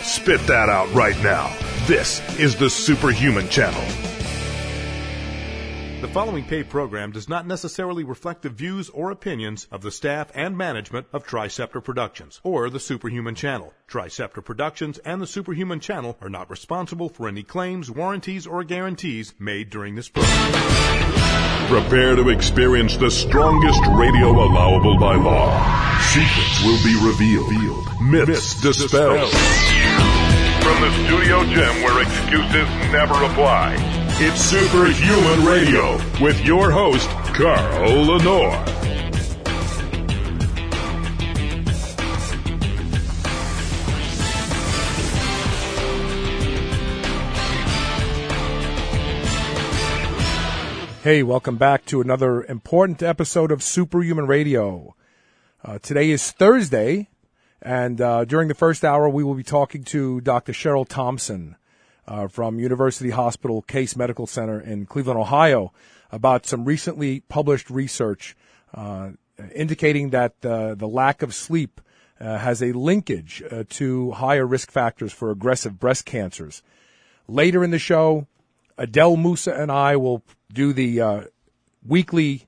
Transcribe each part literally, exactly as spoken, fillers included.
Spit that out right now. This is the Superhuman Channel. The following paid program does not necessarily reflect the views or opinions of the staff and management of Triceptor Productions or the Superhuman Channel. Triceptor Productions and the Superhuman Channel are not responsible for any claims, warranties, or guarantees made during this program. Prepare to experience the strongest radio allowable by law. Secrets will be revealed. Myths dispelled. From the studio gym where excuses never apply. It's Superhuman Radio with your host, Carl Lenore. Hey, welcome back to another important episode of Superhuman Radio. Uh, today is Thursday, and uh, during the first hour we will be talking to Doctor Cheryl Thompson uh, from University Hospital Case Medical Center in Cleveland, Ohio, about some recently published research uh, indicating that uh, the lack of sleep uh, has a linkage uh, to higher risk factors for aggressive breast cancers. Later in the show, Adele Musa and I will do the uh, weekly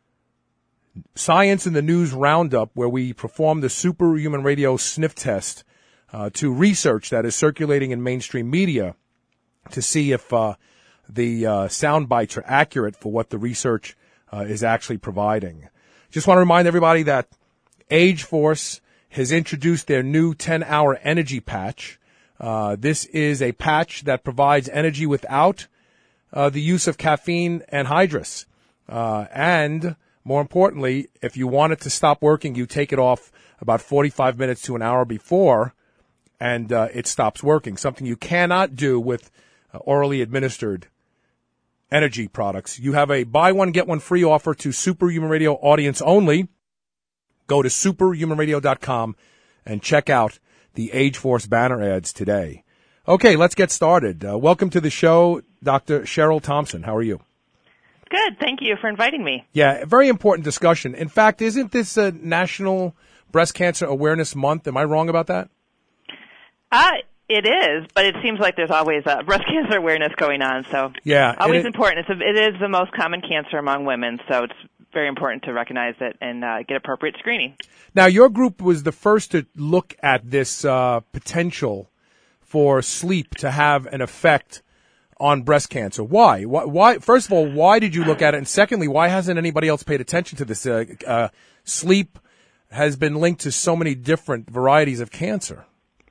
Science in the News Roundup, where we perform the Superhuman Radio sniff test uh, to research that is circulating in mainstream media to see if uh, the uh, sound bites are accurate for what the research uh, is actually providing. Just want to remind everybody that Age Force has introduced their new ten-hour energy patch. Uh, this is a patch that provides energy without Uh, the use of caffeine and hydrous. Uh, and more importantly, if you want it to stop working, you take it off about forty-five minutes to an hour before, and uh, it stops working, something you cannot do with uh, orally administered energy products. You have a buy one, get one free offer to Superhuman Radio audience only. Go to superhuman radio dot com and check out the Age Force banner ads today. Okay, let's get started. Uh, welcome to the show, Doctor Cheryl Thompson. How are you? Good. Thank you for inviting me. Yeah, a very important discussion. In fact, isn't this a National Breast Cancer Awareness Month? Am I wrong about that? Uh, it is, but it seems like there's always uh, breast cancer awareness going on. So yeah, always it, important. It's a, it is the most common cancer among women, so it's very important to recognize it and uh, get appropriate screening. Now, your group was the first to look at this uh, potential for sleep to have an effect on breast cancer. Why? why? Why? First of all, why did you look at it? And secondly, why hasn't anybody else paid attention to this? Uh, uh, sleep has been linked to so many different varieties of cancer.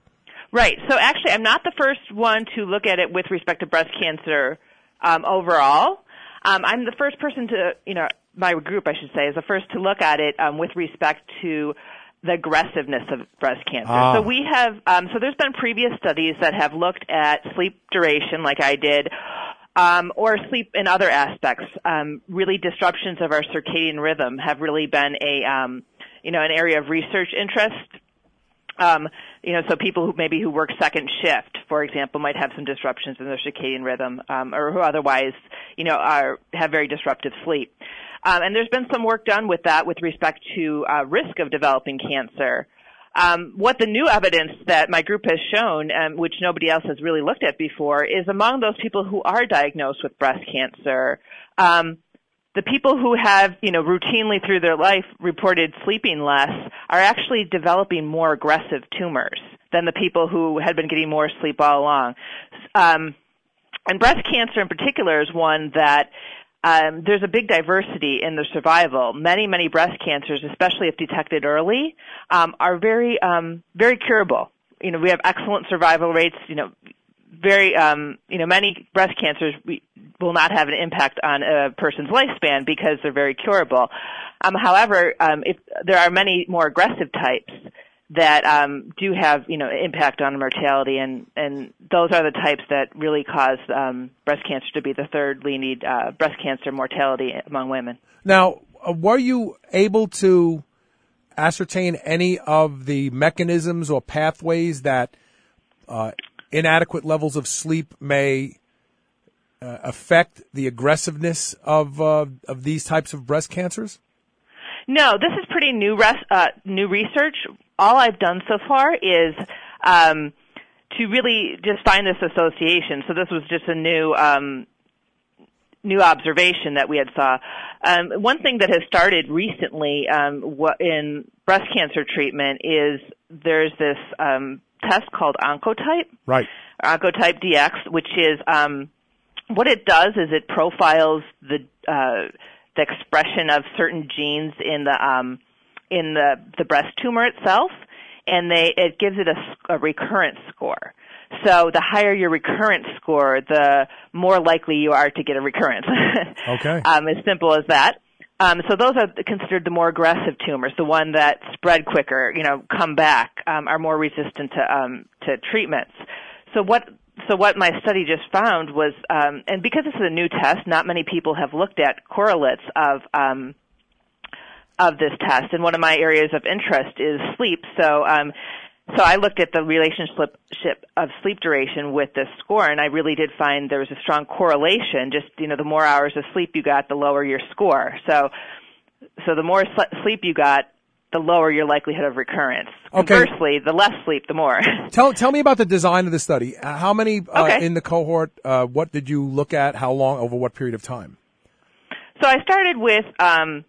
Right. So actually, I'm not the first one to look at it with respect to breast cancer um, overall. Um, I'm the first person to, you know, my group, I should say, is the first to look at it um, with respect to the aggressiveness of breast cancer. Ah. So we have, um, so there's been previous studies that have looked at sleep duration, like I did, um, or sleep in other aspects. Um, really, disruptions of our circadian rhythm have really been a, um, you know, an area of research interest. Um, you know, so people who maybe who work second shift, for example, might have some disruptions in their circadian rhythm, um, or who otherwise, you know, are have very disruptive sleep. Um, and there's been some work done with that with respect to uh, risk of developing cancer. Um, what the new evidence that my group has shown, um, which nobody else has really looked at before, is among those people who are diagnosed with breast cancer, um, the people who have, you know, routinely through their life reported sleeping less are actually developing more aggressive tumors than the people who had been getting more sleep all along. Um, and breast cancer in particular is one that Um, there's a big diversity in the survival. Many, many breast cancers, especially if detected early, um, are very, um, very curable. You know, we have excellent survival rates. You know, very, um, you know, many breast cancers we, will not have an impact on a person's lifespan because they're very curable. Um, however, um, if there are many more aggressive types that um, do have, you know, impact on mortality, and, and those are the types that really cause um, breast cancer to be the third leading uh, breast cancer mortality among women. Now, uh, were you able to ascertain any of the mechanisms or pathways that uh, inadequate levels of sleep may uh, affect the aggressiveness of uh, of these types of breast cancers? No, this is pretty new res- uh, new research. All I've done so far is um, to really just find this association. So this was just a new um, new observation that we had saw. Um, one thing that has started recently um, what in breast cancer treatment is there's this um, test called Oncotype, right? Oncotype D X, which is um, what it does is it profiles the uh, the expression of certain genes in the um, in the, the breast tumor itself, and they it gives it a, a recurrence score. So the higher your recurrence score, the more likely you are to get a recurrence. Okay. um, as simple as that. Um, so those are considered the more aggressive tumors, the one that spread quicker, you know, come back, um, are more resistant to um, to treatments. So what so what my study just found was, um, and because this is a new test, not many people have looked at correlates of um, of this test. And one of my areas of interest is sleep. So um, so I looked at the relationship of sleep duration with this score, and I really did find there was a strong correlation. Just, you know, the more hours of sleep you got, the lower your score. So so the more sl- sleep you got, the lower your likelihood of recurrence. Okay. Conversely, the less sleep, the more. Tell tell me about the design of the study. Uh, how many uh, Okay. in the cohort? Uh, what did you look at? How long? Over what period of time? So I started with, um,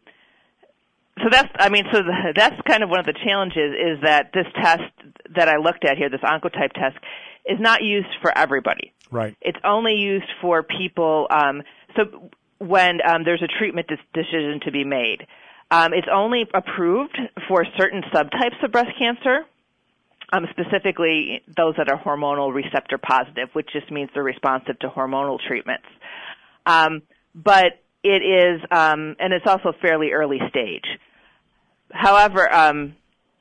so that's, I mean, so the, that's kind of one of the challenges is that this test that I looked at here, this Oncotype test, is not used for everybody. Right. It's only used for people, um, so when um, there's a treatment de- decision to be made. Um, it's only approved for certain subtypes of breast cancer, um, specifically those that are hormonal receptor positive, which just means they're responsive to hormonal treatments. Um, but it is, um, and it's also fairly early stage. However, um,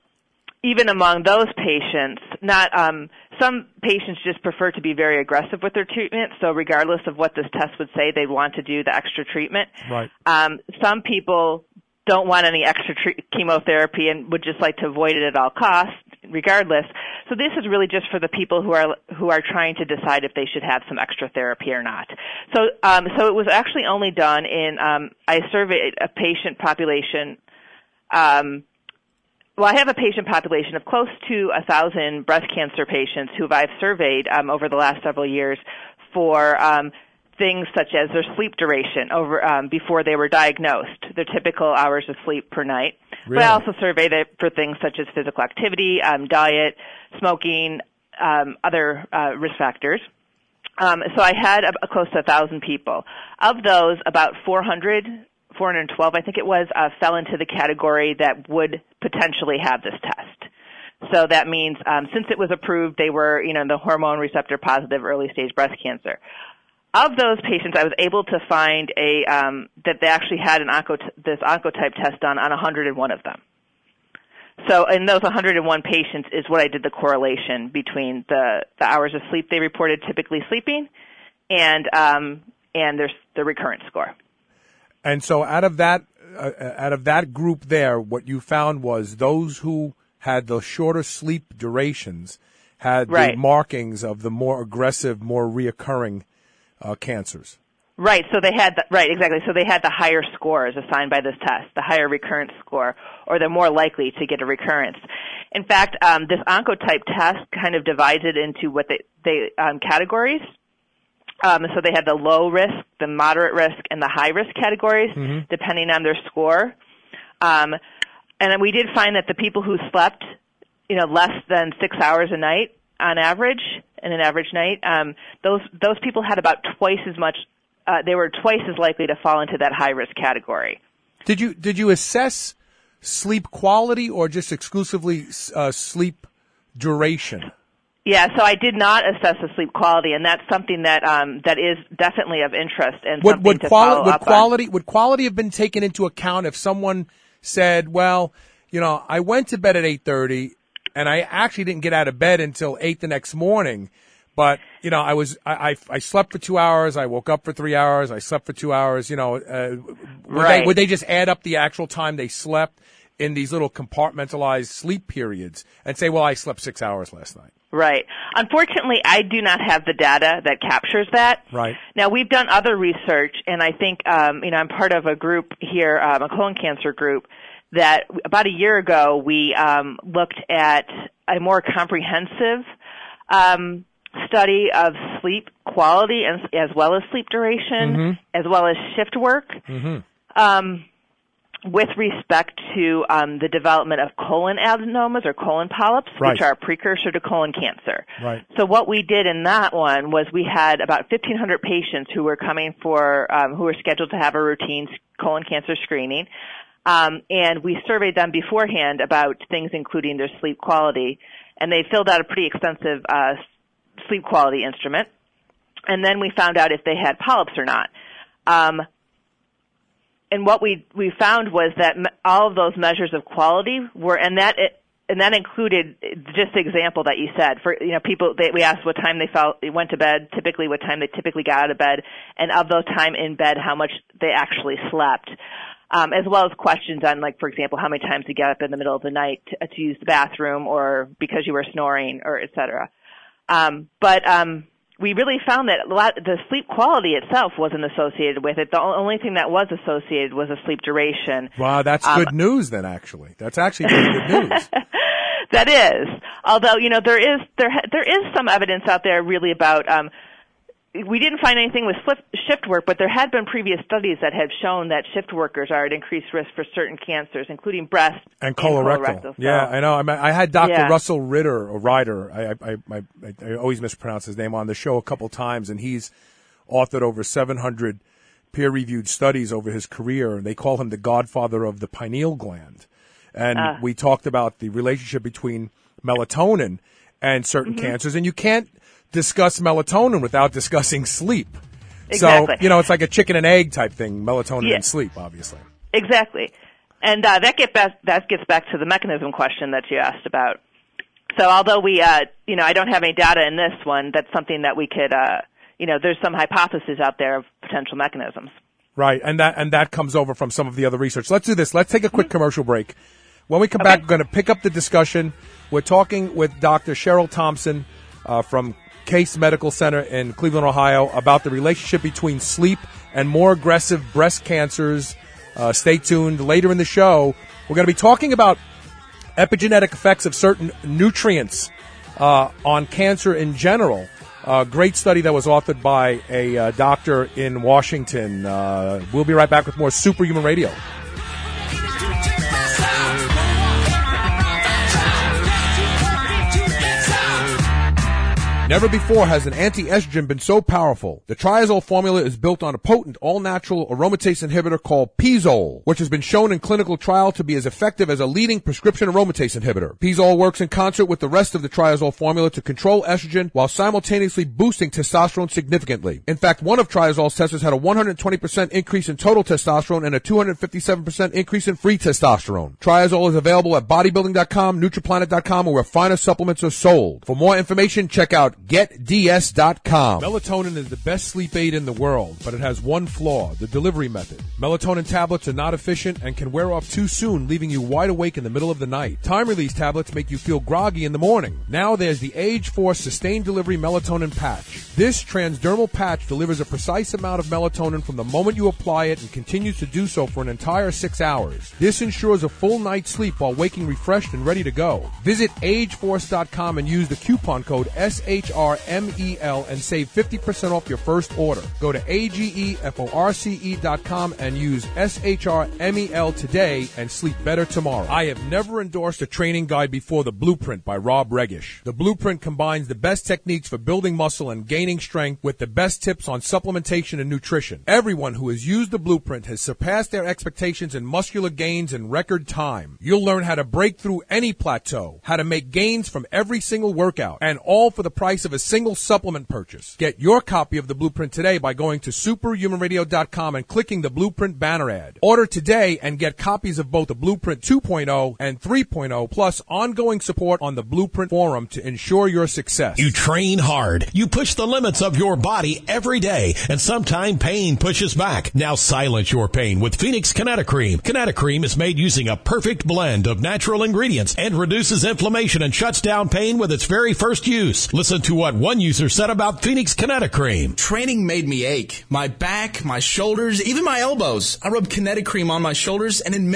even among those patients, not um, some patients just prefer to be very aggressive with their treatment. So regardless of what this test would say, they want to do the extra treatment. Right. Um, some people don't want any extra tre- chemotherapy and would just like to avoid it at all costs, regardless. So this is really just for the people who are who are trying to decide if they should have some extra therapy or not. So, um, so it was actually only done in. Um, I surveyed a patient population. Um, well, I have a patient population of close to a thousand breast cancer patients who I've surveyed um, over the last several years for. Um, things such as their sleep duration over um, before they were diagnosed, their typical hours of sleep per night. Really? But I also survey that for things such as physical activity, um, diet, smoking, um, other uh, risk factors. Um, so I had a, a close to one thousand people. Of those, about four hundred, four hundred twelve, I think it was, uh, fell into the category that would potentially have this test. So that means um, since it was approved, they were, you know, the hormone receptor positive early stage breast cancer. Of those patients, I was able to find a um, that they actually had an onco this Oncotype test done on one hundred one of them. So in those one hundred one patients is what I did the correlation between the, the hours of sleep they reported typically sleeping and um, and their the recurrence score. And so out of that uh, out of that group there, what you found was those who had the shorter sleep durations had Right. the markings of the more aggressive, more reoccurring Uh, cancers. Right. So they had the, right exactly. So they had the higher scores assigned by this test, the higher recurrence score, or they're more likely to get a recurrence. In fact, um, this Oncotype test kind of divides it into what they they um, categories. Um, so they had the low risk, the moderate risk, and the high risk categories, mm-hmm. depending on their score. Um, and then we did find that the people who slept, you know, less than six hours a night on average, in an average night, um, those those people had about twice as much. Uh, they were twice as likely to fall into that high risk category. Did you did you assess sleep quality or just exclusively uh, sleep duration? Yeah, so I did not assess the sleep quality, and that's something that um, that is definitely of interest and Would, something would to quali- follow would up quality on. would quality have been taken into account if someone said, "Well, you know, I went to bed at eight thirty." And I actually didn't get out of bed until eight the next morning. But, you know, I was, I, I, I slept for two hours. I woke up for three hours. I slept for two hours. You know, uh, would, Right. they, would they just add up the actual time they slept in these little compartmentalized sleep periods and say, well, I slept six hours last night? Right. Unfortunately, I do not have the data that captures that. Right. Now, we've done other research, and I think, um, you know, I'm part of a group here, um, a colon cancer group, that about a year ago we um, looked at a more comprehensive um, study of sleep quality as, as well as sleep duration, mm-hmm. as well as shift work, mm-hmm. um, with respect to um, the development of colon adenomas or colon polyps, right. which are a precursor to colon cancer. Right. So what we did in that one was we had about fifteen hundred patients who were coming for, um, who were scheduled to have a routine colon cancer screening, um, and we surveyed them beforehand about things including their sleep quality, and they filled out a pretty extensive uh, sleep quality instrument, and then we found out if they had polyps or not. Um, And what we we found was that all of those measures of quality were, and that it, and that included just the example that you said. For you know, people, they, we asked what time they felt they went to bed, typically what time they typically got out of bed, and of those time in bed, how much they actually slept, um, as well as questions on, like, for example, how many times you get up in the middle of the night to, to use the bathroom, or because you were snoring, or et cetera. Um, but um, we really found that a lot, the sleep quality itself wasn't associated with it. The only thing that was associated was a sleep duration. Wow, that's um, good news then, actually. That's actually pretty good news. That is. Although, you know, there is there there is some evidence out there really about um we didn't find anything with shift work, but there had been previous studies that had shown that shift workers are at increased risk for certain cancers, including breast and colorectal. And colorectal. Yeah, I know. I, mean, I had Doctor Yeah. Russell Ritter, or Ryder. I, I, I, I, I always mispronounce his name on the show a couple times, and he's authored over seven hundred peer-reviewed studies over his career. They call him the godfather of the pineal gland. And Uh. we talked about the relationship between melatonin and certain Mm-hmm. cancers, and you can't discuss melatonin without discussing sleep. Exactly. So, you know, it's like a chicken and egg type thing, melatonin Yeah. and sleep, obviously. Exactly. And uh, that, get back, that gets back to the mechanism question that you asked about. So although we, uh, you know, I don't have any data in this one, that's something that we could, uh, you know, there's some hypotheses out there of potential mechanisms. Right, and that and that comes over from some of the other research. Let's do this. Let's take a quick commercial break. When we come Okay. back, we're going to pick up the discussion. We're talking with Doctor Cheryl Thompson uh, from Case Medical Center in Cleveland, Ohio, about the relationship between sleep and more aggressive breast cancers. Uh, stay tuned. Later in the show, we're going to be talking about epigenetic effects of certain nutrients uh, on cancer in general. A uh, great study that was authored by a uh, doctor in Washington. Uh, we'll be right back with more Superhuman Radio. Never before has an anti-estrogen been so powerful. The Triazole formula is built on a potent, all-natural aromatase inhibitor called Pizole, which has been shown in clinical trial to be as effective as a leading prescription aromatase inhibitor. Pizole works in concert with the rest of the Triazole formula to control estrogen while simultaneously boosting testosterone significantly. In fact, one of Triazole's testers had a one hundred twenty percent increase in total testosterone and a two hundred fifty-seven percent increase in free testosterone. Triazole is available at bodybuilding dot com, Nutriplanet dot com, or where finer supplements are sold. For more information, check out get d s dot com. Melatonin is the best sleep aid in the world, but it has one flaw, the delivery method. Melatonin tablets are not efficient and can wear off too soon, leaving you wide awake in the middle of the night. Time-release tablets make you feel groggy in the morning. Now there's the Age Force Sustained Delivery Melatonin Patch. This transdermal patch delivers a precise amount of melatonin from the moment you apply it and continues to do so for an entire six hours. This ensures a full night's sleep while waking refreshed and ready to go. Visit age force dot com and use the coupon code S H R M E L and save fifty percent off your first order. Go to A G E force dot com and use S H R M E L today and sleep better tomorrow. I have never endorsed a training guide before the Blueprint by Rob Regish. The Blueprint combines the best techniques for building muscle and gaining strength with the best tips on supplementation and nutrition. Everyone who has used the Blueprint has surpassed their expectations in muscular gains in record time. You'll learn how to break through any plateau, how to make gains from every single workout, and all for the price of a single supplement purchase. Get your copy of the Blueprint today by going to superhuman radio dot com and clicking the Blueprint banner ad. Order today and get copies of both the Blueprint two point oh and three point oh, plus ongoing support on the Blueprint forum to ensure your success. You train hard. You push the limits of your body every day, and sometimes pain pushes back. Now silence your pain with Phoenix Kinetocream. Kinetocream is made using a perfect blend of natural ingredients and reduces inflammation and shuts down pain with its very first use. Listen to what one user said about Phoenix Kinetocream. Training made me ache. My back, my shoulders, even my elbows. I rubbed Kinetocream on my shoulders, and in minutes,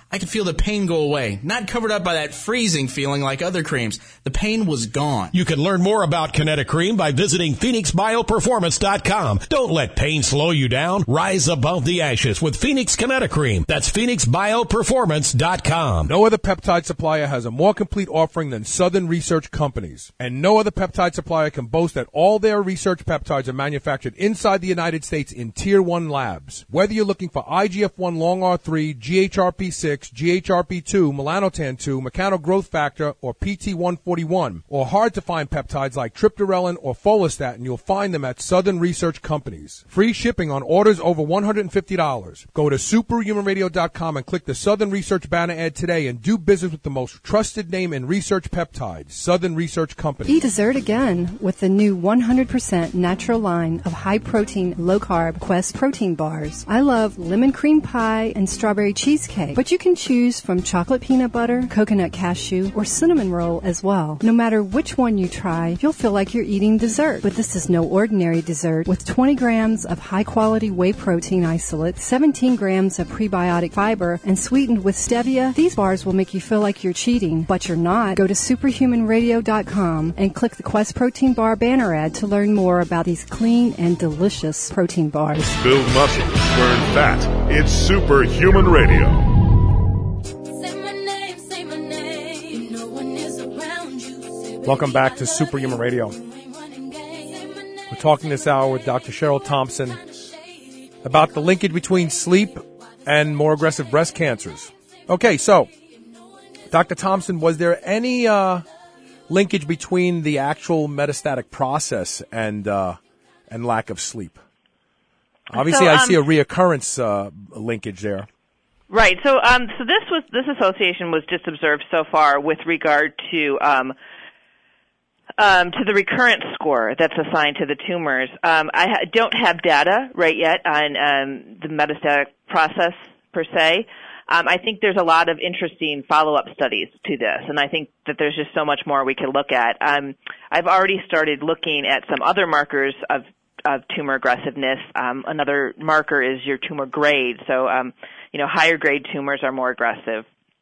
I could feel the pain go away, not covered up by that freezing feeling like other creams. The pain was gone. You can learn more about Kinetic Cream by visiting Phoenix Bio Performance dot com. Don't let pain slow you down. Rise above the ashes with Phoenix Kinetic Cream. That's Phoenix Bio Performance dot com. No other peptide supplier has a more complete offering than Southern Research Companies. And no other peptide supplier can boast that all their research peptides are manufactured inside the United States in Tier one labs. Whether you're looking for I G F one long R three, G H R P six, G H R P two, melanotan two, mechano growth factor, or P T one forty-one, or hard-to-find peptides like triptorelin or follistatin, you'll find them at Southern Research Companies. Free shipping on orders over one hundred fifty dollars. Go to superhuman radio dot com and click the Southern Research banner ad today and do business with the most trusted name in research peptides, Southern Research Company. Eat dessert again with the new one hundred percent natural line of high-protein, low-carb Quest protein bars. I love lemon cream pie and strawberry cheesecake, but you can choose from chocolate peanut butter, coconut cashew, or cinnamon roll as well. No matter which one you try, you'll feel like you're eating dessert. But this is no ordinary dessert. With twenty grams of high-quality whey protein isolate, seventeen grams of prebiotic fiber, and sweetened with stevia, these bars will make you feel like you're cheating, but you're not. Go to superhuman radio dot com and click the Quest Protein Bar banner ad to learn more about these clean and delicious protein bars. Build muscle, burn fat. It's Superhuman Radio. Welcome back to Superhuman Radio. We're talking this hour with Doctor Cheryl Thompson about the linkage between sleep and more aggressive breast cancers. Okay, so, Doctor Thompson, was there any uh, linkage between the actual metastatic process and uh, and lack of sleep? Obviously, so, um, I see a reoccurrence uh, linkage there. Right. So, um, so this was this association was just observed so far with regard to um, um, to the recurrence score that's assigned to the tumors. Um, I ha- don't have data right yet on um, the metastatic process per se. Um, I think there's a lot of interesting follow-up studies to this, and I think that there's just so much more we could look at. Um, I've already started looking at some other markers of of tumor aggressiveness. Um, another marker is your tumor grade. So, um, you know, higher grade tumors are more aggressive,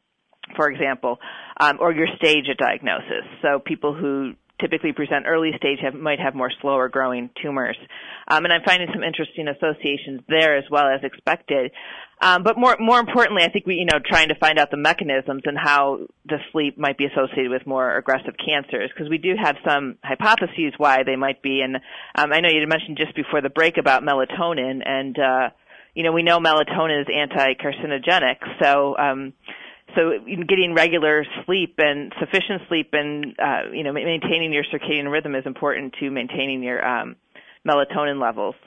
for example, um, or your stage of diagnosis. So people who typically present early stage have, might have more slower growing tumors. Um, and I'm finding some interesting associations there as well as expected. Um, but more, more importantly, I think we, you know, trying to find out the mechanisms and how the sleep might be associated with more aggressive cancers, because we do have some hypotheses why they might be. And um, I know you mentioned just before the break about melatonin, and uh, you know, we know melatonin is anti-carcinogenic, so. Um, So getting regular sleep and sufficient sleep and, uh, you know, maintaining your circadian rhythm is important to maintaining your um, melatonin levels.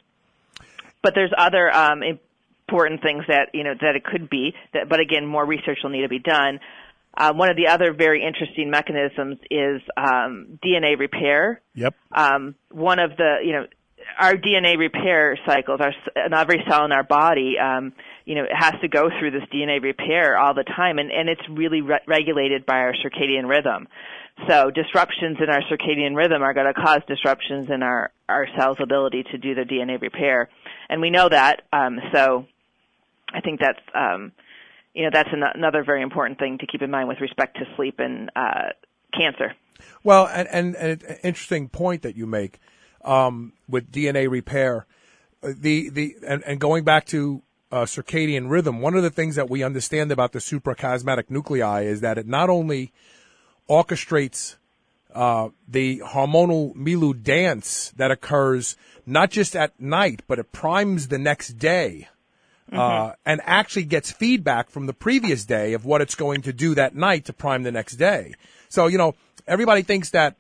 But there's other um, important things that, you know, that it could be, that, but again, more research will need to be done. Uh, one of the other very interesting mechanisms is um, D N A repair. Yep. Um, one of the, you know, our D N A repair cycles, our, in every cell in our body, um, you know, it has to go through this D N A repair all the time, and, and it's really re- regulated by our circadian rhythm. So disruptions in our circadian rhythm are going to cause disruptions in our, our cells' ability to do their D N A repair. And we know that, um, so I think that's, um, you know, that's an- another very important thing to keep in mind with respect to sleep and uh, cancer. Well, and, and, and an interesting point that you make um, with D N A repair, the the and, and going back to uh, circadian rhythm, one of the things that we understand about the suprachiasmatic nuclei is that it not only orchestrates uh, the hormonal Milu dance that occurs not just at night, but it primes the next day. Mm-hmm. Uh, and actually gets feedback from the previous day of what it's going to do that night to prime the next day. So, you know, everybody thinks that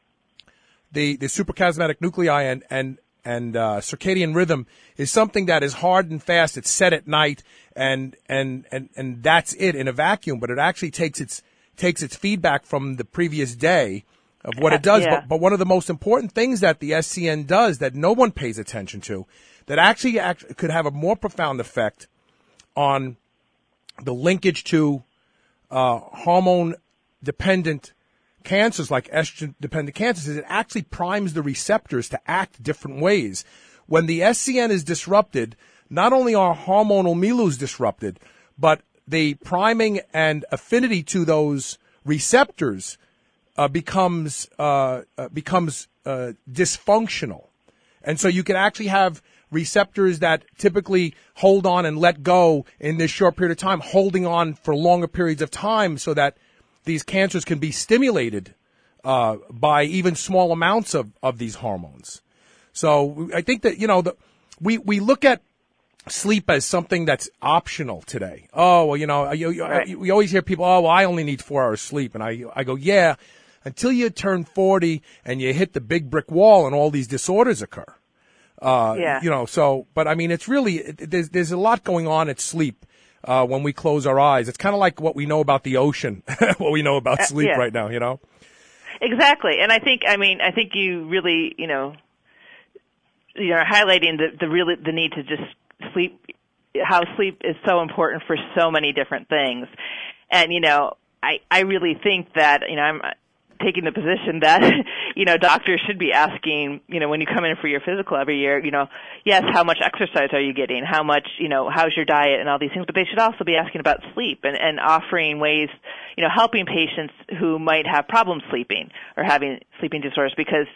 the, the suprachiasmatic nuclei and, and, and, uh, circadian rhythm is something that is hard and fast. It's set at night and, and, and, and that's it in a vacuum, but it actually takes its, takes its feedback from the previous day of what it does. Yeah. But, but one of the most important things that the S C N does that no one pays attention to, that actually act, could have a more profound effect on the linkage to uh, hormone-dependent cancers like estrogen-dependent cancers, is it actually primes the receptors to act different ways. When the S C N is disrupted, not only are hormonal Milus disrupted, but the priming and affinity to those receptors uh, becomes uh, uh, becomes uh, dysfunctional. And so you can actually have receptors that typically hold on and let go in this short period of time, holding on for longer periods of time so that these cancers can be stimulated uh, by even small amounts of, of these hormones. So I think that, you know, the, we, we look at sleep as something that's optional today. Oh, well, you know, you, you, right. we always hear people, oh, well, I only need four hours sleep. And I, I go, yeah, until you turn forty and you hit the big brick wall and all these disorders occur. Uh, yeah. You know, so, but I mean, it's really, it, there's, there's a lot going on at sleep, uh, when we close our eyes. It's kind of like what we know about the ocean, what we know about sleep uh, yeah. right now, you know? Exactly. And I think, I mean, I think you really, you know, you're highlighting the, the really, the need to just sleep, how sleep is so important for so many different things. And, you know, I, I really think that, you know, I'm taking the position that, you know, doctors should be asking, you know, when you come in for your physical every year, you know, yes, how much exercise are you getting? How much, you know, how's your diet and all these things? But they should also be asking about sleep and, and offering ways, you know, helping patients who might have problems sleeping or having sleeping disorders, because,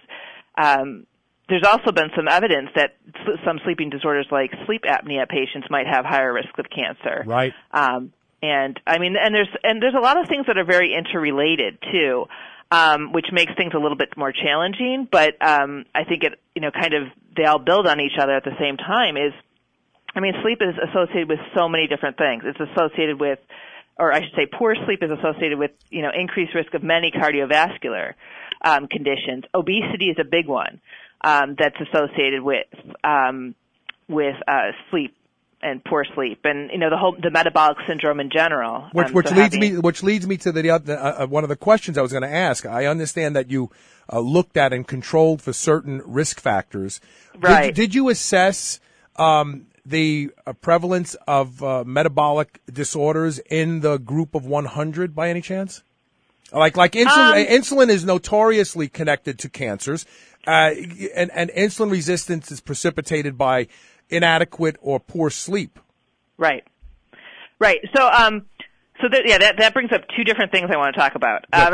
um, there's also been some evidence that some sleeping disorders like sleep apnea patients might have higher risk of cancer. Right. Um, and I mean, and there's, and there's a lot of things that are very interrelated too, um, which makes things a little bit more challenging. But, um, I think it, you know, kind of, they all build on each other at the same time is, I mean, sleep is associated with so many different things. It's associated with, or I should say poor sleep is associated with, you know, increased risk of many cardiovascular, um, conditions. Obesity is a big one. Um, that's associated with um, with uh, sleep and poor sleep, and you know the whole the metabolic syndrome in general. Which, um, which so leads having, me which leads me to the other, uh, one of the questions I was going to ask. I understand that you uh, looked at and controlled for certain risk factors. Right? Did, did you assess um, the uh, prevalence of uh, metabolic disorders in the group of one hundred by any chance? Like like insulin, um, insulin is notoriously connected to cancers. Uh, and, and insulin resistance is precipitated by inadequate or poor sleep. Right. Right. So, um, so that, yeah, that, that brings up two different things I want to talk about. Um,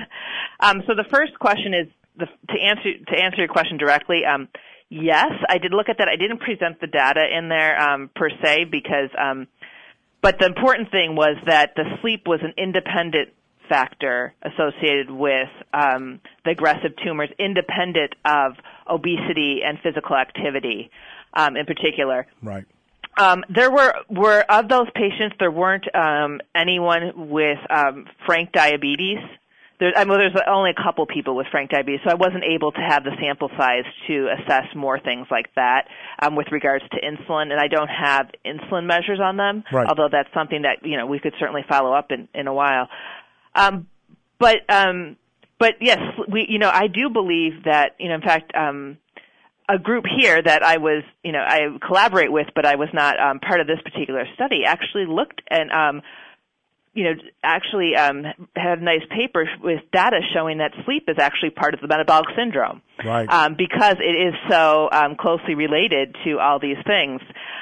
um, so the first question is, the, to answer, to answer your question directly, um, yes, I did look at that. I didn't present the data in there, um, per se, because, um, but the important thing was that the sleep was an independent factor associated with um, the aggressive tumors, independent of obesity and physical activity, um, in particular. Right. Um, there were were of those patients, there weren't um, anyone with um, frank diabetes. There, I mean, there's only a couple people with frank diabetes, so I wasn't able to have the sample size to assess more things like that um, with regards to insulin, and I don't have insulin measures on them. Right. Although that's something that you know we could certainly follow up in, in a while. Um, but, um, but yes, we, you know, I do believe that, you know, in fact, um, a group here that I was, you know, I collaborate with, but I was not, um, part of this particular study actually looked and, um, you know, actually, um, had a nice paper with data showing that sleep is actually part of the metabolic syndrome. Right. Um, because it is so, um, closely related to all these things.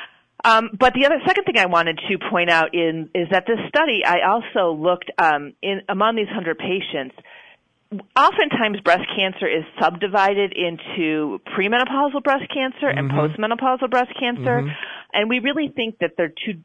Um, but the other second thing I wanted to point out in, is that this study, I also looked um, in among these one hundred patients. Oftentimes, breast cancer is subdivided into premenopausal breast cancer and mm-hmm. postmenopausal breast cancer, mm-hmm. and we really think that they're two,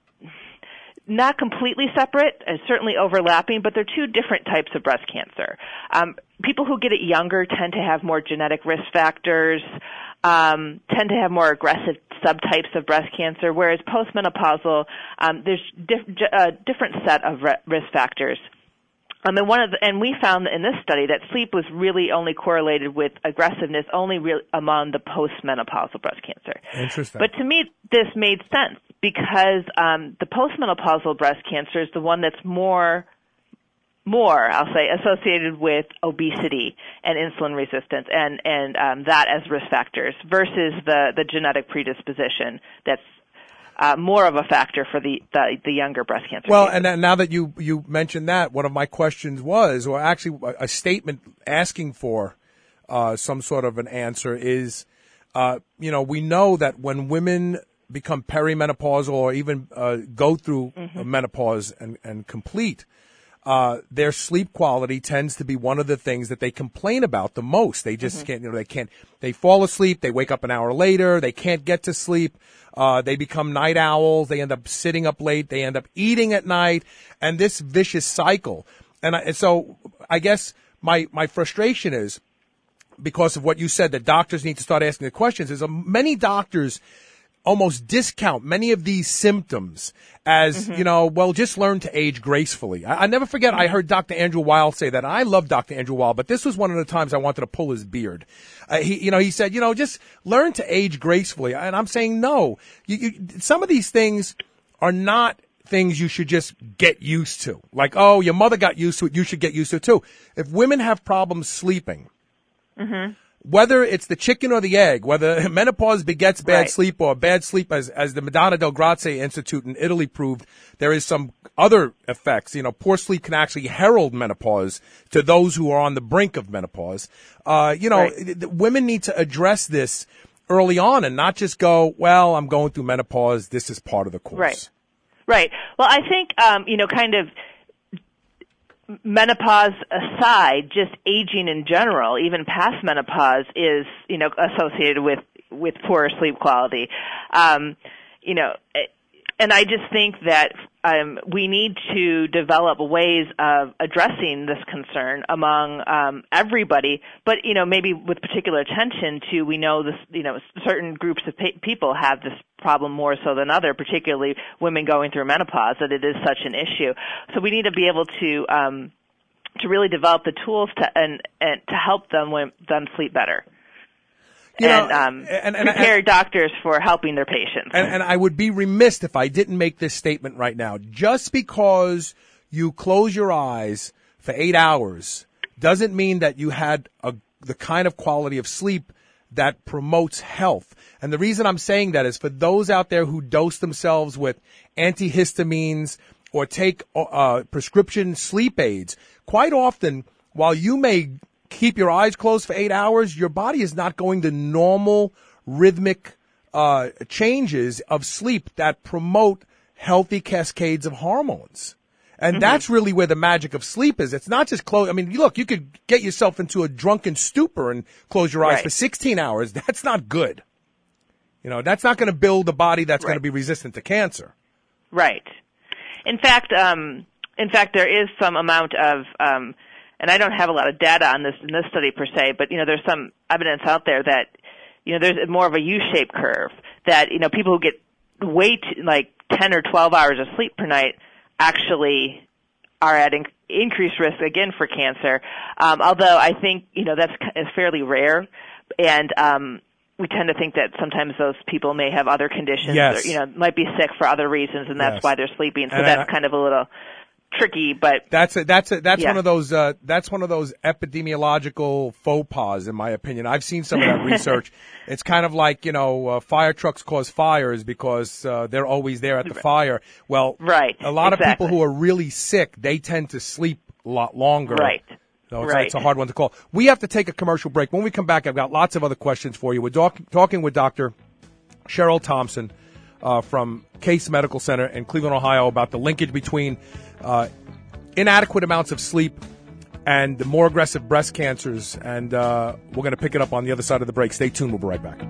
not completely separate, uh, certainly overlapping, but they're two different types of breast cancer. Um, people who get it younger tend to have more genetic risk factors. Um, tend to have more aggressive subtypes of breast cancer, whereas postmenopausal, um, there's diff- a different set of re- risk factors. Um, and one of the, and we found in this study that sleep was really only correlated with aggressiveness only re- among the postmenopausal breast cancer. Interesting. But to me, this made sense because um, the postmenopausal breast cancer is the one that's more more, I'll say, associated with obesity and insulin resistance and, and um, that as risk factors versus the, the genetic predisposition that's uh, more of a factor for the, the, the younger breast cancer Well, cases. and then now that you, you mentioned that, one of my questions was, or actually a, a statement asking for uh, some sort of an answer is, uh, you know, we know that when women become perimenopausal or even uh, go through Mm-hmm. menopause and, and complete, uh, their sleep quality tends to be one of the things that they complain about the most. They just Mm-hmm. can't, you know, they can't, they fall asleep, they wake up an hour later, they can't get to sleep, uh, they become night owls, they end up sitting up late, they end up eating at night, and this vicious cycle. And, I, and so I guess my, my frustration is, because of what you said, that doctors need to start asking the questions, is uh, many doctors almost discount many of these symptoms as, Mm-hmm. you know, well, just learn to age gracefully. I, I never forget, I heard Doctor Andrew Weil say that. I love Doctor Andrew Weil, but this was one of the times I wanted to pull his beard. Uh, he, you know, he said, you know, just learn to age gracefully. And I'm saying, no, you, you, some of these things are not things you should just get used to. Like, oh, your mother got used to it, you should get used to it too. If women have problems sleeping, Mm-hmm. whether it's the chicken or the egg, whether menopause begets bad Right. sleep or bad sleep, as, as the Madonna del Grazie Institute in Italy proved, there is some other effects. You know, poor sleep can actually herald menopause to those who are on the brink of menopause. Uh, you know, Right. th- th- women need to address this early on and not just go, well, I'm going through menopause. This is part of the course. Right. Right. Well, I think, um, you know, kind of menopause aside, just aging in general, even past menopause, is, you know, associated with, with poorer sleep quality. Um, you know, and I just think that um, we need to develop ways of addressing this concern among um, everybody, but, you know, maybe with particular attention to, we know this, you know, certain groups of pe- people have this problem more so than other, particularly women going through menopause, that it is such an issue. So we need to be able to um, to really develop the tools to and, and to help them when, them sleep better. You and, know, um, and- and- prepare doctors for helping their patients. And, and I would be remiss if I didn't make this statement right now. Just because you close your eyes for eight hours doesn't mean that you had a, the kind of quality of sleep that promotes health. And the reason I'm saying that is for those out there who dose themselves with antihistamines or take uh, prescription sleep aids, quite often, while you may keep your eyes closed for eight hours, your body is not going the normal rhythmic uh, changes of sleep that promote healthy cascades of hormones. And Mm-hmm. that's really where the magic of sleep is. It's not just close. I mean, look, you could get yourself into a drunken stupor and close your eyes Right. for sixteen hours. That's not good. You know, that's not going to build a body that's going to Right. be resistant to cancer. Right. In fact, um, in fact, there is some amount of, um, and I don't have a lot of data on this in this study per se, but you know, there's some evidence out there that, you know, there's more of a U-shaped curve that, you know, people who get way too, like ten or twelve hours of sleep per night actually are at in- increased risk again for cancer. Um, although I think, you know, that's is fairly rare, and um, we tend to think that sometimes those people may have other conditions, Yes. or, you know, might be sick for other reasons, and that's Yes. why they're sleeping. So And that's I- kind of a little tricky, but That's a, that's a, that's Yeah. one of those uh, that's one of those epidemiological faux pas, in my opinion. I've seen some of that research. It's kind of like, you know, uh, fire trucks cause fires because uh, they're always there at the fire. Well, Right, a lot of exactly. people who are really sick, they tend to sleep a lot longer. Right. So it's, Right. it's a hard one to call. We have to take a commercial break. When we come back, I've got lots of other questions for you. We're talk- talking with Doctor Cheryl Thompson uh, from Case Medical Center in Cleveland, Ohio, about the linkage between uh, inadequate amounts of sleep and the more aggressive breast cancers. And uh, we're going to pick it up on the other side of the break. Stay tuned. We'll be right back.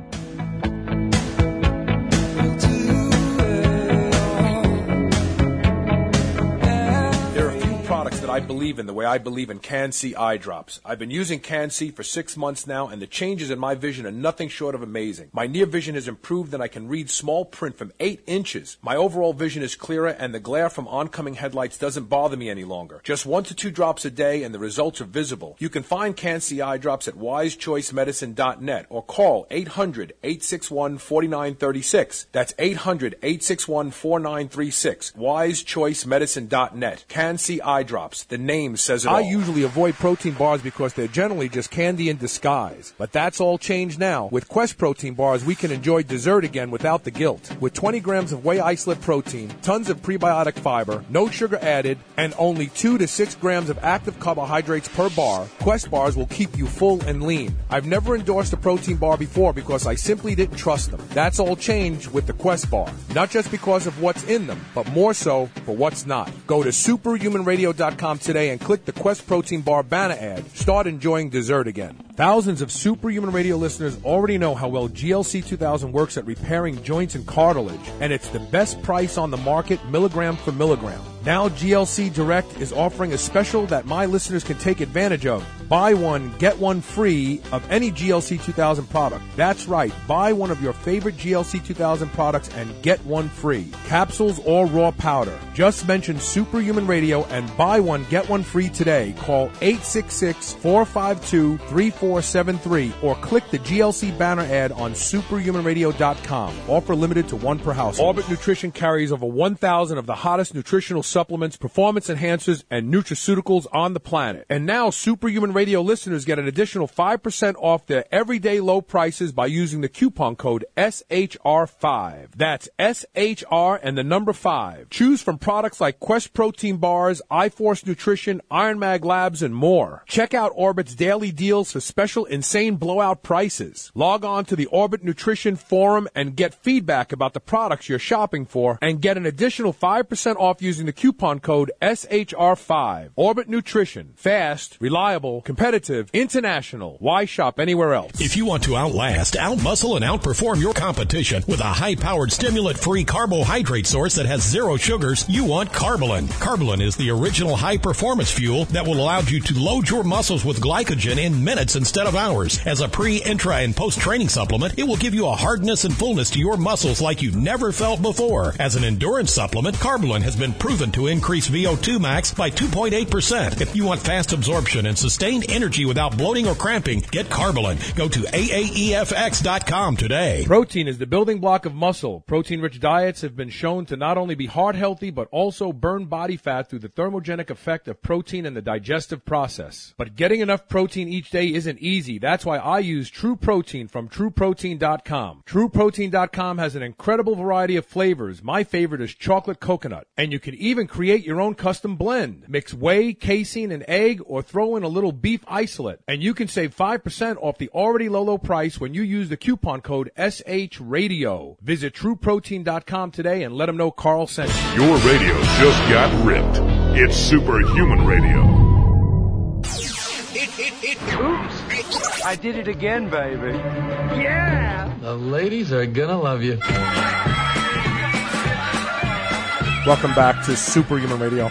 There are a few products that I believe in the way I believe in Can-C eye drops. I've been using Can-C for six months now, and the changes in my vision are nothing short of amazing. My near vision has improved, and I can read small print from eight inches. My overall vision is clearer, and the glare from oncoming headlights doesn't bother me any longer. Just one to two drops a day, and the results are visible. You can find Can-C eye drops at wise choice medicine dot net or call eight hundred, eight six one, four nine three six. That's eight hundred, eight six one, four nine three six. wise choice medicine dot net. Can-C eye drops. The name says it all. I usually avoid protein bars because they're generally just candy in disguise. But that's all changed now. With Quest protein bars, we can enjoy dessert again without the guilt. With twenty grams of whey isolate protein, tons of prebiotic fiber, no sugar added, and only two to six grams of active carbohydrates per bar, Quest bars will keep you full and lean. I've never endorsed a protein bar before because I simply didn't trust them. That's all changed with the Quest bar. Not just because of what's in them, but more so for what's not. Go to superhuman radio dot com today and click the Quest protein bar banner ad. Start enjoying dessert again. Thousands of Superhuman Radio listeners already know how well G L C two thousand works at repairing joints and cartilage, and it's the best price on the market, milligram for milligram. Now G L C Direct is offering a special that my listeners can take advantage of. Buy one, get one free of any G L C two thousand product. That's right. Buy one of your favorite G L C two thousand products and get one free. Capsules or raw powder. Just mention Superhuman Radio and buy one, get one free today. Call eight six six, four five two, three four seven three or click the G L C banner ad on superhuman radio dot com. Offer limited to one per household. Orbit Nutrition carries over one thousand of the hottest nutritional supplements, performance enhancers, and nutraceuticals on the planet. And now Superhuman Radio listeners get an additional five percent off their everyday low prices by using the coupon code S H R five. That's S H R and the number five. Choose from products like Quest Protein Bars, iForce Nutrition, Iron Mag Labs, and more. Check out Orbit's daily deals for special insane blowout prices. Log on to the Orbit Nutrition Forum and get feedback about the products you're shopping for and get an additional five percent off using the coupon code S H R five. Orbit Nutrition. Fast, reliable, competitive, international. Why shop anywhere else? If you want to outlast, outmuscle, and outperform your competition with a high-powered, stimulant-free carbohydrate source that has zero sugars, you want Carbolin. Carbolin is the original high-performance fuel that will allow you to load your muscles with glycogen in minutes instead of hours. As a pre, intra, and post-training supplement, it will give you a hardness and fullness to your muscles like you've never felt before. As an endurance supplement, Carbolin has been proven to increase V O two max by two point eight percent. If you want fast absorption and sustained energy without bloating or cramping, get Carbolin. Go to A A E F X dot com today. Protein is the building block of muscle. Protein-rich diets have been shown to not only be heart healthy, but also burn body fat through the thermogenic effect of protein in the digestive process. But getting enough protein each day isn't easy. That's why I use True Protein from true protein dot com. true protein dot com has an incredible variety of flavors. My favorite is chocolate coconut. And you can even create your own custom blend. Mix whey, casein, and egg, or throw in a little beef isolate. And you can save five percent off the already low, low price when you use the coupon code S H Radio. Visit true protein dot com today and let them know Carl sent you. Your radio just got ripped. It's Superhuman Radio. Oops. I did it again, baby. Yeah. The ladies are gonna love you. Welcome back to Superhuman Radio.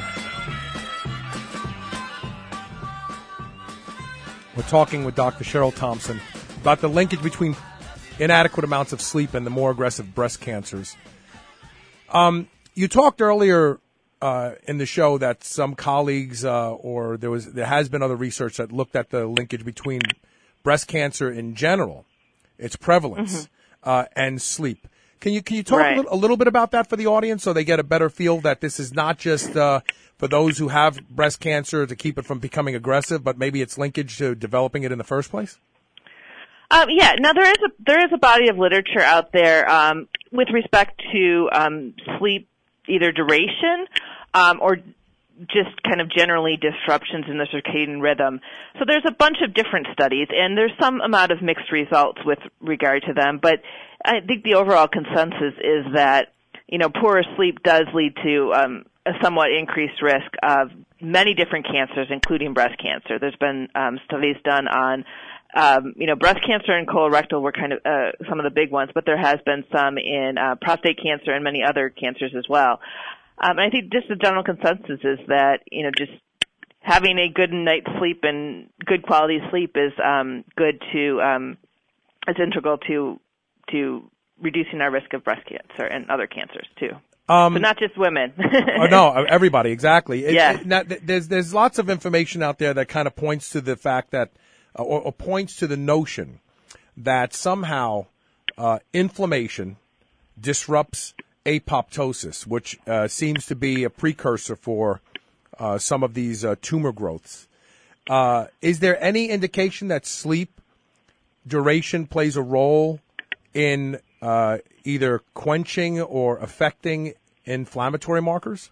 We're talking with Doctor Cheryl Thompson about the linkage between inadequate amounts of sleep and the more aggressive breast cancers. Um, you talked earlier uh, in the show that some colleagues, uh, or there was, there has been other research that looked at the linkage between breast cancer in general, its prevalence, mm-hmm. uh, and sleep. Can you can you talk right. a, little, a little bit about that for the audience so they get a better feel that this is not just uh, for those who have breast cancer to keep it from becoming aggressive, but maybe it's linkage to developing it in the first place? Um, yeah, now there is a there is a body of literature out there um, with respect to um, sleep, either duration um, or just kind of generally disruptions in the circadian rhythm. So there's a bunch of different studies, and there's some amount of mixed results with regard to them. But I think the overall consensus is that, you know, poorer sleep does lead to um, a somewhat increased risk of many different cancers, including breast cancer. There's been um, studies done on Um, you know, breast cancer and colorectal were kind of uh, some of the big ones, but there has been some in uh, prostate cancer and many other cancers as well. Um, and I think just the general consensus is that, you know, just having a good night's sleep and good quality sleep is um, good to um, is integral to to reducing our risk of breast cancer and other cancers too. Um, so not just women. oh, no, everybody, exactly. It, yeah. it, now, there's there's lots of information out there that kind of points to the fact that. Or, or points to the notion that somehow uh, inflammation disrupts apoptosis, which uh, seems to be a precursor for uh, some of these uh, tumor growths. Uh, is there any indication that sleep duration plays a role in uh, either quenching or affecting inflammatory markers?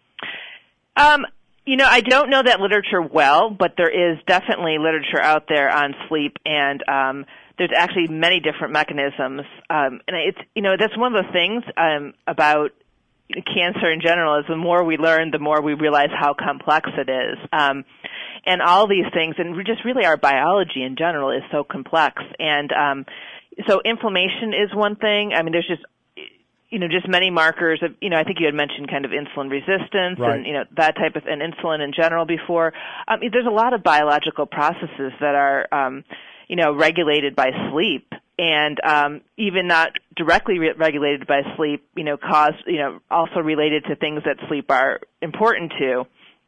Um, you know, I don't know that literature well, but there is definitely literature out there on sleep, and um, there's actually many different mechanisms. Um, and it's, you know, that's one of the things um, about cancer in general is the more we learn, the more we realize how complex it is. Um, and all these things, and just really our biology in general is so complex. And um, so inflammation is one thing. I mean, there's just you know, just many markers of, you know, I think you had mentioned kind of insulin resistance right. and, you know, that type of, and insulin in general before. Um, there's a lot of biological processes that are, um, you know, regulated by sleep and, um, even not directly re- regulated by sleep, you know, cause, you know, also related to things that sleep are important to,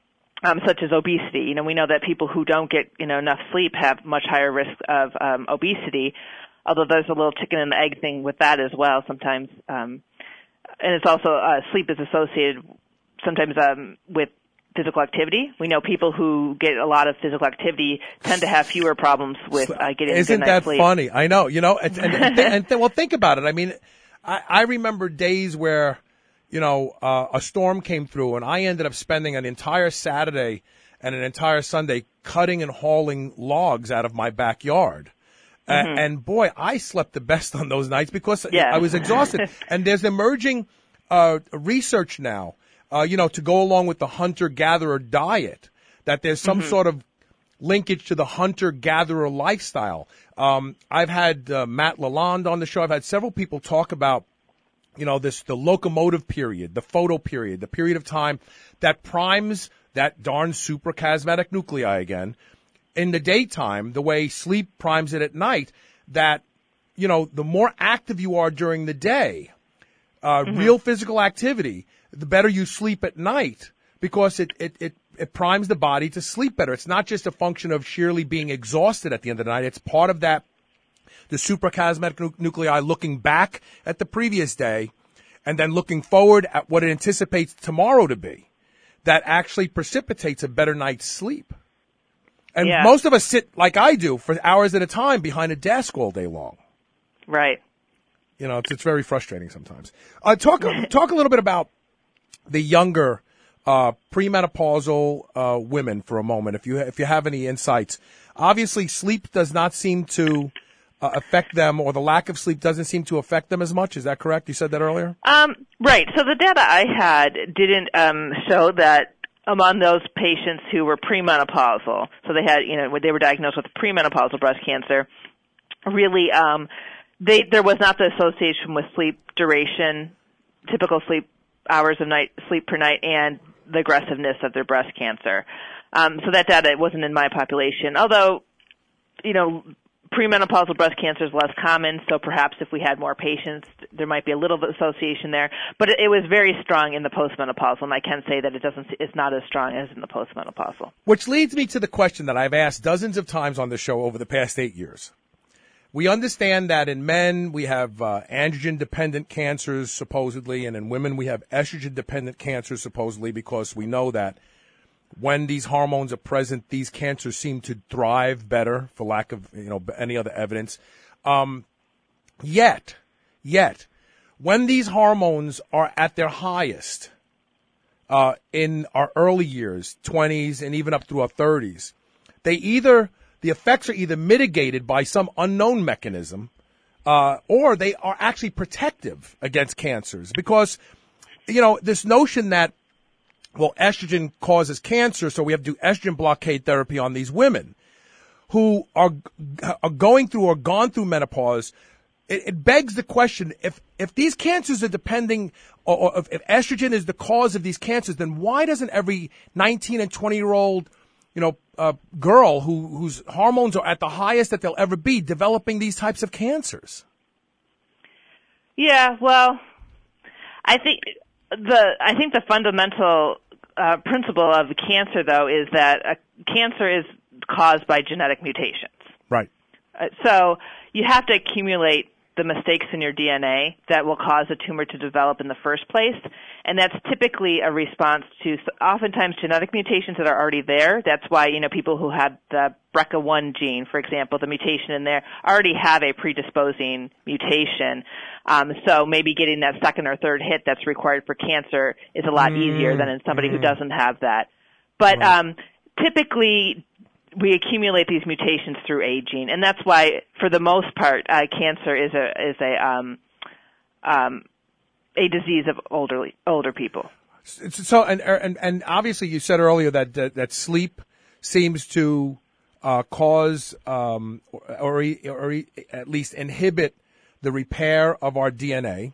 um, such as obesity. You know, we know that people who don't get, you know, enough sleep have much higher risk of, um, obesity. Although there's a little chicken and the egg thing with that as well sometimes. Um, and it's also, uh, sleep is associated sometimes um, with physical activity. We know people who get a lot of physical activity tend to have fewer problems with uh, getting Isn't good night's that sleep. funny? I know, you know, and, and, and, th- and th- well, think about it. I mean, I, I remember days where, you know, uh, a storm came through and I ended up spending an entire Saturday and an entire Sunday cutting and hauling logs out of my backyard. Mm-hmm. Uh, and boy, I slept the best on those nights because yes. I was exhausted. And there's emerging uh, research now, uh, you know, to go along with the hunter-gatherer diet, that there's some mm-hmm. sort of linkage to the hunter-gatherer lifestyle. Um, I've had uh, Matt Lalonde on the show. I've had several people talk about, you know, this the locomotive period, the photo period, the period of time that primes that darn suprachiasmatic nuclei again in the daytime, the way sleep primes it at night, that, you know, the more active you are during the day, uh, mm-hmm. real physical activity, the better you sleep at night because it, it, it, it primes the body to sleep better. It's not just a function of sheerly being exhausted at the end of the night. It's part of that, the suprachiasmatic nu- nuclei looking back at the previous day and then looking forward at what it anticipates tomorrow to be, that actually precipitates a better night's sleep. And yeah. most of us sit, like I do, for hours at a time behind a desk all day long. Right. You know, it's, it's very frustrating sometimes. Uh, talk talk a little bit about the younger uh, premenopausal uh, women for a moment, if you if you have any insights. Obviously, sleep does not seem to uh, affect them, or the lack of sleep doesn't seem to affect them as much. Is that correct? You said that earlier? Um, right. So the data I had didn't um, show that among those patients who were premenopausal, so they had, you know, when they were diagnosed with premenopausal breast cancer, really, um, they, there was not the association with sleep duration, typical sleep hours of night, sleep per night, and the aggressiveness of their breast cancer. Um, so that data wasn't in my population, although, you know, premenopausal breast cancer is less common, so perhaps if we had more patients, there might be a little bit of association there. But it, it was very strong in the postmenopausal, and I can say that it doesn't. It's not as strong as in the postmenopausal. Which leads me to the question that I've asked dozens of times on the show over the past eight years. We understand that in men we have uh, androgen-dependent cancers, supposedly, and in women we have estrogen-dependent cancers, supposedly, because we know that when these hormones are present, these cancers seem to thrive better, for lack of, you know, any other evidence. Um, yet, yet, when these hormones are at their highest, uh, in our early years, twenties, and even up through our thirties, they either, the effects are either mitigated by some unknown mechanism, uh, or they are actually protective against cancers. Because, you know, this notion that, well, estrogen causes cancer, so we have to do estrogen blockade therapy on these women who are are going through or gone through menopause. It, it begs the question, if if these cancers are depending, or, or if, if estrogen is the cause of these cancers, then why doesn't every nineteen and twenty-year-old, you know, uh, girl who whose hormones are at the highest that they'll ever be developing these types of cancers? Yeah, well, I think the I think the fundamental uh, principle of cancer, though, is that uh, cancer is caused by genetic mutations. Right. Uh, so you have to accumulate the mistakes in your D N A that will cause a tumor to develop in the first place. And that's typically a response to oftentimes genetic mutations that are already there. That's why, you know, people who have the B R C A one gene, for example, the mutation in there, already have a predisposing mutation. Um, so maybe getting that second or third hit that's required for cancer is a lot mm. easier than in somebody mm. who doesn't have that. But right. um, typically, we accumulate these mutations through aging, and that's why, for the most part, uh, cancer is a is a um, um, a disease of older older people. So, and and and obviously, you said earlier that that, that sleep seems to uh, cause um, or, or or at least inhibit the repair of our D N A.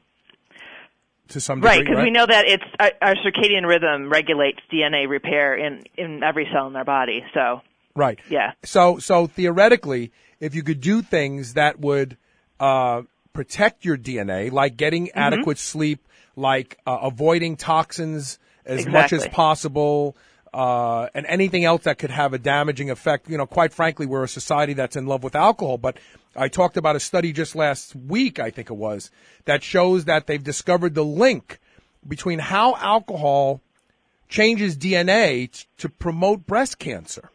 To some degree, right, because right? we know that it's our, our circadian rhythm regulates D N A repair in, in every cell in our body. So, right, yeah. So, so theoretically, if you could do things that would uh, protect your D N A, like getting mm-hmm. adequate sleep, like uh, avoiding toxins as exactly. much as possible, uh, and anything else that could have a damaging effect. You know, quite frankly, we're a society that's in love with alcohol, but I talked about a study just last week, I think it was, that shows that they've discovered the link between how alcohol changes D N A t- to promote breast cancer.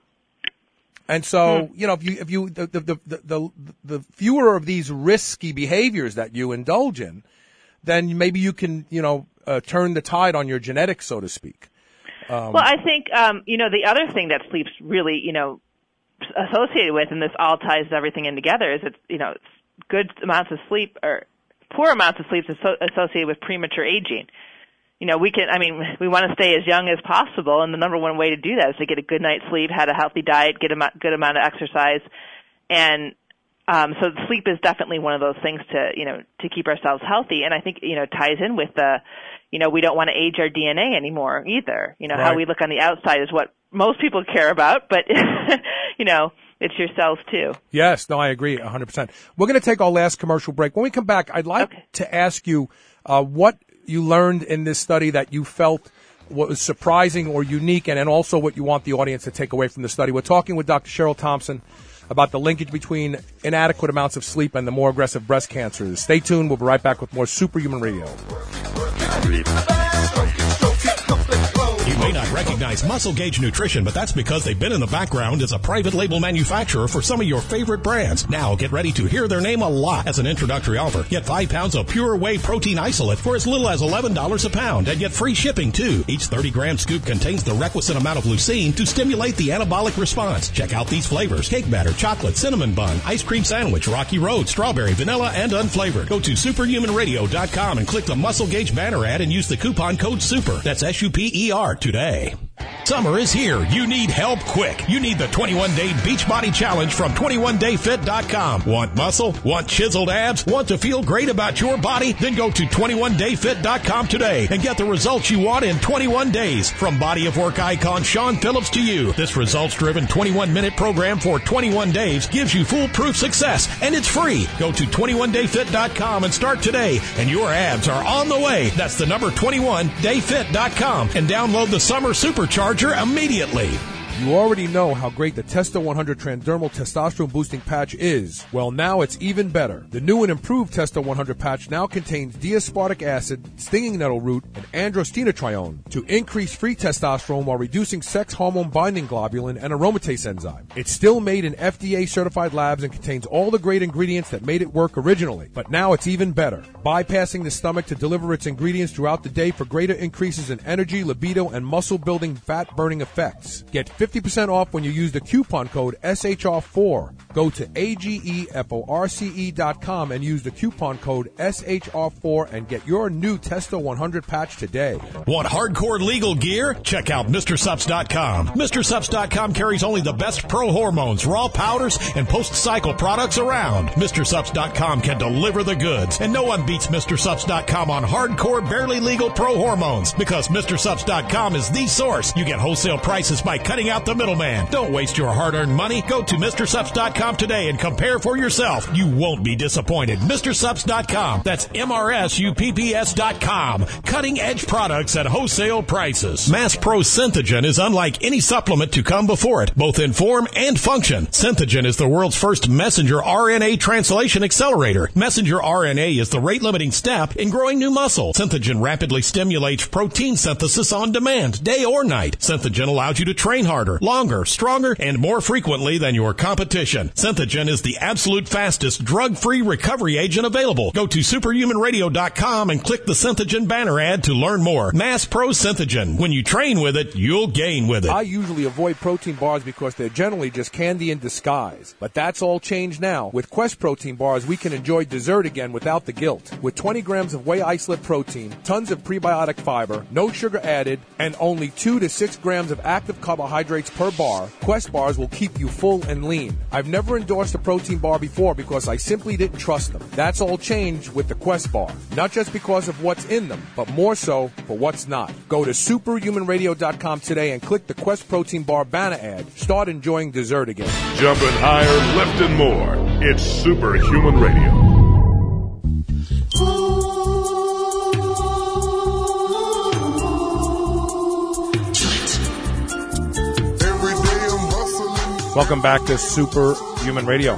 And so, hmm. you know, if you, if you, the, the, the, the, the fewer of these risky behaviors that you indulge in, then maybe you can, you know, uh, turn the tide on your genetics, so to speak. Um, well, I think, um, you know, the other thing that sleep's really, you know, associated with, and this all ties everything in together, is it's, you know, it's good amounts of sleep or poor amounts of sleep is so, associated with premature aging. You know, we can, I mean, we want to stay as young as possible, and the number one way to do that is to get a good night's sleep, have a healthy diet, get a good amount of exercise, and um, so sleep is definitely one of those things to, you know, to keep ourselves healthy, and I think, you know, ties in with the, you know, we don't want to age our D N A anymore either. You know, right. how we look on the outside is what most people care about, but, you know, it's your cells too. Yes, no, I agree one hundred percent. We're going to take our last commercial break. When we come back, I'd like okay. to ask you uh, what you learned in this study that you felt was surprising or unique, and then also what you want the audience to take away from the study. We're talking with Doctor Cheryl Thompson about the linkage between inadequate amounts of sleep and the more aggressive breast cancers. Stay tuned. We'll be right back with more Superhuman Radio. You may not recognize Muscle Gauge Nutrition, but that's because they've been in the background as a private label manufacturer for some of your favorite brands. Now get ready to hear their name a lot. As an introductory offer, get five pounds of pure whey protein isolate for as little as eleven dollars a pound and get free shipping too. Each thirty gram scoop contains the requisite amount of leucine to stimulate the anabolic response. Check out these flavors: cake batter, chocolate, cinnamon bun, ice cream sandwich, Rocky Road, strawberry, vanilla, and unflavored. Go to superhuman radio dot com and click the Muscle Gauge banner ad and use the coupon code SUPER. That's S U P E R today. Summer is here. You need help quick. You need the twenty-one day Beachbody Challenge from twenty-one day fit dot com. Want muscle? Want chiseled abs? Want to feel great about your body? Then go to twenty-one day fit dot com today and get the results you want in twenty-one days. From body of work icon Sean Phillips to you, this results-driven twenty-one minute program for twenty-one days gives you foolproof success, and it's free. Go to twenty-one day fit dot com and start today, and your abs are on the way. That's the number twenty-one day fit dot com, and download the Summer Supercharger immediately. You already know how great the Testo one hundred Transdermal Testosterone Boosting Patch is. Well, now it's even better. The new and improved Testo one hundred patch now contains D-aspartic acid, stinging nettle root, and androstenedione to increase free testosterone while reducing sex hormone binding globulin and aromatase enzyme. It's still made in F D A-certified labs and contains all the great ingredients that made it work originally. But now it's even better, bypassing the stomach to deliver its ingredients throughout the day for greater increases in energy, libido, and muscle-building, fat-burning effects. Get fifty percent off when you use the coupon code S H R four. Go to A G E F O R C E dot com and use the coupon code S H R four and get your new Testo one hundred patch today. Want hardcore legal gear? Check out Mister Supps dot com. Mister Supps dot com carries only the best pro hormones, raw powders, and post-cycle products around. Mister Supps dot com can deliver the goods, and no one beats Mister Supps dot com on hardcore, barely legal pro hormones, because Mister Supps dot com is the source. You get wholesale prices by cutting out without the middleman. Don't waste your hard-earned money. Go to Mister Supps dot com today and compare for yourself. You won't be disappointed. Mister Supps dot com. That's M R S U P P S dot com. Cutting-edge products at wholesale prices. Mass Pro Synthogen is unlike any supplement to come before it, both in form and function. Synthogen is the world's first messenger R N A translation accelerator. Messenger R N A is the rate-limiting step in growing new muscle. Synthogen rapidly stimulates protein synthesis on demand, day or night. Synthogen allows you to train harder, longer, stronger, and more frequently than your competition. Synthogen is the absolute fastest drug-free recovery agent available. Go to superhuman radio dot com and click the Synthogen banner ad to learn more. Mass Pro Synthogen. When you train with it, you'll gain with it. I usually avoid protein bars because they're generally just candy in disguise. But that's all changed now. With Quest protein bars, we can enjoy dessert again without the guilt. With twenty grams of whey isolate protein, tons of prebiotic fiber, no sugar added, and only two to six grams of active carbohydrates per bar, Quest bars will keep you full and lean. I've never endorsed a protein bar before because I simply didn't trust them. That's all changed with the Quest bar. Not just because of what's in them, but more so for what's not. Go to superhuman radio dot com today and click the Quest protein bar banner ad. Start enjoying dessert again. Jumping higher, lifting more. It's Superhuman Radio. Welcome back to Superhuman Radio.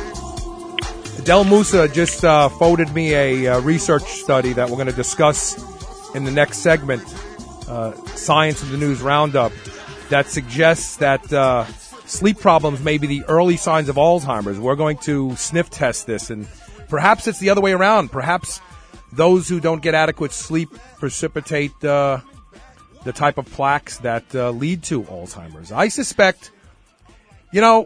Del Musa just uh, forwarded me a uh, research study that we're going to discuss in the next segment, uh, Science of the News Roundup, that suggests that uh, sleep problems may be the early signs of Alzheimer's. We're going to sniff test this, and perhaps it's the other way around. Perhaps those who don't get adequate sleep precipitate uh, the type of plaques that uh, lead to Alzheimer's. I suspect, you know,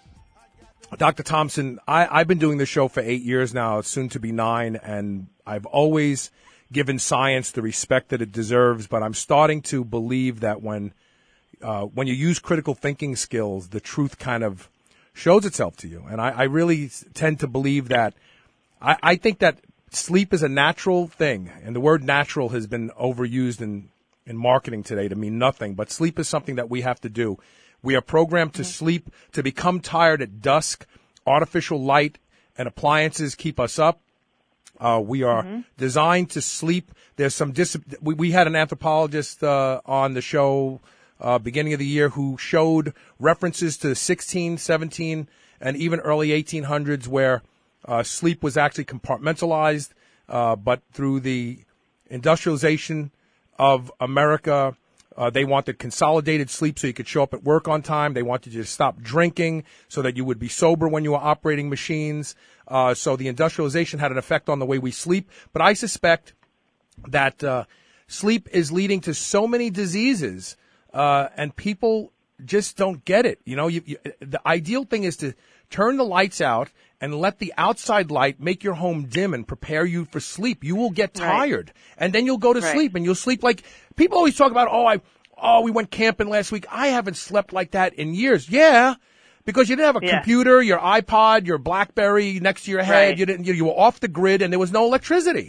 Doctor Thompson, I, I've been doing this show for eight years now, soon to be nine, and I've always given science the respect that it deserves, but I'm starting to believe that when uh, when you use critical thinking skills, the truth kind of shows itself to you. And I, I really tend to believe that. I, I think that sleep is a natural thing, and the word natural has been overused in, in marketing today to mean nothing, but sleep is something that we have to do. We are programmed to sleep, to become tired at dusk. Artificial light and appliances keep us up. Uh, we are mm-hmm. designed to sleep. There's some dis- we, we had an anthropologist uh, on the show uh, beginning of the year who showed references to sixteen, seventeen, and even early eighteen hundreds where uh, sleep was actually compartmentalized, uh, but through the industrialization of America, Uh, they wanted consolidated sleep so you could show up at work on time. They wanted you to stop drinking so that you would be sober when you were operating machines. Uh, so the industrialization had an effect on the way we sleep. But I suspect that uh, sleep is leading to so many diseases, uh, and people just don't get it. You know, you, you, the ideal thing is to turn the lights out and let the outside light make your home dim and prepare you for sleep. You will get tired, right. and then you'll go to right. sleep, and you'll sleep like people always talk about. Oh, I, oh, we went camping last week. I haven't slept like that in years. Yeah, because you didn't have a yeah. computer, your iPod, your BlackBerry next to your head. Right. You didn't. You, you were off the grid, and there was no electricity.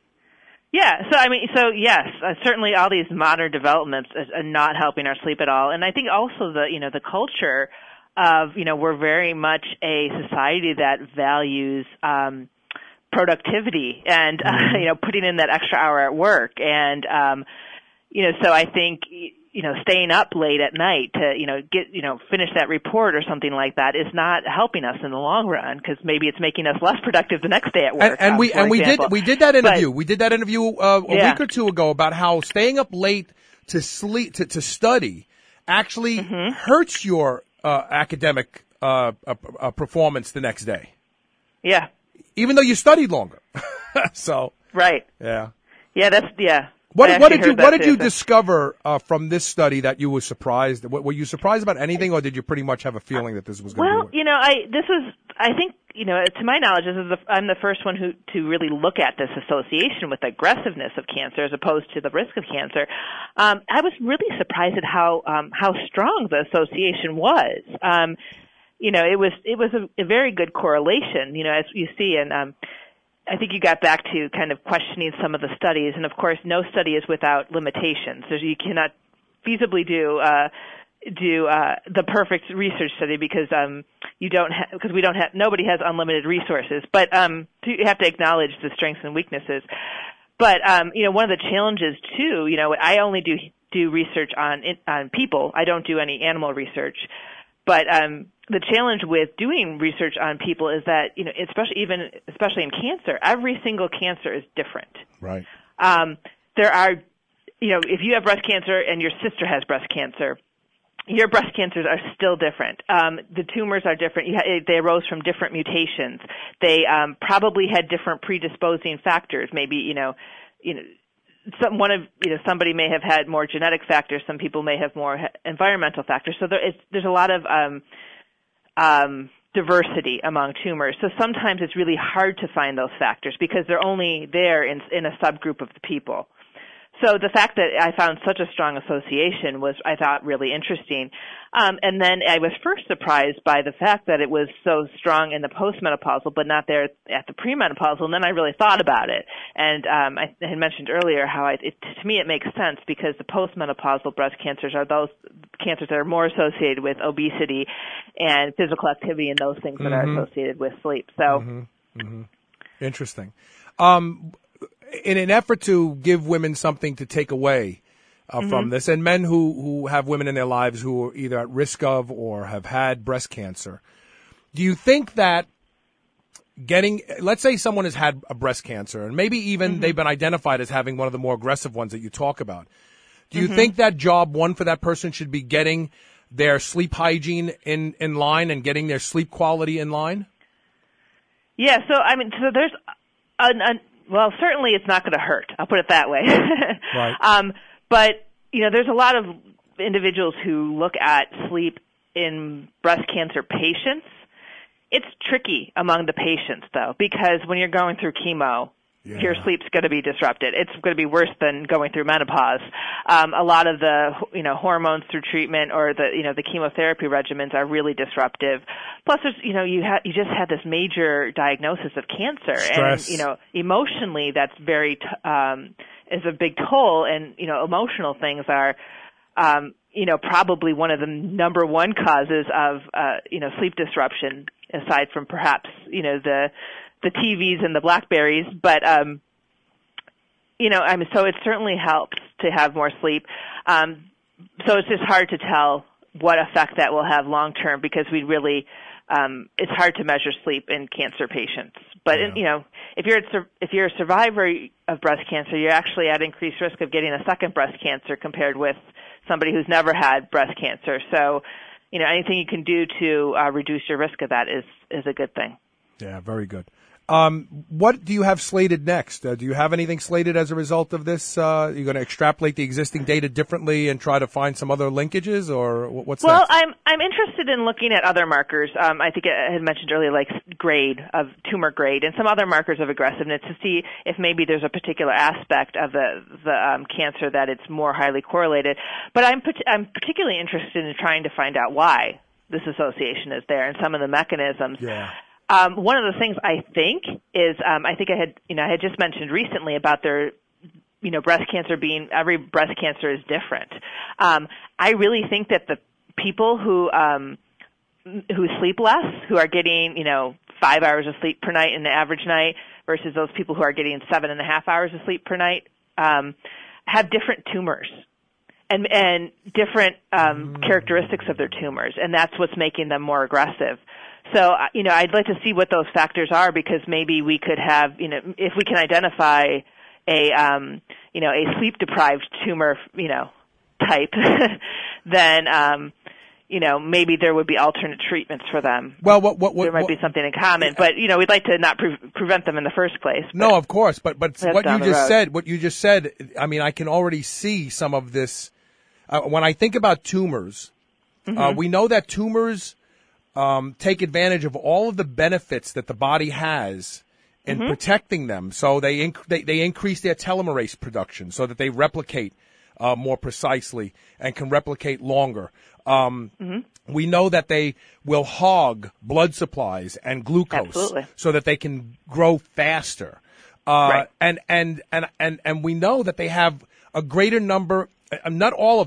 Yeah, so I mean, so yes, uh, certainly all these modern developments are, are not helping our sleep at all, and I think also the you know the culture of, you know, we're very much a society that values um, productivity and, uh, you know, putting in that extra hour at work. And, um, you know, so I think, you know, staying up late at night to, you know, get, you know, finish that report or something like that is not helping us in the long run because maybe it's making us less productive the next day at work. And, and um, we and we example. did we did that interview. But, we did that interview uh, a yeah. week or two ago about how staying up late to sleep to, to study actually mm-hmm. hurts your Uh, academic uh, uh, uh, performance the next day. Yeah. Even though you studied longer. So. Right. Yeah. Yeah, that's, yeah. What, what did you, what did too, you so. discover uh, from this study that you were surprised? Were you surprised about anything, or did you pretty much have a feeling that this was going to well, be? Well, you know, I, this was, I think, you know, to my knowledge, this is the, I'm the first one who, to really look at this association with aggressiveness of cancer as opposed to the risk of cancer. Um, I was really surprised at how, um, how strong the association was. Um, you know, it was, it was a, a very good correlation, you know, as you see, and, um, I think you got back to kind of questioning some of the studies, and of course, no study is without limitations. So you cannot feasibly do, uh, do uh, the perfect research study because um, you don't ha- because we don't have nobody has unlimited resources, but um, you have to acknowledge the strengths and weaknesses. But um, you know, one of the challenges too, you know, I only do do research on on people. I don't do any animal research. But um, the challenge with doing research on people is that, you know, especially even especially in cancer, every single cancer is different. Right. Um, there are, you know, if you have breast cancer and your sister has breast cancer, your breast cancers are still different. Um, the tumors are different. You ha- they arose from different mutations. They um, probably had different predisposing factors. Maybe, you know, you know, some one of you know somebody may have had more genetic factors. Some people may have more environmental factors. So there is there's a lot of um, um, diversity among tumors. So sometimes it's really hard to find those factors because they're only there in in a subgroup of the people. So the fact that I found such a strong association was, I thought, really interesting. Um, and then I was first surprised by the fact that it was so strong in the postmenopausal, but not there at the premenopausal. And then I really thought about it. And um, I had mentioned earlier how I, it, to me it makes sense because the postmenopausal breast cancers are those cancers that are more associated with obesity and physical activity and those things that Mm-hmm. are associated with sleep. So, Mm-hmm. Mm-hmm. Interesting. Um, in an effort to give women something to take away uh, Mm-hmm. from this, and men who, who have women in their lives who are either at risk of or have had breast cancer, do you think that getting, let's say someone has had a breast cancer, and maybe even Mm-hmm. they've been identified as having one of the more aggressive ones that you talk about, do you Mm-hmm. think that job one for that person should be getting their sleep hygiene in, in line and getting their sleep quality in line? Yeah, so I mean, so there's an, an well, certainly it's not going to hurt. I'll put it that way. Right. Um, but you know, there's a lot of individuals who look at sleep in breast cancer patients. It's tricky among the patients, though, because when you're going through chemo, Yeah. your sleep's going to be disrupted. It's going to be worse than going through menopause. Um, a lot of the, you know, hormones through treatment or the, you know, the chemotherapy regimens are really disruptive. Plus, there's, you know, you ha- you just had this major diagnosis of cancer, Stress. and you know, emotionally, that's very t- um, is a big toll. And you know, emotional things are, um, you know, probably one of the number one causes of, uh, you know, sleep disruption, aside from perhaps, you know, the the T Vs and the Blackberries, but, um, you know, I mean, so it certainly helps to have more sleep. Um, so it's just hard to tell what effect that will have long term because we really, um, it's hard to measure sleep in cancer patients. But, Yeah. you know, if you're, a, if you're a survivor of breast cancer, you're actually at increased risk of getting a second breast cancer compared with somebody who's never had breast cancer. So, you know, anything you can do to uh, reduce your risk of that is, is a good thing. Yeah, very good. Um, what do you have slated next? Uh, do you have anything slated as a result of this? Uh, you're going to extrapolate the existing data differently and try to find some other linkages, or wh- what's well, next? I'm I'm interested in looking at other markers. Um, I think I had mentioned earlier, like grade of tumor grade, and some other markers of aggressiveness to see if maybe there's a particular aspect of the the um, cancer that it's more highly correlated. But I'm pat- I'm particularly interested in trying to find out why this association is there and some of the mechanisms. Yeah. Um, one of the things I think is, um, I think I had, you know, I had just mentioned recently about their, you know, breast cancer being, every breast cancer is different. Um, I really think that the people who, um, who sleep less, who are getting, you know, five hours of sleep per night in the average night versus those people who are getting seven and a half hours of sleep per night, um, have different tumors. And, and different um, characteristics of their tumors, and that's what's making them more aggressive. So, you know, I'd like to see what those factors are because maybe we could have, you know, if we can identify a, um, you know, a sleep-deprived tumor, you know, type, then, um, you know, maybe there would be alternate treatments for them. Well, what, what, what there might what, be something in common, but you know, we'd like to not pre- prevent them in the first place. No, of course, but but That's what you down the just road. said, what you just said, I mean, I can already see some of this. Uh, when I think about tumors, uh, Mm-hmm. we know that tumors um, take advantage of all of the benefits that the body has in Mm-hmm. protecting them. So they, inc- they they increase their telomerase production so that they replicate uh, more precisely and can replicate longer. Um, Mm-hmm. We know that they will hog blood supplies and glucose Absolutely. so that they can grow faster. Uh, Right. and, and, and, and, and we know that they have a greater number, uh, not all of them,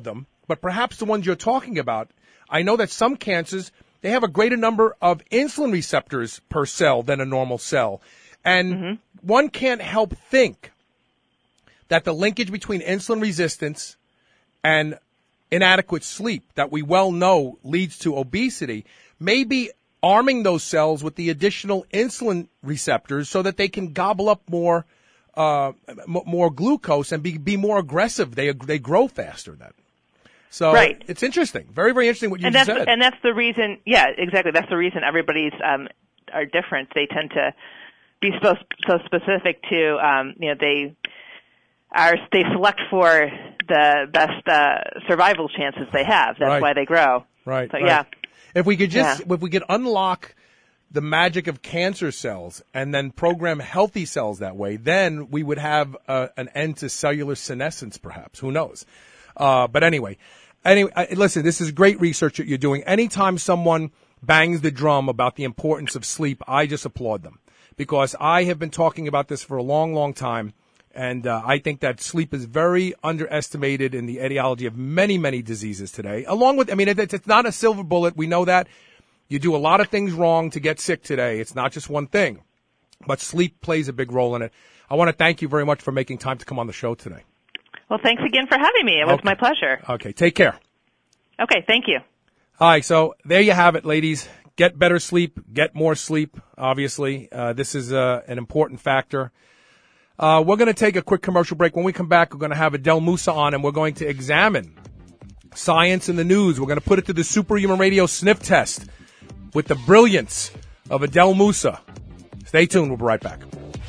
but perhaps the ones you're talking about, I know that some cancers, they have a greater number of insulin receptors per cell than a normal cell. And mm-hmm. one can't help think that the linkage between insulin resistance and inadequate sleep that we well know leads to obesity may be arming those cells with the additional insulin receptors so that they can gobble up more uh, m- more glucose and be, be more aggressive. They they grow faster then. So right. It's interesting. Very, very interesting what you and that's, said. And that's the reason, yeah, exactly. That's the reason everybody's um, are different. They tend to be so, so specific to, um, you know, they are they select for the best uh, survival chances they have. That's right. why they grow. Right. So, right. yeah. If we could just, yeah. if we could unlock the magic of cancer cells and then program healthy cells that way, then we would have uh, an end to cellular senescence, perhaps. Who knows? Uh, but anyway, anyway, uh, listen, this is great research that you're doing. Anytime someone bangs the drum about the importance of sleep, I just applaud them because I have been talking about this for a long, long time. And uh, I think that sleep is very underestimated in the etiology of many, many diseases today. Along with, I mean, it, it's not a silver bullet. We know that. You do a lot of things wrong to get sick today. It's not just one thing. But sleep plays a big role in it. I want to thank you very much for making time to come on the show today. Well, thanks again for having me. It was okay. my pleasure. Okay, take care. Okay, thank you. All right, so there you have it, ladies. Get better sleep, get more sleep, obviously. Uh, this is uh, an important factor. Uh, we're going to take a quick commercial break. When we come back, we're going to have Adele Musa on, and we're going to examine science in the news. We're going to put it to the Superhuman Radio sniff test with the brilliance of Adele Musa. Stay tuned. We'll be right back.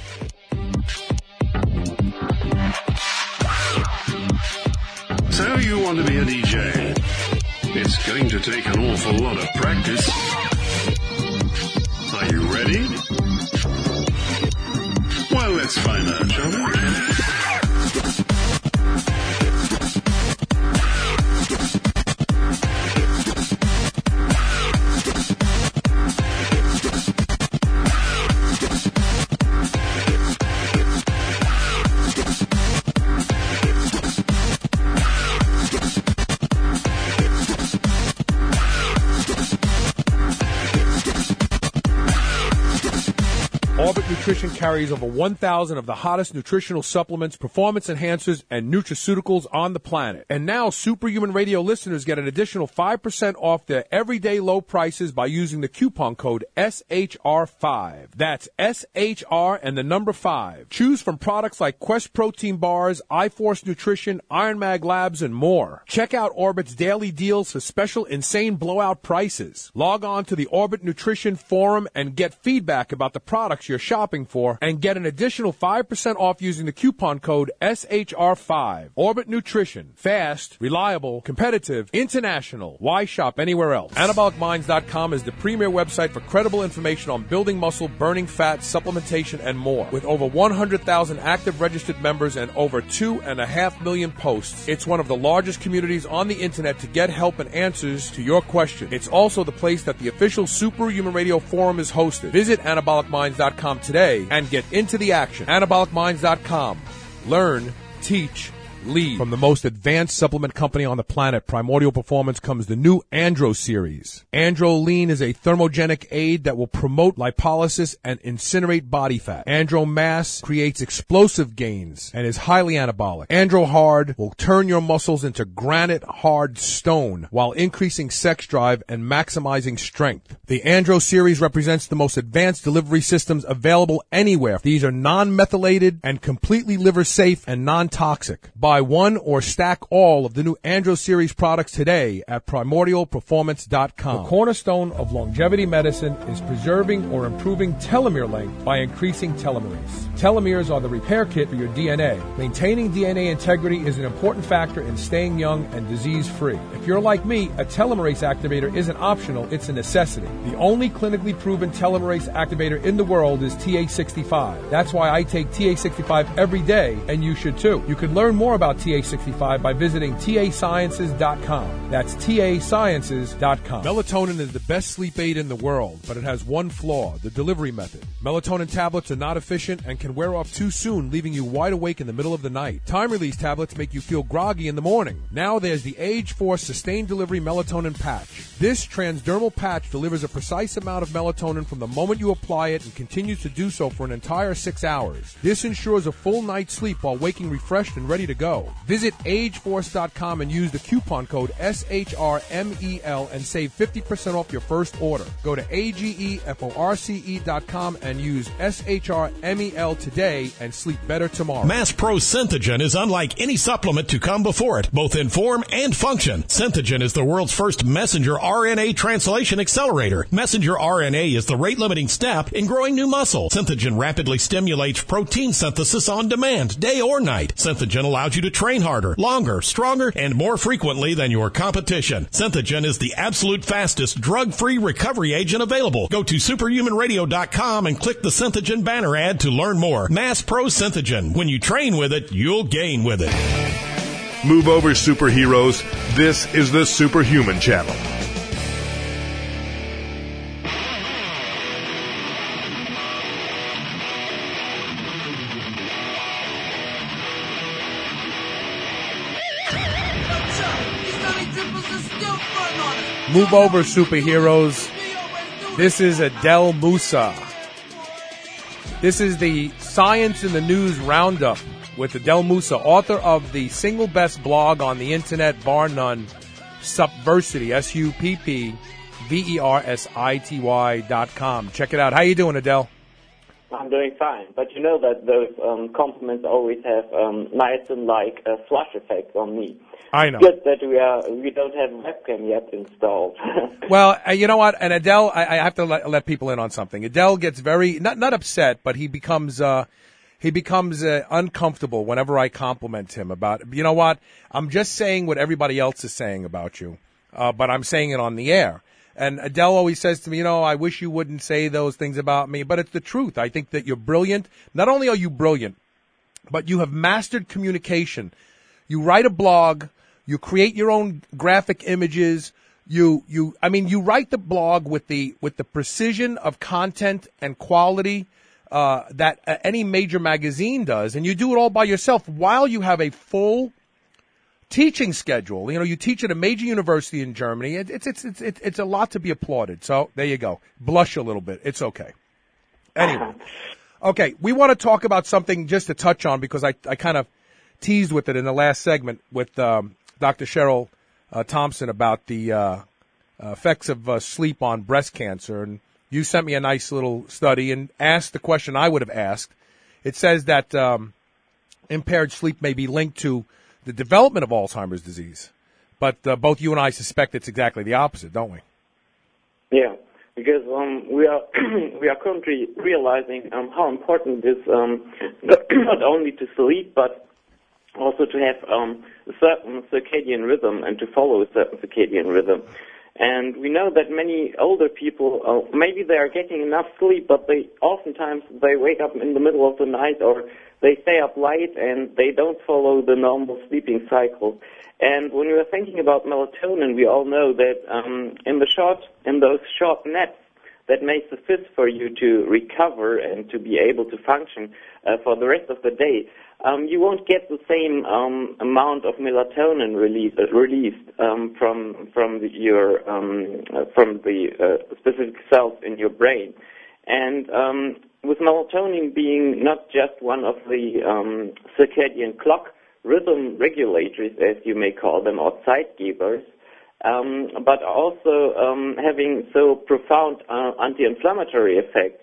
So you want to be a D J? It's going to take an awful lot of practice. Are you ready? Well, let's find out, shall we? Orbit Nutrition carries over one thousand of the hottest nutritional supplements, performance enhancers, and nutraceuticals on the planet. And now Superhuman Radio listeners get an additional five percent off their everyday low prices by using the coupon code S H R five. That's S H R and the number five. Choose from products like Quest Protein Bars, iForce Nutrition, Iron Mag Labs, and more. Check out Orbit's daily deals for special insane blowout prices. Log on to the Orbit Nutrition Forum and get feedback about the products you're shopping for and get an additional five percent off using the coupon code S H R five. Orbit Nutrition. Fast, reliable, competitive, international. Why shop anywhere else? Anabolic Minds dot com is the premier website for credible information on building muscle, burning fat, supplementation, and more. With over one hundred thousand active registered members and over two and a half million posts, it's one of the largest communities on the internet to get help and answers to your questions. It's also the place that the official Superhuman Radio Forum is hosted. Visit Anabolic Minds dot com today and get into the action. Anabolic Minds dot com. Learn, teach, lead. From the most advanced supplement company on the planet, Primordial Performance, comes the new Andro series. Andro Lean is a thermogenic aid that will promote lipolysis and incinerate body fat. Andro Mass creates explosive gains and is highly anabolic. Andro Hard will turn your muscles into granite hard stone while increasing sex drive and maximizing strength. The Andro series represents the most advanced delivery systems available anywhere. These are non-methylated and completely liver safe and non-toxic. Buy one or stack all of the new Andro series products today at Primordial Performance dot com. The cornerstone of longevity medicine is preserving or improving telomere length by increasing telomerase. Telomeres are the repair kit for your D N A. Maintaining D N A integrity is an important factor in staying young and disease-free. If you're like me, a telomerase activator isn't optional, it's a necessity. The only clinically proven telomerase activator in the world is T A sixty-five. That's why I take T A sixty-five every day, and you should too. You can learn more about about T A sixty-five by visiting T A sciences dot com. That's T A sciences dot com. Melatonin is the best sleep aid in the world, but it has one flaw, the delivery method. Melatonin tablets are not efficient and can wear off too soon, leaving you wide awake in the middle of the night. Time-release tablets make you feel groggy in the morning. Now there's the Age Force Sustained Delivery Melatonin Patch. This transdermal patch delivers a precise amount of melatonin from the moment you apply it and continues to do so for an entire six hours. This ensures a full night's sleep while waking refreshed and ready to go. Visit age force dot com and use the coupon code S H R M E L and save fifty percent off your first order. Go to A G E F O R C E dot com and use S H R M E L today and sleep better tomorrow. Mass Pro Synthogen is unlike any supplement to come before it, both in form and function. Synthogen is the world's first messenger R N A translation accelerator. Messenger R N A is the rate-limiting step in growing new muscle. Synthogen rapidly stimulates protein synthesis on demand, day or night. Synthogen allows you to train harder, longer, stronger, and more frequently than your competition. Synthogen is the absolute fastest drug-free recovery agent available. Go to superhuman radio dot com and click the Synthogen banner ad to learn more. Mass Pro Synthogen. When you train with it, you'll gain with it. Move over, superheroes. This is the Superhuman Channel. Move over, superheroes. This is Adel Moussa. This is the Science in the News Roundup with Adel Moussa, author of the single best blog on the internet, bar none, Suppversity, S U P P V E R S I T Y dot com. Check it out. How you doing, Adel? I'm doing fine, but you know that those um, compliments always have um, nice-and-like uh, flush effects on me. I know. Good that we are we don't have a webcam yet installed. Well, uh, you know what? And Adel, I, I have to let, let people in on something. Adel gets very not not upset, but he becomes uh, he becomes uh, uncomfortable whenever I compliment him about. You know what? I'm just saying what everybody else is saying about you, uh, but I'm saying it on the air. And Adel always says to me, you know, I wish you wouldn't say those things about me, but it's the truth. I think that you're brilliant. Not only are you brilliant, but you have mastered communication. You write a blog. You create your own graphic images. You, you, I mean, you write the blog with the, with the precision of content and quality, uh, that uh, any major magazine does. And you do it all by yourself while you have a full teaching schedule. You know, you teach at a major university in Germany. It, it's, it's, it's, it's, it's a lot to be applauded. So there you go. Blush a little bit. It's okay. Anyway. Okay. We want to talk about something just to touch on because I, I kind of teased with it in the last segment with, um, Doctor Cheryl uh, Thompson about the uh, uh, effects of uh, sleep on breast cancer. And you sent me a nice little study and asked the question I would have asked. It says that um, impaired sleep may be linked to the development of Alzheimer's disease. But uh, both you and I suspect it's exactly the opposite, don't we? Yeah, because um, we are we are currently realizing um, how important it is um, not only to sleep, but also to have um, a certain circadian rhythm and to follow a certain circadian rhythm. And we know that many older people, uh, maybe they are getting enough sleep, but they oftentimes they wake up in the middle of the night or they stay up late and they don't follow the normal sleeping cycle. And when we are thinking about melatonin, we all know that um, in the short, in those short naps, that may suffice for you to recover and to be able to function uh, for the rest of the day. Um, you won't get the same um, amount of melatonin release, uh, released um, from from the, your um, uh, from the uh, specific cells in your brain. And um, with melatonin being not just one of the um, circadian clock rhythm regulators, as you may call them, or zeitgebers, um, but also um, having so profound uh, anti-inflammatory effects,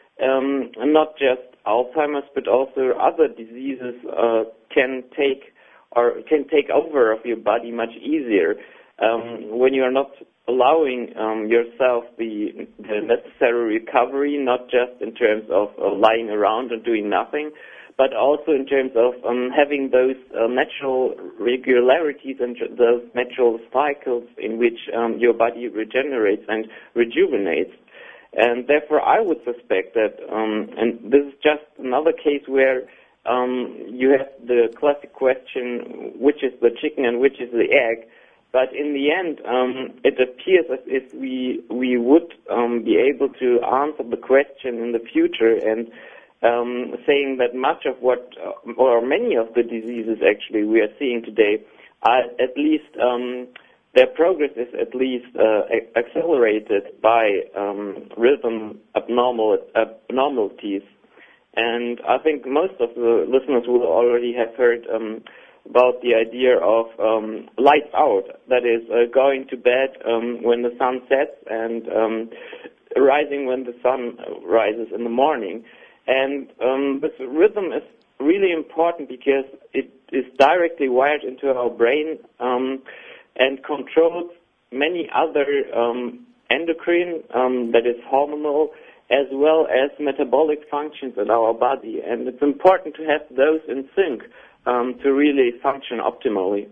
um, not just Alzheimer's, but also other diseases uh, can take or can take over of your body much easier um, when you are not allowing um, yourself the, the necessary recovery, not just in terms of uh, lying around and doing nothing, but also in terms of um, having those uh, natural regularities and those natural cycles in which um, your body regenerates and rejuvenates. And therefore, I would suspect that, um, and this is just another case where um, you have the classic question, which is the chicken and which is the egg. But in the end, um, it appears as if we we would um, be able to answer the question in the future, and um, saying that much of what, uh, or many of the diseases actually we are seeing today, are at least um, their progress is at least uh, accelerated by um, rhythm abnormal abnormalities. And I think most of the listeners will already have heard um, about the idea of um, lights out, that is, uh, going to bed um, when the sun sets and um, rising when the sun rises in the morning. And um, this rhythm is really important because it is directly wired into our brain um, and controls many other um, endocrine, um, that is hormonal, as well as metabolic functions in our body. And it's important to have those in sync Um, to really function optimally.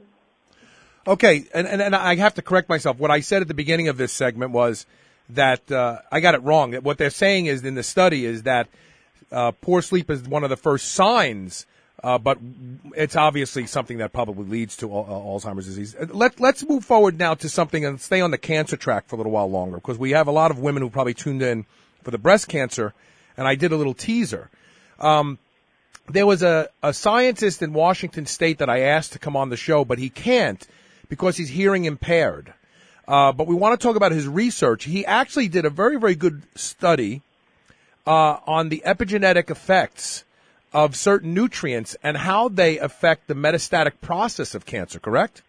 Okay, and, and, and I have to correct myself. What I said at the beginning of this segment was that uh, I got it wrong. That what they're saying is in the study is that uh, poor sleep is one of the first signs, uh, but it's obviously something that probably leads to al- Alzheimer's disease. Let, let's move forward now to something and stay on the cancer track for a little while longer, because we have a lot of women who probably tuned in for the breast cancer, and I did a little teaser. Um, There was a, a scientist in Washington State that I asked to come on the show, but he can't because he's hearing impaired. Uh, but we want to talk about his research. He actually did a very, very good study uh, on the epigenetic effects of certain nutrients and how they affect the metastatic process of cancer, correct?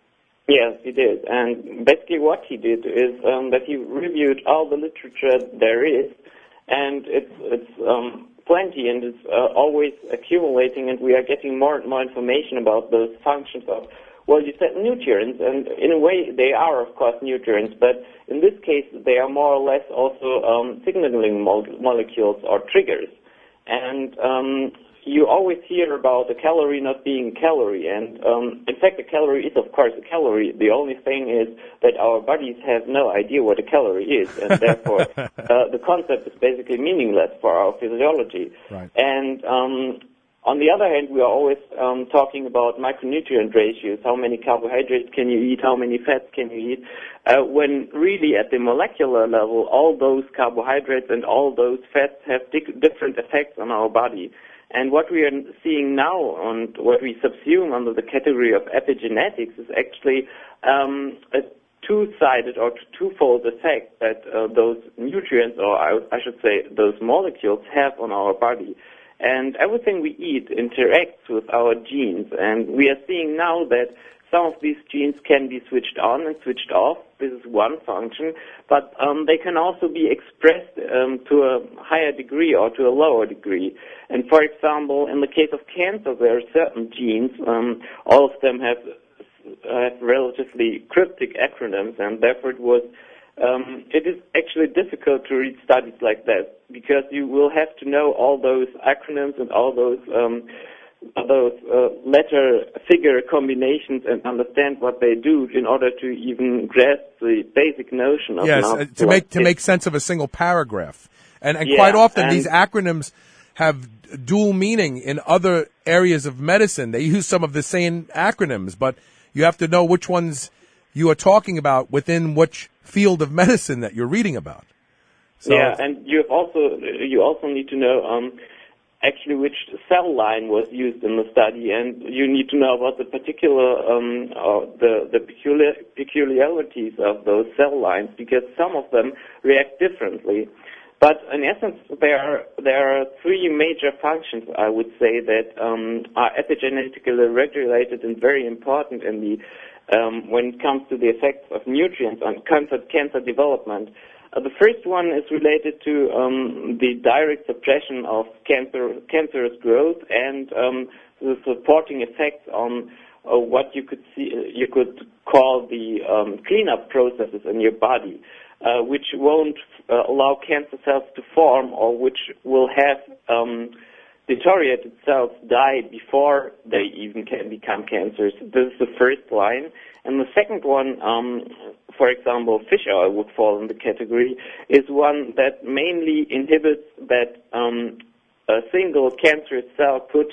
Yes, he did. And basically what he did is um, that he reviewed all the literature there is, and it's, it's um, plenty, and it's uh, always accumulating, and we are getting more and more information about those functions of, well, you said nutrients, and in a way they are, of course, nutrients, but in this case they are more or less also um, signaling mo- molecules or triggers. And um, you always hear about a calorie not being a calorie, and um, in fact a calorie is, of course, a calorie. The only thing is that our bodies have no idea what a calorie is, and therefore uh, the concept is basically meaningless for our physiology. Right. And um, on the other hand, we are always um, talking about micronutrient ratios. How many carbohydrates can you eat? How many fats can you eat? Uh, when really at the molecular level, all those carbohydrates and all those fats have di- different effects on our body. And what we are seeing now, and what we subsume under the category of epigenetics, is actually um, a two-sided or twofold effect that uh, those nutrients, or I, I should say those molecules, have on our body. And everything we eat interacts with our genes. And we are seeing now that some of these genes can be switched on and switched off. This is one function. But um, they can also be expressed um, to a higher degree or to a lower degree. And for example, in the case of cancer, there are certain genes. Um, all of them have, have relatively cryptic acronyms, and therefore it was Um, it is actually difficult to read studies like that, because you will have to know all those acronyms and all those um, those uh, letter figure combinations and understand what they do in order to even grasp the basic notion of yes uh, to make to make sense of a single paragraph. And, and yeah, quite often and these acronyms have dual meaning in other areas of medicine. They use some of the same acronyms, but you have to know which ones you are talking about within which field of medicine that you're reading about. So, yeah, and you also you also need to know um, actually which cell line was used in the study, and you need to know about the particular um, uh, the the peculiar, peculiarities of those cell lines, because some of them react differently. But in essence, there are there are three major functions, I would say, that um, are epigenetically regulated and very important in the Um, when it comes to the effects of nutrients on cancer, cancer development. Uh, the first one is related to um, the direct suppression of cancer, cancerous growth and um, the supporting effects on uh, what you could see, you could call the um, cleanup processes in your body, uh, which won't uh, allow cancer cells to form, or which will have um, deteriorated cells die before they even can become cancers. This is the first line. And the second one, um, for example, fish oil would fall in the category, is one that mainly inhibits that um, a single cancerous cell could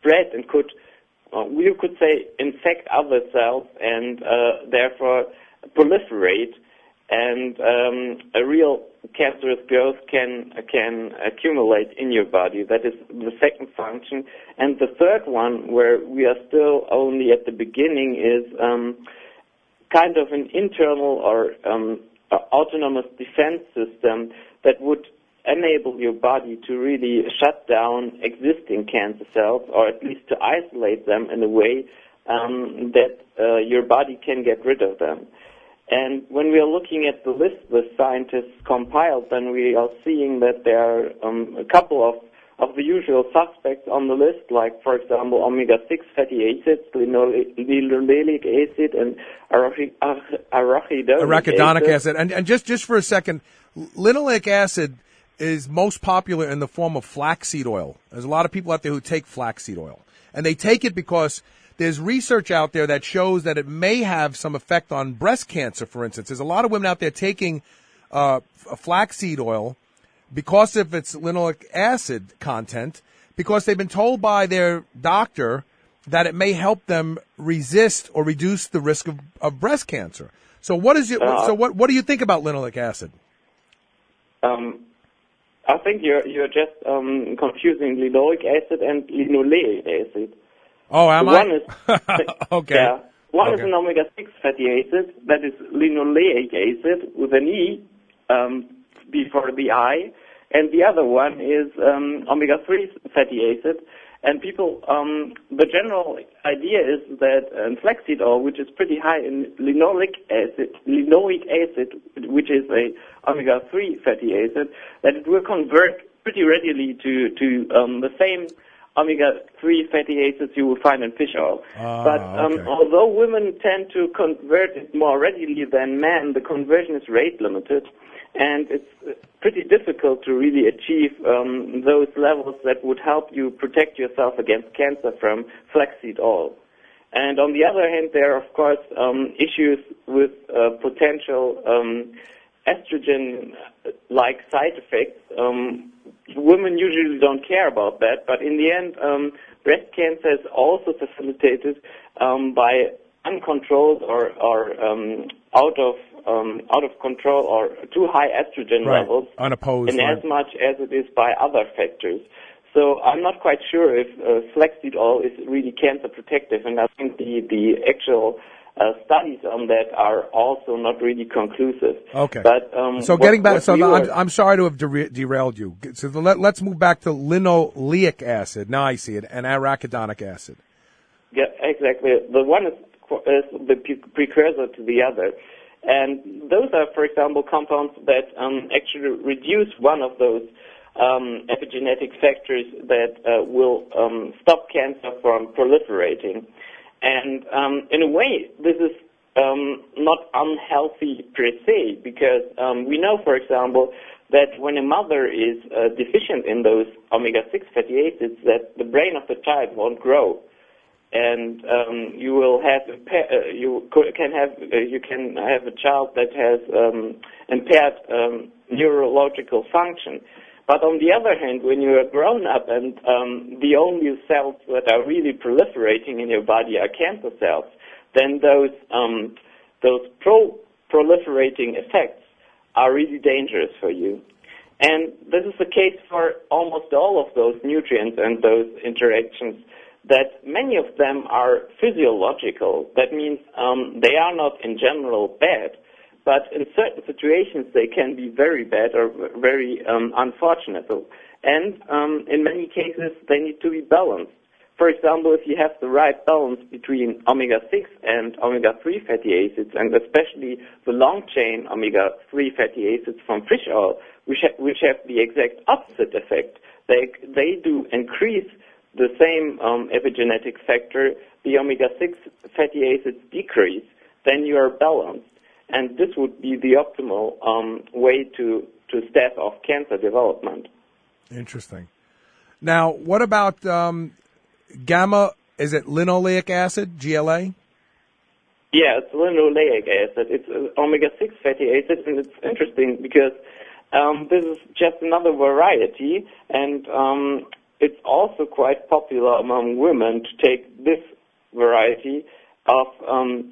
spread and could, uh, you could say, infect other cells and uh, therefore proliferate, and um, a real cancerous growth can can accumulate in your body. That is the second function. And the third one, where we are still only at the beginning, is um, kind of an internal or um, autonomous defense system that would enable your body to really shut down existing cancer cells, or at least to isolate them in a way um, that uh, your body can get rid of them. And when we are looking at the list the scientists compiled, then we are seeing that there are um, a couple of, of the usual suspects on the list, like, for example, omega six fatty acids, linole- linoleic acid, and arachi- arachidonic, arachidonic acid. acid. And, and just, just for a second, linoleic acid is most popular in the form of flaxseed oil. There's a lot of people out there who take flaxseed oil. And they take it because there's research out there that shows that it may have some effect on breast cancer, for instance. There's a lot of women out there taking uh, flaxseed oil because of its linoleic acid content, because they've been told by their doctor that it may help them resist or reduce the risk of, of breast cancer. So what is it? Uh, so what what do you think about linoleic acid? Um, I think you're you're just um, confusing linoleic acid and linoleic acid. Oh, am one I? Is, okay. Yeah. One okay. is an omega six fatty acid, that is linoleic acid with an E um, before the I, and the other one is um, omega three fatty acid. And people, um, the general idea is that um, flaxseed oil, which is pretty high in linoleic acid, linoleic acid, which is a omega three fatty acid, that it will convert pretty readily to to um, the same omega three fatty acids you will find in fish oil. Ah, but um, okay. although women tend to convert it more readily than men, the conversion is rate limited, and it's pretty difficult to really achieve um, those levels that would help you protect yourself against cancer from flaxseed oil. And on the other hand, there are, of course, um, issues with uh, potential um, estrogen-like side effects. Um, women usually don't care about that, but in the end, um, breast cancer is also facilitated um, by uncontrolled or, or um, out of um, out of control or too high estrogen right. levels, unopposed, and right. as much as it is by other factors. So I'm not quite sure if uh, flaxseed oil is really cancer protective, and I think the the actual uh, studies on that are also not really conclusive. Okay. But um, so what, getting back, what so we I'm, were, I'm sorry to have dera- derailed you. So the, let, let's move back to linoleic acid. Now I see it, and arachidonic acid. Yeah, exactly. The one is, is the precursor to the other. And those are, for example, compounds that um, actually reduce one of those um, epigenetic factors that uh, will um, stop cancer from proliferating. And um, in a way, this is um, not unhealthy per se, because um, we know, for example, that when a mother is uh, deficient in those omega six fatty acids, that the brain of the child won't grow. And um, you will have uh, you can have uh, you can have a child that has um, impaired um, neurological function. But on the other hand, when you are grown up and um, the only cells that are really proliferating in your body are cancer cells, then those um, those pro proliferating effects are really dangerous for you. And this is the case for almost all of those nutrients and those interactions, that many of them are physiological. That means um, they are not in general bad, but in certain situations they can be very bad or very um, unfortunate. And um, in many cases they need to be balanced. For example, if you have the right balance between omega six and omega three fatty acids, and especially the long-chain omega three fatty acids from fish oil, which, ha- which have the exact opposite effect, they, they do increase the same um, epigenetic factor, the omega six fatty acids decrease, then you are balanced. And this would be the optimal um, way to, to stave off cancer development. Interesting. Now, what about um, gamma, is it linoleic acid, G L A? Yeah, it's linoleic acid. It's uh, omega six fatty acid, and it's interesting because um, this is just another variety, and um, it's also quite popular among women to take this variety of um,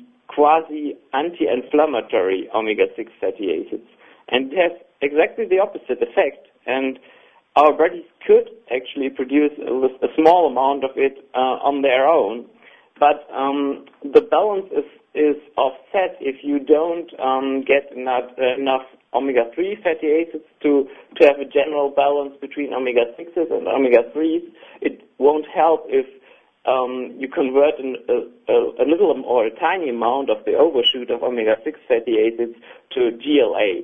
quasi-anti-inflammatory omega six fatty acids. And it has exactly the opposite effect. And our bodies could actually produce a, a small amount of it uh, on their own. But um, the balance is, is offset if you don't um, get enough, uh, enough omega three fatty acids to, to have a general balance between omega sixes and omega threes. It won't help if um, you convert an, a, a little or a tiny amount of the overshoot of omega six fatty acids to G L A.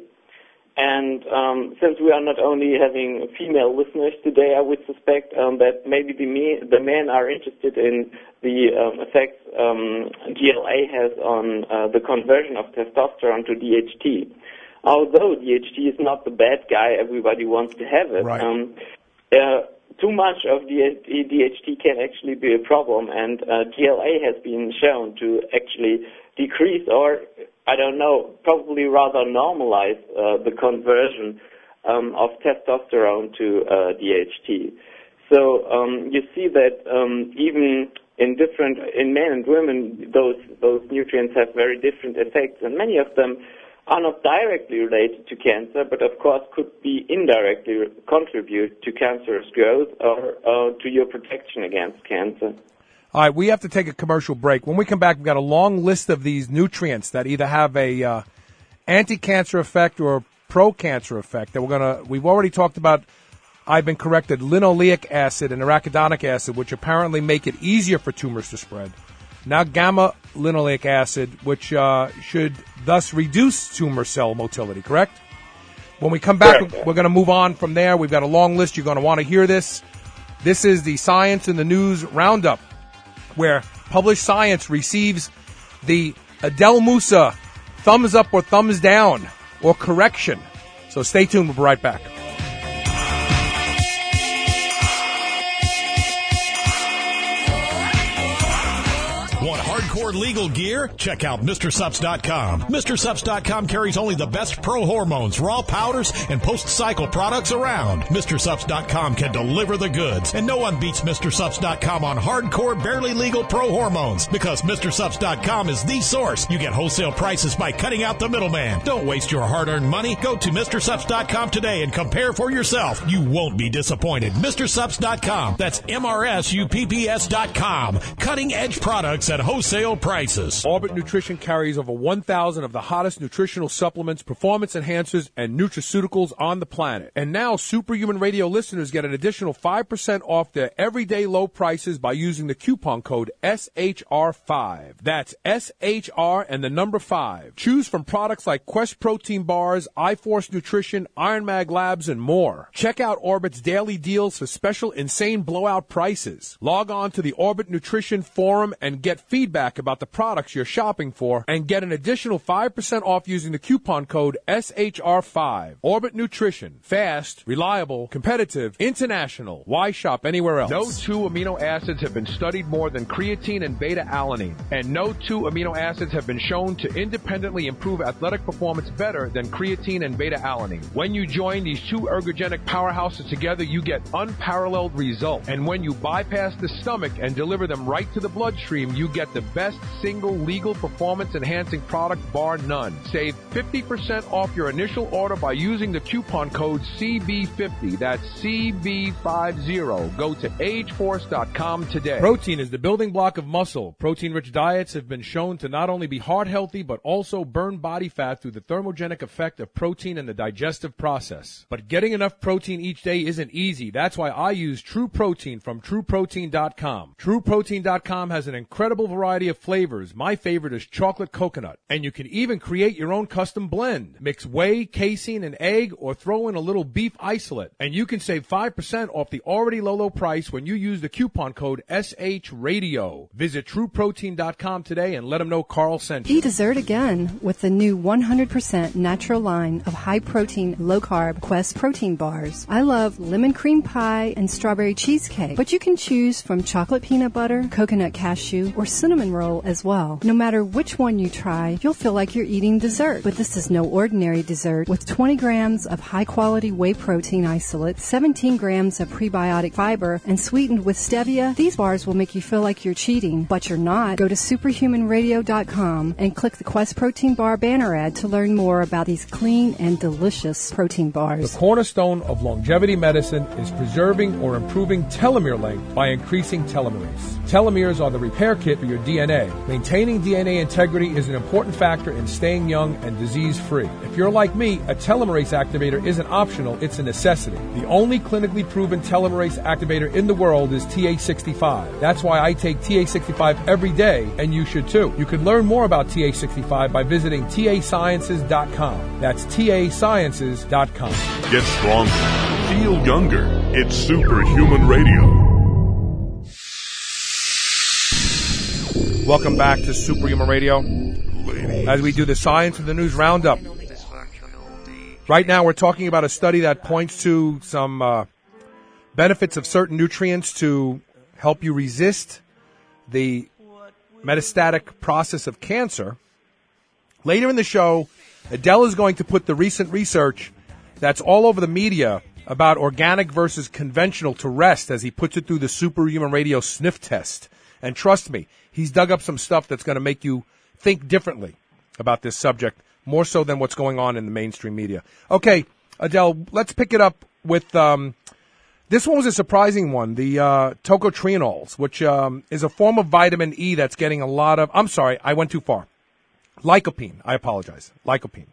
And um, since we are not only having female listeners today, I would suspect um, that maybe the, me- the men are interested in the um, effects um, G L A has on uh, the conversion of testosterone to D H T. Although D H T is not the bad guy, everybody wants to have it. Right. Um, uh, too much of D H T can actually be a problem, and uh, G L A has been shown to actually decrease or, I don't know, probably rather normalize uh, the conversion um, of testosterone to uh, D H T. So um, you see that um, even in different, in men and women, those those nutrients have very different effects, and many of them are not directly related to cancer, but of course could be indirectly contribute to cancerous growth or uh, to your protection against cancer. All right, we have to take a commercial break. When we come back, we've got a long list of these nutrients that either have a uh, anti-cancer effect or a pro-cancer effect. That we're gonna. We've already talked about. I've been corrected. Linoleic acid and arachidonic acid, which apparently make it easier for tumors to spread. Now gamma linoleic acid, which uh, should thus reduce tumor cell motility. Correct? When we come back, Correct. We're going to move on from there. We've got a long list. You're going to want to hear this. This is the Science in the News Roundup, where Published Science receives the Adel Musa thumbs up or thumbs down or correction. So stay tuned. We'll be right back. Want hardcore legal gear? Check out Mister Supps dot com. Mister Supps dot com carries only the best pro hormones, raw powders, and post-cycle products around. Mister Supps dot com can deliver the goods, and no one beats Mister Supps dot com on hardcore, barely legal pro hormones, because Mister Supps dot com is the source. You get wholesale prices by cutting out the middleman. Don't waste your hard-earned money. Go to Mister Supps dot com today and compare for yourself. You won't be disappointed. Mister Supps dot com. That's M R S U P P S dot com. Cutting-edge products at wholesale prices. Orbit Nutrition carries over one thousand of the hottest nutritional supplements, performance enhancers, and nutraceuticals on the planet. And now Superhuman Radio listeners get an additional five percent off their everyday low prices by using the coupon code S H R five. That's S H R and the number five. Choose from products like Quest Protein Bars, iForce Nutrition, Iron Mag Labs, and more. Check out Orbit's daily deals for special insane blowout prices. Log on to the Orbit Nutrition forum and get feedback about the products you're shopping for and get an additional five percent off using the coupon code S H R five. Orbit Nutrition. Fast, reliable, competitive, international. Why shop anywhere else? No two amino acids have been studied more than creatine and beta-alanine. And no two amino acids have been shown to independently improve athletic performance better than creatine and beta-alanine. When you join these two ergogenic powerhouses together, you get unparalleled results. And when you bypass the stomach and deliver them right to the bloodstream, you get the best single legal performance enhancing product bar none. Save fifty percent off your initial order by using the coupon code C B fifty. That's C B fifty. Go to age force dot com today. Protein is the building block of muscle. Protein-rich diets have been shown to not only be heart healthy, but also burn body fat through the thermogenic effect of protein in the digestive process. But getting enough protein each day isn't easy. That's why I use True Protein from True Protein dot com. True Protein dot com has an incredible variety of flavors. My favorite is chocolate coconut. And you can even create your own custom blend. Mix whey, casein, and egg, or throw in a little beef isolate. And you can save five percent off the already low, low price when you use the coupon code S H Radio. Visit True Protein dot com today and let them know Carl sent you. Eat dessert again with the new one hundred percent natural line of high-protein, low-carb Quest protein bars. I love lemon cream pie and strawberry cheesecake, but you can choose from chocolate peanut butter, coconut cashew, or cinnamon roll as well. No matter which one you try, you'll feel like you're eating dessert. But this is no ordinary dessert. With twenty grams of high-quality whey protein isolate, seventeen grams of prebiotic fiber, and sweetened with stevia, these bars will make you feel like you're cheating, but you're not. Go to superhuman radio dot com and click the Quest Protein Bar banner ad to learn more about these clean and delicious protein bars. The cornerstone of longevity medicine is preserving or improving telomere length by increasing telomerase. Telomeres are the repair kit for your D N A. Maintaining D N A integrity is an important factor in staying young and disease-free. If you're like me, a telomerase activator isn't optional, it's a necessity. The only clinically proven telomerase activator in the world is T A sixty-five. That's why I take T A sixty-five every day, and you should too. You can learn more about T A sixty-five by visiting T A sciences dot com. That's T A sciences dot com. Get stronger. Feel younger. It's Superhuman Radio. Welcome back to Superhuman Radio. As we do the Science of the News Roundup. Right now we're talking about a study that points to some uh, benefits of certain nutrients to help you resist the metastatic process of cancer. Later in the show, Adele is going to put the recent research that's all over the media about organic versus conventional to rest as he puts it through the Superhuman Radio sniff test. And trust me, he's dug up some stuff that's going to make you think differently about this subject, more so than what's going on in the mainstream media. Okay, Adele, let's pick it up with, um, this one was a surprising one, the uh, tocotrienols, which um, is a form of vitamin E that's getting a lot of, I'm sorry, I went too far. Lycopene, I apologize, lycopene.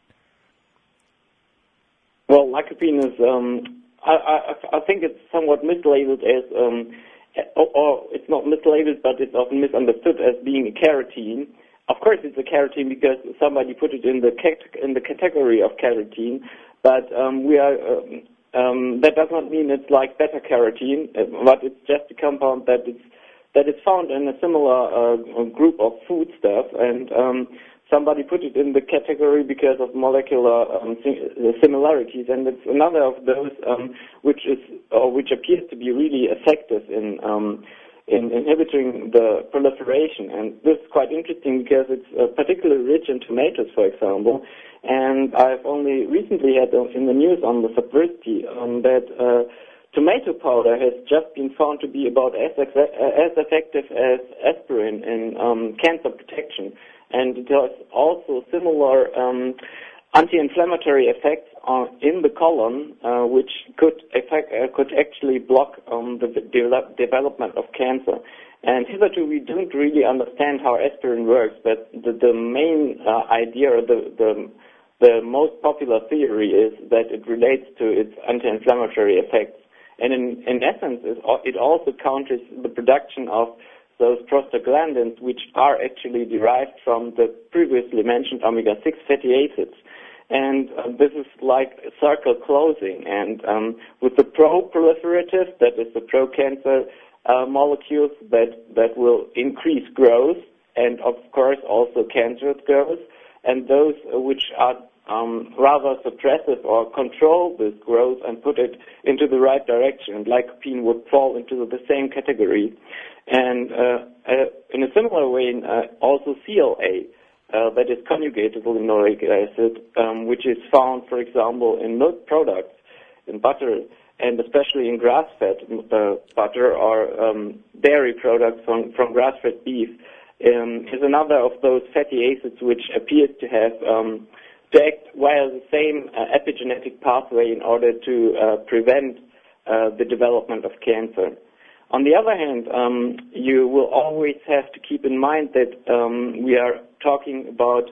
Well, lycopene is, um, I, I, I think it's somewhat mislabeled as, um, or, or it's not mislabeled, but it's often misunderstood as being a carotene. Of course, it's a carotene because somebody put it in the cat- in the category of carotene, but um, we are. Um, um, that does not mean it's like beta carotene, but it's just a compound that is that is found in a similar uh, group of foodstuff, and um, somebody put it in the category because of molecular um, similarities, and it's another of those um, which is or which appears to be really effective in. Um, in inhibiting the proliferation. And this is quite interesting because it's uh, particularly rich in tomatoes, for example. And I've only recently had in the news on the Subversity um, that uh, tomato powder has just been found to be about as, ex- as effective as aspirin in um, cancer protection. And it has also similar um, anti-inflammatory effects on, in the colon, uh, which could affect, uh, could actually block um, the de- development of cancer. And hitherto, we don't really understand how aspirin works, but the, the main uh, idea, or the, the the most popular theory, is that it relates to its anti-inflammatory effects. And in, in essence, it also counters the production of those prostaglandins, which are actually derived from the previously mentioned omega six fatty acids. And uh, this is like circle closing. And um, with the pro-proliferative, that is the pro-cancer uh, molecules that, that will increase growth and, of course, also cancerous growth, and those uh, which are um, rather suppressive or control this growth and put it into the right direction. And lycopene would fall into the same category. And uh, uh, in a similar way, uh, also C L A. Uh, that is conjugated linoleic acid, um, which is found, for example, in milk products, in butter, and especially in grass-fed uh, butter or um, dairy products from, from grass-fed beef, um, is another of those fatty acids which appears to have um, to act via the same uh, epigenetic pathway in order to uh, prevent uh, the development of cancer. On the other hand, um, you will always have to keep in mind that um, we are talking about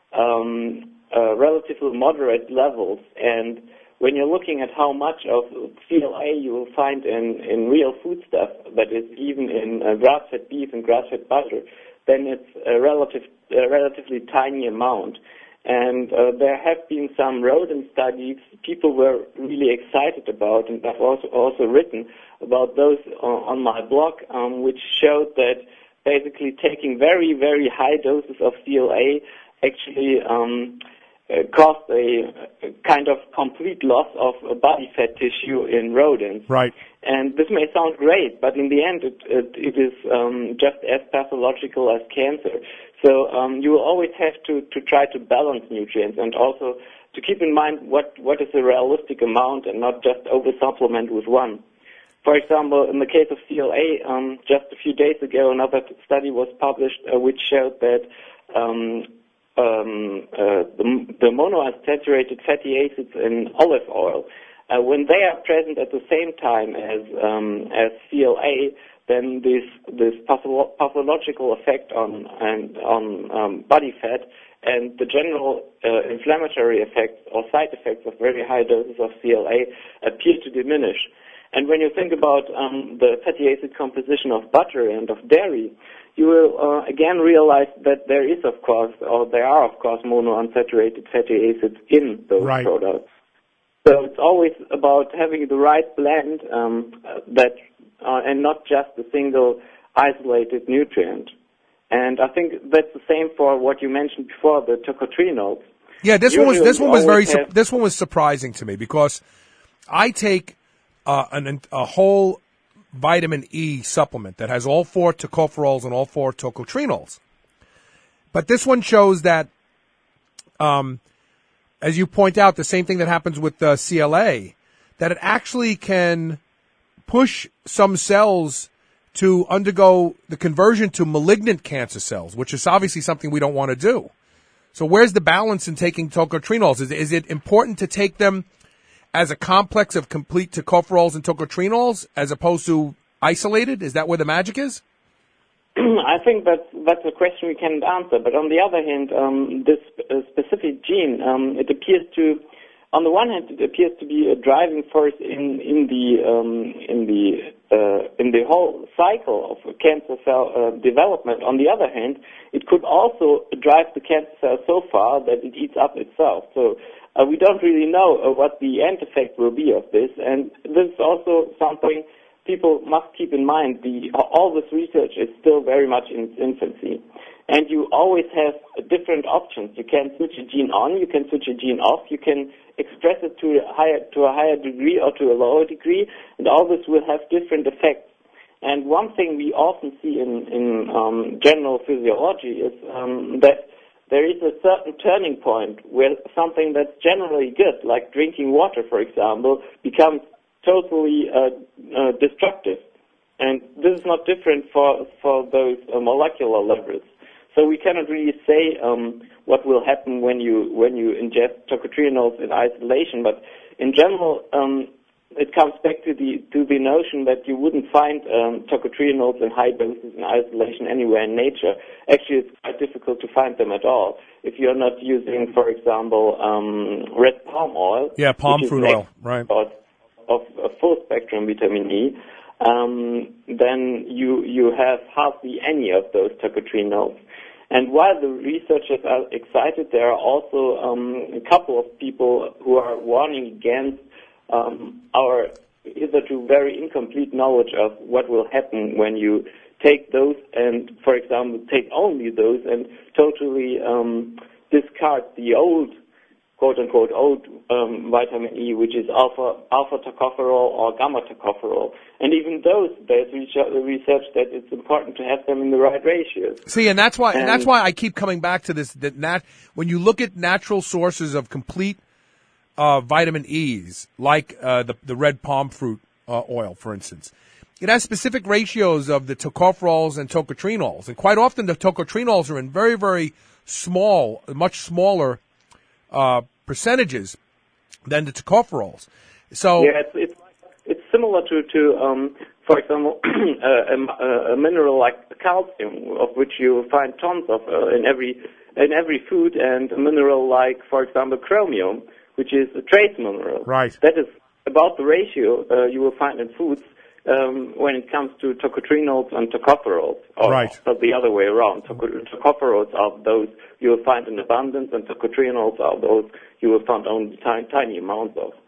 um, uh, relatively moderate levels, and when you're looking at how much of C L A you will find in, in real foodstuff, that is even in uh, grass-fed beef and grass-fed butter, then it's a relative, a relatively tiny amount. And uh, there have been some rodent studies people were really excited about, and I've also, also written about those on, on my blog, um, which showed that basically taking very, very high doses of C L A actually um, uh, caused a, a kind of complete loss of uh, body fat tissue in rodents. Right. And this may sound great, but in the end, it, it, it is um, just as pathological as cancer. So um, you will always have to, to try to balance nutrients, and also to keep in mind what, what is a realistic amount and not just over-supplement with one. For example, in the case of C L A, um, just a few days ago, another study was published uh, which showed that um, um, uh, the, the monounsaturated fatty acids in olive oil, uh, when they are present at the same time as um, as C L A, then this this patholo- pathological effect on and on um, body fat and the general uh, inflammatory effects or side effects of very high doses of C L A appear to diminish. And when you think about um, the fatty acid composition of butter and of dairy, you will uh, again realize that there is, of course, or there are, of course, monounsaturated fatty acids in those right. products. So it's always about having the right blend um, that, uh, and not just a single isolated nutrient. And I think that's the same for what you mentioned before, the tocotrienols. Yeah, this Usually one was this one was very have, su- this one was surprising to me because I take uh, an, a whole vitamin E supplement that has all four tocopherols and all four tocotrienols, but this one shows that, um, as you point out, the same thing that happens with uh, C L A, that it actually can push some cells to undergo the conversion to malignant cancer cells, which is obviously something we don't want to do. So where's the balance in taking tocotrienols? Is, is it important to take them as a complex of complete tocopherols and tocotrienols as opposed to isolated? Is that where the magic is? I think that's, that's a question we can't answer. But on the other hand, um, this uh, specific gene, um, it appears to, on the one hand, it appears to be a driving force in, in the um, in the uh, in the whole cycle of cancer cell uh, development. On the other hand, it could also drive the cancer cell so far that it eats up itself. So uh, we don't really know uh, what the end effect will be of this. And this is also something people must keep in mind. The all this research is still very much in its infancy. And you always have different options. You can switch a gene on, you can switch a gene off, you can express it to a higher, to a higher degree or to a lower degree, and all this will have different effects. And one thing we often see in, in um, general physiology is um, that there is a certain turning point where something that's generally good, like drinking water, for example, becomes totally uh, uh, destructive. And this is not different for, for those uh, molecular levels. So we cannot really say um, what will happen when you when you ingest tocotrienols in isolation. But in general, um, it comes back to the to the notion that you wouldn't find um, tocotrienols in high doses in isolation anywhere in nature. Actually, it's quite difficult to find them at all if you're not using, for example, um, red palm oil. Yeah, palm fruit oil, right? Of, of, of full spectrum vitamin E. Um, then you you have hardly any of those tocotrienols. And while the researchers are excited, there are also um, a couple of people who are warning against um, our hitherto very incomplete knowledge of what will happen when you take those and, for example, take only those and totally um, discard the old, quote-unquote, old um, vitamin E, which is alpha, alpha tocopherol or gamma tocopherol. And even those, there's research that it's important to have them in the right ratios. See, and that's why, and, and that's why I keep coming back to this. That nat, when you look at natural sources of complete uh, vitamin E's, like uh, the the red palm fruit uh, oil, for instance, it has specific ratios of the tocopherols and tocotrienols, and quite often the tocotrienols are in very, very small, much smaller uh, percentages than the tocopherols. So yeah, it's, it's It's similar to, to um, for example, a, a, a mineral like calcium, of which you find tons of uh, in every in every food, and a mineral like, for example, chromium, which is a trace mineral. Right. That is about the ratio uh, you will find in foods um, when it comes to tocotrienols and tocopherols. Or, right. Or the other way around. Tocopherols are those you will find in abundance, and tocotrienols are those you will find only tiny, tiny amounts of.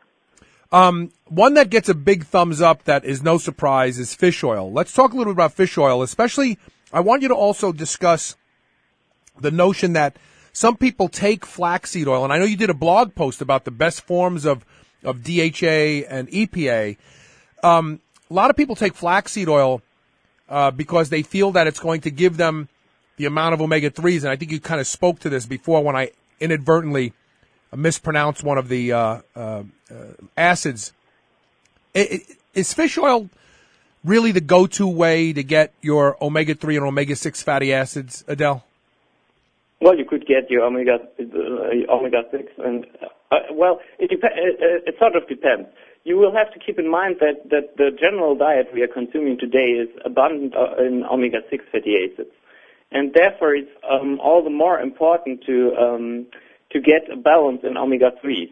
Um, one that gets a big thumbs up that is no surprise is fish oil. Let's talk a little bit about fish oil, especially I want you to also discuss the notion that some people take flaxseed oil, and I know you did a blog post about the best forms of, of D H A and E P A. Um, a lot of people take flaxseed oil uh, because they feel that it's going to give them the amount of omega threes, and I think you kind of spoke to this before when I inadvertently mispronounced one of the uh, uh, uh, acids. It, it, is fish oil really the go-to way to get your omega three and omega six fatty acids, Adele? Well, you could get your omega uh, omega six, and uh, well, it, dep- it, it sort of depends. You will have to keep in mind that, that the general diet we are consuming today is abundant in omega six fatty acids, and therefore it's um, all the more important to um, to get a balance in omega threes.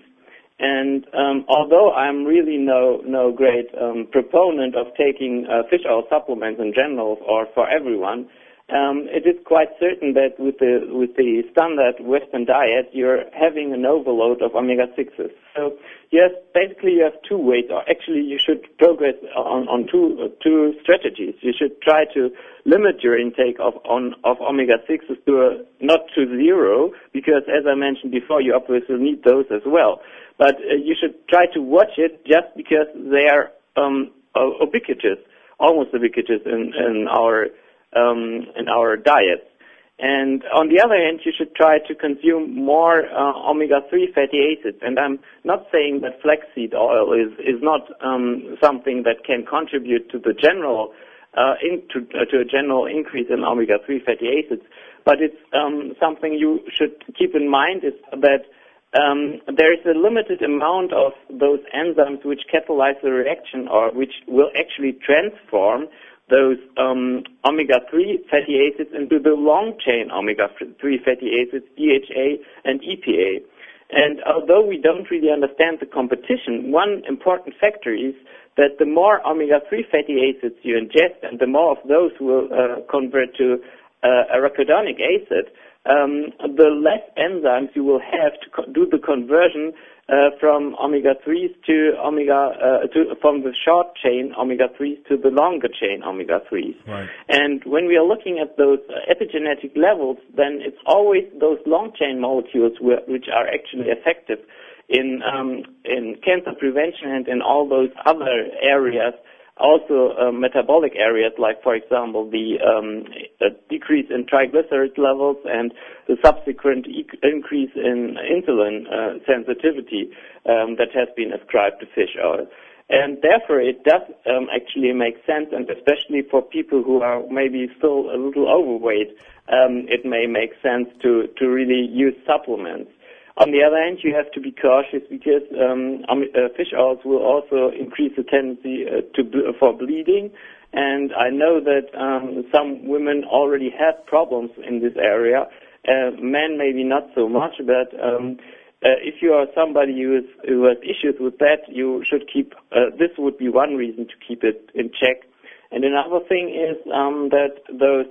And um, although I'm really no no great um, proponent of taking uh, fish oil supplements in general or for everyone, um, it is quite certain that with the with the standard Western diet, you're having an overload of omega sixes. So yes, basically you have two ways, or actually you should progress on, on two uh, two strategies. You should try to limit your intake of on of omega sixes to a, not to zero, because as I mentioned before, you obviously need those as well. But uh, you should try to watch it just because they are um, ubiquitous, almost ubiquitous in, in our um, in our diets. And on the other hand, you should try to consume more uh, omega three fatty acids. And I'm not saying that flaxseed oil is is not um, something that can contribute to the general uh, in, to, uh, to a general increase in omega three fatty acids, but it's um, something you should keep in mind is that Um, there is a limited amount of those enzymes which catalyze the reaction or which will actually transform those um, omega three fatty acids into the long-chain omega three fatty acids, D H A and E P A. And although we don't really understand the competition, one important factor is that the more omega three fatty acids you ingest and the more of those will uh, convert to uh, arachidonic acid, Um, the less enzymes you will have to co- do the conversion uh, from omega threes to omega uh, to from the short chain omega threes to the longer chain omega threes. Right. And when we are looking at those uh, epigenetic levels, then it's always those long chain molecules wh- which are actually effective in um, in cancer prevention and in all those other areas. Also, uh, metabolic areas like, for example, the um, decrease in triglyceride levels and the subsequent e- increase in insulin uh, sensitivity um, that has been ascribed to fish oil. And therefore, it does um, actually make sense, and especially for people who are maybe still a little overweight, um, it may make sense to, to really use supplements. On the other hand, you have to be cautious because um, uh, fish oils will also increase the tendency uh, to ble- for bleeding, and I know that um, some women already have problems in this area. Uh, men maybe not so much, but um, uh, if you are somebody who, is, who has issues with that, you should keep. Uh, this would be one reason to keep it in check. And another thing is um, that those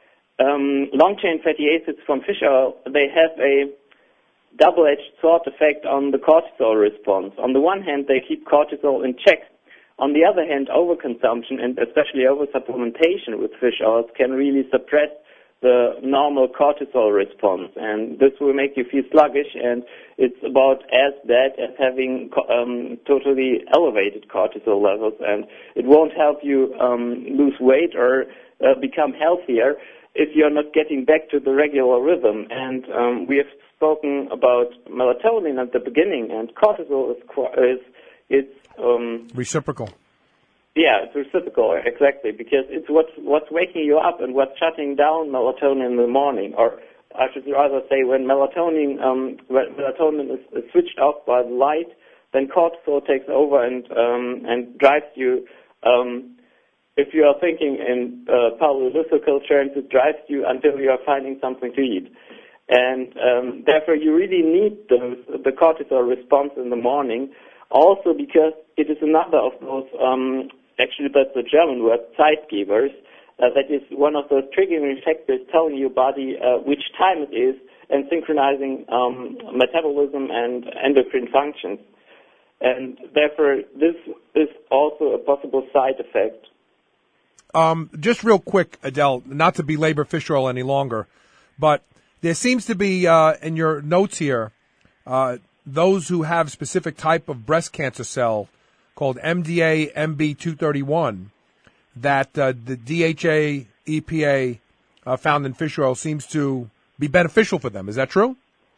um, long-chain fatty acids from fish oil, they have a double-edged sword effect on the cortisol response. On the one hand, they keep cortisol in check. On the other hand, overconsumption and especially oversupplementation with fish oils can really suppress the normal cortisol response, and this will make you feel sluggish, and it's about as bad as having um, totally elevated cortisol levels, and it won't help you um, lose weight or uh, become healthier if you're not getting back to the regular rhythm. And um, we have spoken about melatonin at the beginning, and cortisol is is it's um, reciprocal. Yeah, it's reciprocal, exactly, because it's what's what's waking you up and what's shutting down melatonin in the morning, or I should rather say when melatonin um, when melatonin is, is switched off by the light, then cortisol takes over and um, and drives you. Um, if you are thinking in uh, polylysical terms, it drives you until you are finding something to eat. And um, therefore, you really need those, the cortisol response in the morning, also because it is another of those, um, actually that's the German word, Zeitgebers, uh, that is one of those triggering factors telling your body uh, which time it is and synchronizing um, metabolism and endocrine functions. And therefore, this is also a possible side effect. Um, just real quick, Adele, not to belabor fish oil any longer, but There seems to be, uh, in your notes here, uh, those who have specific type of breast cancer cell called M D A M B two thirty-one that uh, the D H A E P A uh, found in fish oil seems to be beneficial for them. Is that true?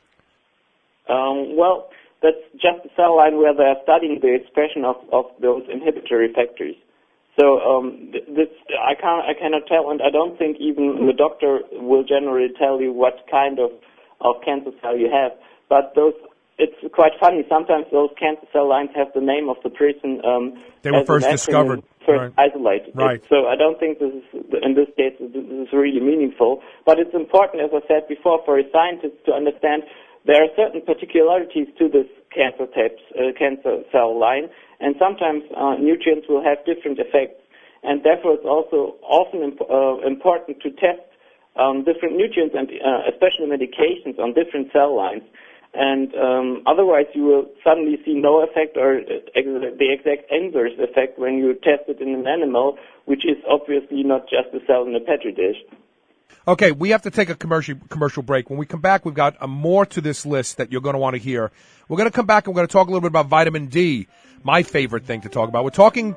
Um, well, that's just a cell line where they are studying the expression of, of those inhibitory factors. So um, this I can't I cannot tell, and I don't think even the doctor will generally tell you what kind of, of cancer cell you have. But those it's quite funny. Sometimes those cancer cell lines have the name of the person um, they were first discovered, first right. isolated. Right. So I don't think this is in this case this is really meaningful. But it's important, as I said before, for a scientist to understand there are certain particularities to this cancer types, uh, cancer cell line. And sometimes uh, nutrients will have different effects, and therefore it's also often imp- uh, important to test um, different nutrients and uh, especially medications on different cell lines. And um, otherwise you will suddenly see no effect or ex- the exact inverse effect when you test it in an animal, which is obviously not just a cell in a petri dish. Okay, we have to take a commercial commercial break. When we come back, we've got uh, more to this list that you're going to want to hear. We're going to come back and we're going to talk a little bit about vitamin D, my favorite thing to talk about. We're talking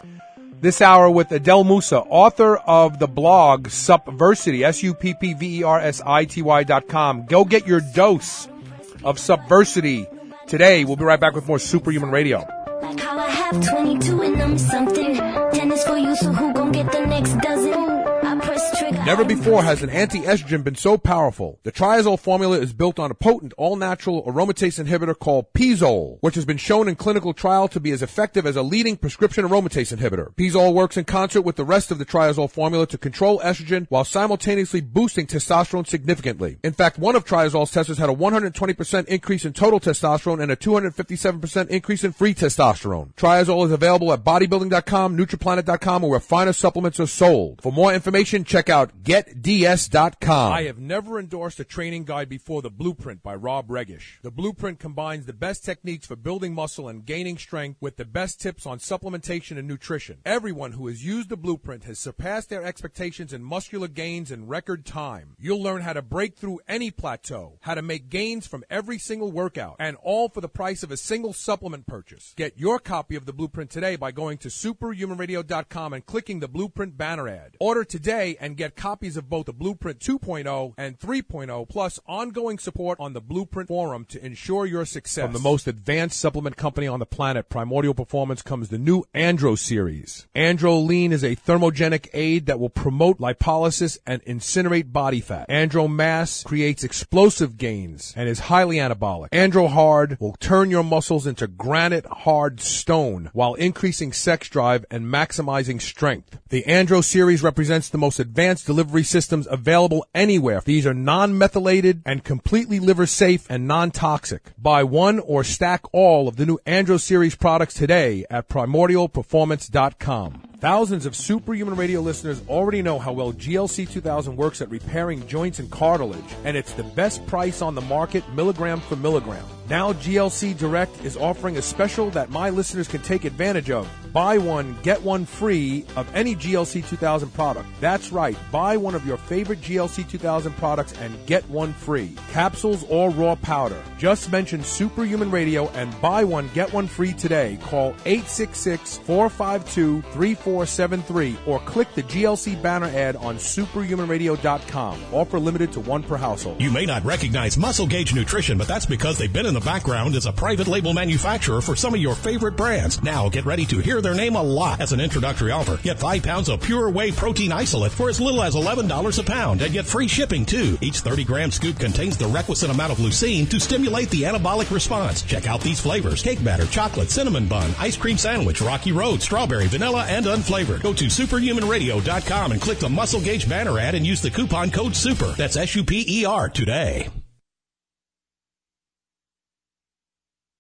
this hour with Adele Musa, author of the blog Suppversity, S U P P V E R S I T Y dot com. Go get your dose of Suppversity today. We'll be right back with more Superhuman Radio. Like how I have twenty-two and I'm something. ten is for you, so who gon' get the next dozen? I press trigger. Never before has an anti-estrogen been so powerful. The Triazole formula is built on a potent, all-natural aromatase inhibitor called Pizole, which has been shown in clinical trial to be as effective as a leading prescription aromatase inhibitor. Pizole works in concert with the rest of the Triazole formula to control estrogen while simultaneously boosting testosterone significantly. In fact, one of Triazole's testers had a one hundred twenty percent increase in total testosterone and a two hundred fifty-seven percent increase in free testosterone. Triazole is available at bodybuilding dot com, Nutriplanet dot com, or where finer supplements are sold. For more information, check out get d s dot com. I have never endorsed a training guide before The Blueprint by Rob Regish. The Blueprint combines the best techniques for building muscle and gaining strength with the best tips on supplementation and nutrition. Everyone who has used The Blueprint has surpassed their expectations in muscular gains in record time. You'll learn how to break through any plateau, how to make gains from every single workout, and all for the price of a single supplement purchase. Get your copy of The Blueprint today by going to superhuman radio dot com and clicking the Blueprint banner ad. Order today and get copies of both the Blueprint two point oh and three point oh, plus ongoing support on the Blueprint Forum to ensure your success. From the most advanced supplement company on the planet, Primordial Performance, comes the new Andro series. Andro Lean is a thermogenic aid that will promote lipolysis and incinerate body fat. Andro Mass creates explosive gains and is highly anabolic. Andro Hard will turn your muscles into granite hard stone while increasing sex drive and maximizing strength. The Andro series represents the most advanced delivery systems available anywhere. These are non-methylated and completely liver safe and non-toxic. Buy one or stack all of the new Andro series products today at primordial performance dot com. Thousands of Superhuman Radio listeners already know how well G L C two thousand works at repairing joints and cartilage, and it's the best price on the market, milligram for milligram. Now G L C Direct is offering a special that my listeners can take advantage of. Buy one, get one free of any G L C two thousand product. That's right, buy one of your favorite G L C two thousand products and get one free. Capsules or raw powder. Just mention Superhuman Radio and buy one, get one free today. Call eight six six, four five two, three four seven three or click the G L C banner ad on superhuman radio dot com. Offer limited to one per household. You may not recognize Muscle Gauge Nutrition, but that's because they've been in the background as a private label manufacturer for some of your favorite brands. Now get ready to hear their name a lot. As an introductory offer, get five pounds of pure whey protein isolate for as little as eleven dollars a pound and get free shipping too. Each thirty gram scoop contains the requisite amount of leucine to stimulate the anabolic response. Check out these flavors: cake batter, chocolate, cinnamon bun, ice cream sandwich, Rocky Road, strawberry, vanilla, and unflavored. Go to superhuman radio dot com and click the Muscle Gauge banner ad and use the coupon code SUPER. That's S U P E R today.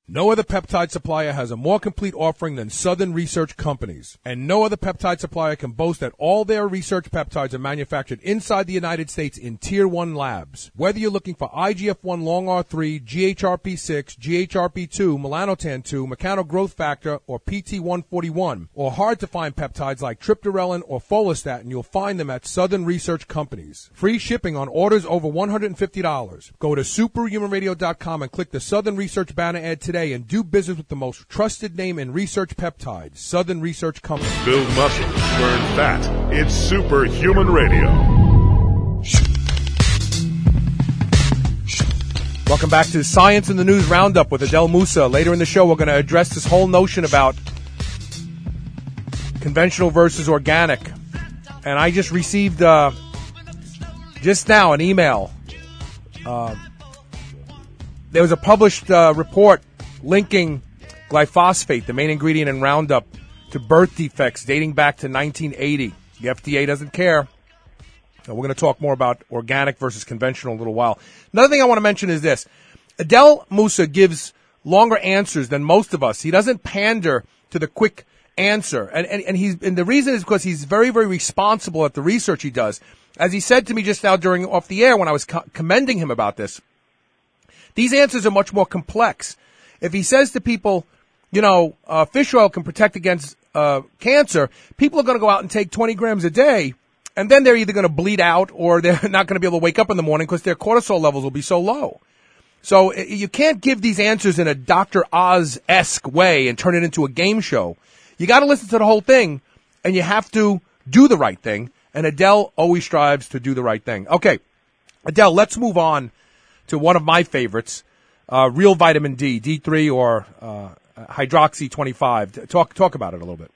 No other peptide supplier has a more complete offering than Southern Research Companies. And no other peptide supplier can boast that all their research peptides are manufactured inside the United States in Tier one labs. Whether you're looking for I G F one long R three, G H R P six, G H R P two, melanotan two, mechano growth factor, or P T one forty-one, or hard to find peptides like triptorelin or follistatin, you'll find them at Southern Research Companies. Free shipping on orders over one hundred fifty dollars. Go to superhuman radio dot com and click the Southern Research banner ad today and do business with the most trusted name in research peptides, Southern Research Company. Build muscle, burn fat. It's Superhuman Radio. Welcome back to Science in the News Roundup with Adel Musa. Later in the show, we're going to address this whole notion about conventional versus organic. And I just received uh, just now an email. Uh, there was a published uh, report linking glyphosate, the main ingredient in Roundup, to birth defects dating back to nineteen eighty. The F D A doesn't care. So we're going to talk more about organic versus conventional in a little while. Another thing I want to mention is this. Adel Musa gives longer answers than most of us. He doesn't pander to the quick answer. And, and, and, he's, and the reason is because he's very, very responsible at the research he does. As he said to me just now during off the air when I was co- commending him about this, these answers are much more complex. If he says to people, you know, uh, fish oil can protect against uh, cancer, people are going to go out and take twenty grams a day, and then they're either going to bleed out or they're not going to be able to wake up in the morning because their cortisol levels will be so low. So you can't give these answers in a Doctor Oz-esque way and turn it into a game show. You got to listen to the whole thing, and you have to do the right thing, and Adel always strives to do the right thing. Okay, Adel, let's move on to one of my favorites. Uh, real vitamin D, D three or uh, hydroxy twenty-five. Talk talk about it a little bit.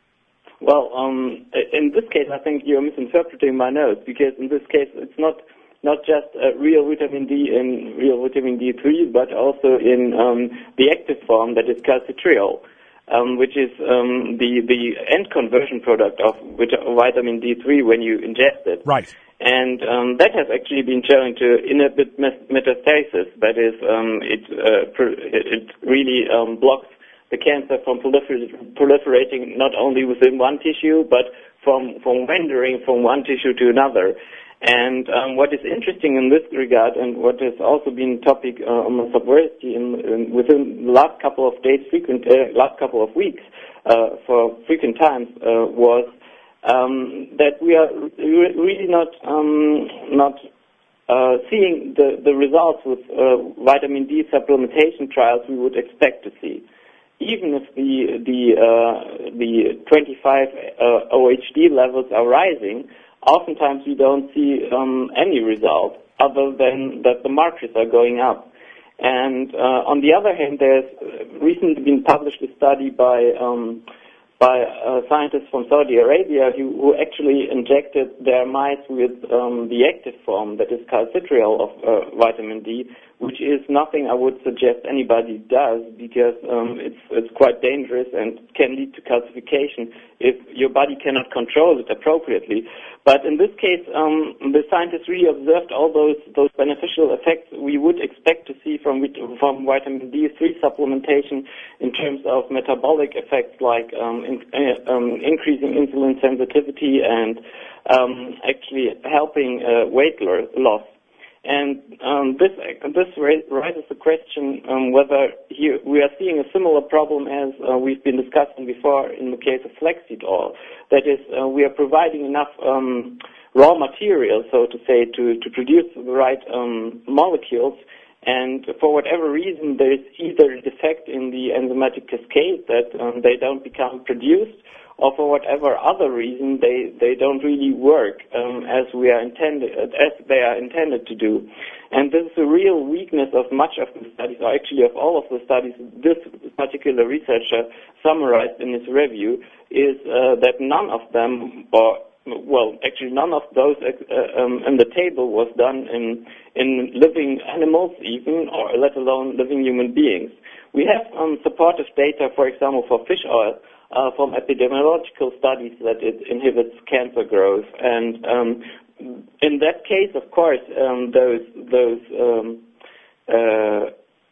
Well, um, in this case, I think you're misinterpreting my notes, because in this case, it's not not just uh, real vitamin D in real vitamin D three, but also in um, the active form, that is calcitriol, um, which is um, the the end conversion product of which, vitamin D three when you ingest it. Right. And um, that has actually been shown to inhibit metastasis. That is, um, it, uh, pr- it really um, blocks the cancer from prolifer- proliferating not only within one tissue, but from, from wandering from one tissue to another. And um, what is interesting in this regard, and what has also been topic uh, on the subversity in, in, within the last couple of days, frequent uh, last couple of weeks, uh, for frequent times, uh, was Um, that we are re- really not um, not uh, seeing the, the results with uh, vitamin D supplementation trials we would expect to see. Even if the the uh, the twenty-five uh, O H D levels are rising, oftentimes we don't see um, any result other than that the markers are going up. And uh, on the other hand, there's recently been published a study by um, by uh, scientists from Saudi Arabia who, who actually injected their mice with um, the active form, that is calcitriol of uh, vitamin D, which is nothing I would suggest anybody does, because um, it's it's quite dangerous and can lead to calcification if your body cannot control it appropriately. But in this case, um, the scientists really observed all those those beneficial effects we would expect to see from from vitamin D three supplementation in terms of metabolic effects like um, in, uh, um, increasing insulin sensitivity and um, actually helping uh, weight loss. And um, this this raises the question um, whether here we are seeing a similar problem as uh, we've been discussing before in the case of flaxseed oil. That is, uh, we are providing enough um, raw material, so to say, to, to produce the right um, molecules, and for whatever reason there is either a defect in the enzymatic cascade that um, they don't become produced, or for whatever other reason they, they don't really work um, as we are intended as they are intended to do. And this is a real weakness of much of the studies, or actually of all of the studies this particular researcher summarized in his review, is uh, that none of them, or well, actually none of those uh, um, in the table was done in in living animals even, or let alone living human beings. We have um, supportive data, for example, for fish oil, Uh, from epidemiological studies that it inhibits cancer growth, and um, in that case, of course, um, those those um, uh,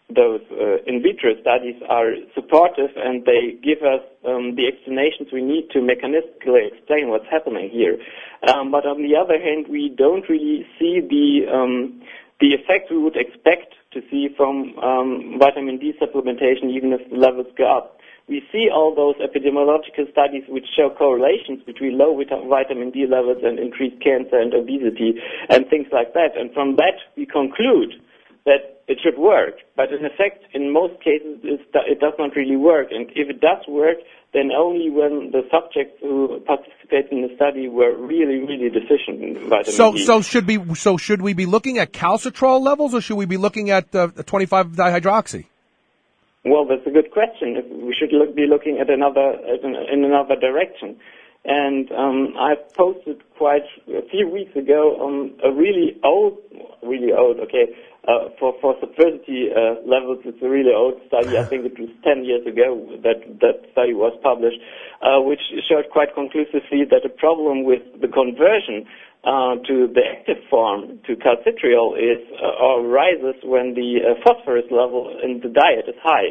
those uh, in vitro studies are supportive, and they give us um, the explanations we need to mechanistically explain what's happening here. Um, but on the other hand, we don't really see the um, the effect we would expect to see from um, vitamin D supplementation, even if the levels go up. We see all those epidemiological studies which show correlations between low vit- vitamin D levels and increased cancer and obesity and things like that. And from that, we conclude that it should work. But in effect, in most cases, it does not really work. And if it does work, then only when the subjects who participated in the study were really, really deficient in vitamin so, D. So should be so should we be looking at calcitrol levels, or should we be looking at uh, twenty-five dihydroxy? Well, that's a good question. We should look, be looking at another in another direction. And um, I posted quite a few weeks ago on a really old, really old, okay, uh, for, for subversity uh, levels, it's a really old study. I think it was ten years ago that that study was published, uh, which showed quite conclusively that the problem with the conversion uh, to the active form, to calcitriol, is uh, or rises when the uh, phosphorus level in the diet is high.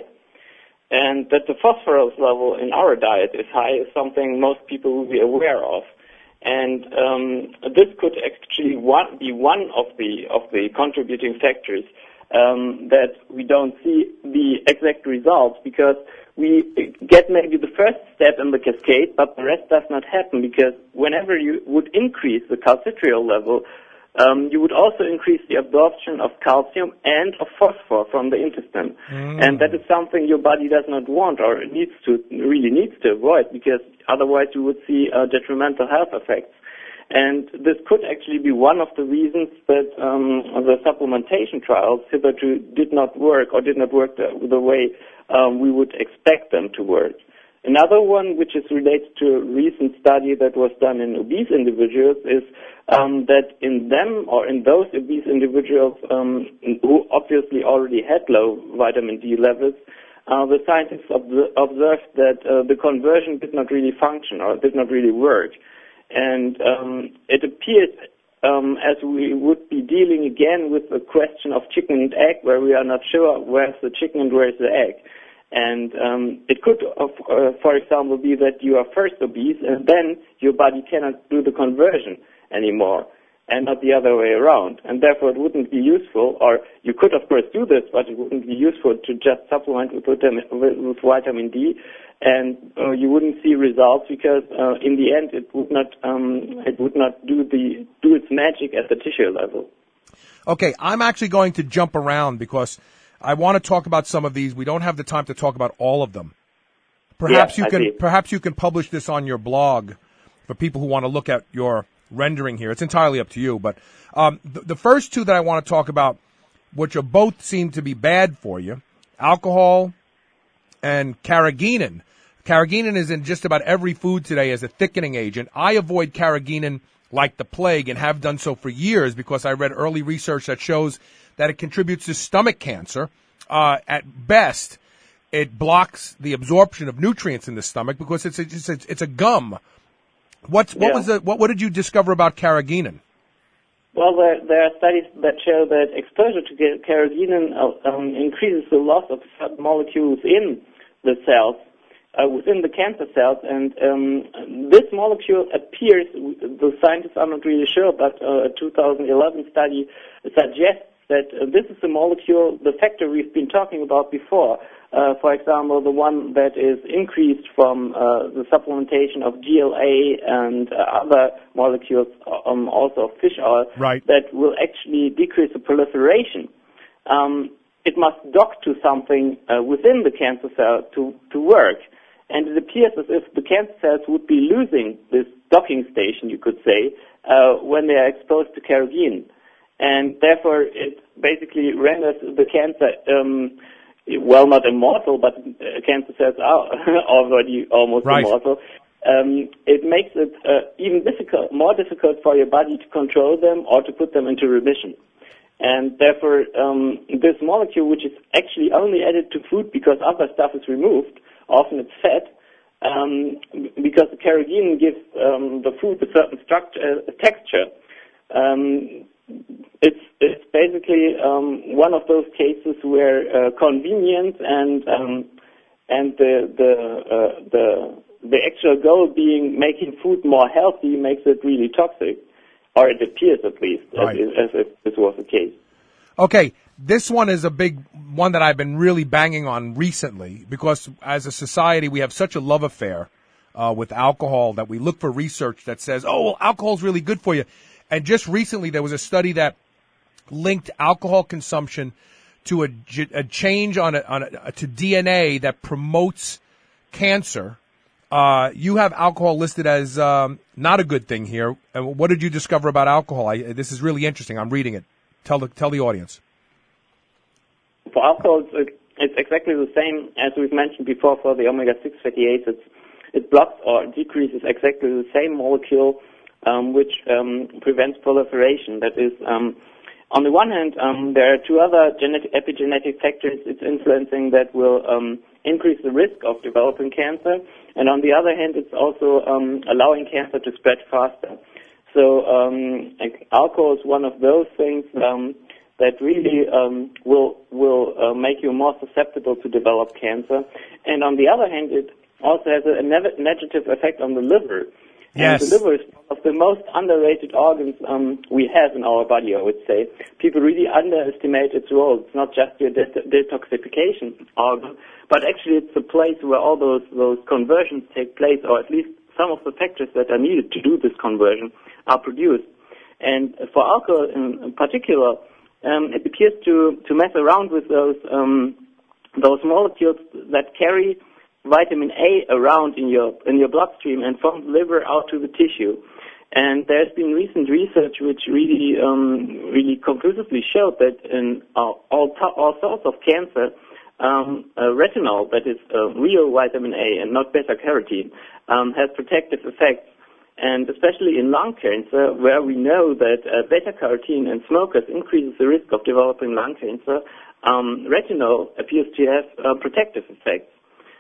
And that the phosphorus level in our diet is high is something most people will be aware of. And um, this could actually one, be one of the of the contributing factors um, that we don't see the exact results, because we get maybe the first step in the cascade, but the rest does not happen, because whenever you would increase the calcitriol level, Um, you would also increase the absorption of calcium and of phosphor from the intestine. Mm. And that is something your body does not want, or needs to, really needs to avoid, because otherwise you would see uh, detrimental health effects. And this could actually be one of the reasons that um, the supplementation trials hitherto did not work, or did not work the, the way um, we would expect them to work. Another one, which is related to a recent study that was done in obese individuals, is um, that in them, or in those obese individuals um, who obviously already had low vitamin D levels, uh, the scientists ob- observed that uh, the conversion did not really function, or did not really work. And um, it appears um, as we would be dealing again with the question of chicken and egg, where we are not sure where's the chicken and where's the egg. And um, it could, uh, for example, be that you are first obese, and then your body cannot do the conversion anymore, and not the other way around. And therefore, it wouldn't be useful, or you could, of course, do this, but it wouldn't be useful to just supplement with vitamin, with vitamin D, and uh, you wouldn't see results, because uh, in the end, it would not um, it would not do the do its magic at the tissue level. Okay, I'm actually going to jump around, because I want to talk about some of these. We don't have the time to talk about all of them. Perhaps yeah, you can see. perhaps you can publish this on your blog for people who want to look at your rendering here. It's entirely up to you. But um, the, the first two that I want to talk about, which are both seem to be bad for you, alcohol and carrageenan. Carrageenan is in just about every food today as a thickening agent. I avoid carrageenan like the plague, and have done so for years, because I read early research that shows that it contributes to stomach cancer. Uh, at best, it blocks the absorption of nutrients in the stomach, because it's a, it's a, it's a gum. What's, what yeah. was the, what, what did you discover about carrageenan? Well, there, there are studies that show that exposure to carrageenan um, increases the loss of certain molecules in the cells, uh, within the cancer cells, and um, this molecule appears, the scientists are not really sure, but uh, a two thousand eleven study suggests that uh, this is the molecule, the factor we've been talking about before. Uh, for example, the one that is increased from uh, the supplementation of G L A and uh, other molecules, um, also fish oil, right. that will actually decrease the proliferation. Um, it must dock to something uh, within the cancer cell to, to work. And it appears as if the cancer cells would be losing this docking station, you could say, uh, when they are exposed to carrageenan. And therefore, it basically renders the cancer, um, well, not immortal, but uh, cancer cells are already almost right. immortal. Um, it makes it uh, even difficult, more difficult for your body to control them or to put them into remission. And therefore, um, this molecule, which is actually only added to food because other stuff is removed, often it's fat, um, because the carrageenan gives um, the food a certain structure, uh, texture. Um, It's it's basically basically um, one of those cases where uh, convenience and um, and the the uh, the the actual goal being making food more healthy makes it really toxic, or it appears at least Right. as, as if this was the case. Okay, this one is a big one that I've been really banging on recently because as a society we have such a love affair uh, with alcohol that we look for research that says, oh, well, alcohol's really good for you. And just recently there was a study that linked alcohol consumption to a, a change on a, on a, to D N A that promotes cancer. Uh, you have alcohol listed as um, not a good thing here. And what did you discover about alcohol? I, this is really interesting. I'm reading it. Tell the tell the audience. For alcohol, it's, it's exactly the same as we've mentioned before for the omega six fatty acids. It blocks or decreases exactly the same molecule um, which um, prevents proliferation. That is, um, on the one hand, um, there are two other genetic, epigenetic factors it's influencing that will um, increase the risk of developing cancer. And on the other hand, it's also um, allowing cancer to spread faster. So um, alcohol is one of those things um, that really um, will will uh, make you more susceptible to develop cancer. And on the other hand, it also has a ne- negative effect on the liver. Yes. And the liver is one of the most underrated organs um, we have in our body, I would say. People really underestimate its role. It's not just your de- detoxification organ, but actually it's the place where all those, those conversions take place, or at least some of the factors that are needed to do this conversion are produced. And for alcohol in, in particular, um, it appears to, to mess around with those um, those molecules that carry vitamin A around in your in your bloodstream and from the liver out to the tissue. And there's been recent research which really um, really conclusively showed that in all all, all sorts of cancer, um, uh, retinol, that is uh, real vitamin A and not beta carotene, um, has protective effects. And especially in lung cancer, where we know that uh, beta carotene in smokers increases the risk of developing lung cancer, um, retinol appears to have uh, protective effects.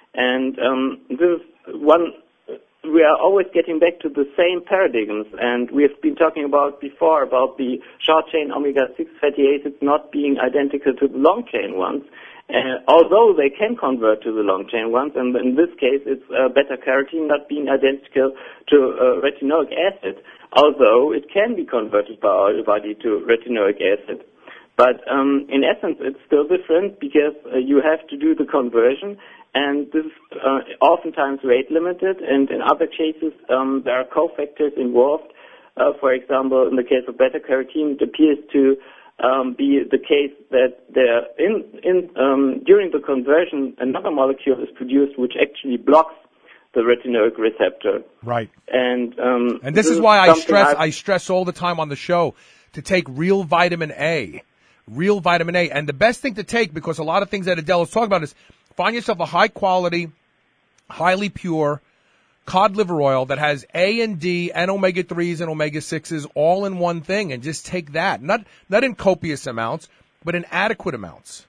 And um, this is one, we are always getting back to the same paradigms, and we have been talking about before about the short-chain omega six fatty acids not being identical to the long-chain ones, uh, although they can convert to the long-chain ones, and in this case it's uh, beta-carotene not being identical to uh, retinoic acid, although it can be converted by our body to retinoic acid. But um, in essence, it's still different because uh, you have to do the conversion, and this is uh, oftentimes rate limited, and in other cases um, there are cofactors involved. Uh, for example, in the case of beta-carotene, it appears to um, be the case that there, in, in, um, during the conversion, another molecule is produced which actually blocks the retinoic receptor. Right. And um, and this, this is why I stress I've, I stress all the time on the show to take real vitamin A. Real vitamin A. And the best thing to take, because a lot of things that Adele is talking about, is find yourself a high quality, highly pure cod liver oil that has A and D and omega threes and omega sixes all in one thing, and just take that. Not not in copious amounts, but in adequate amounts.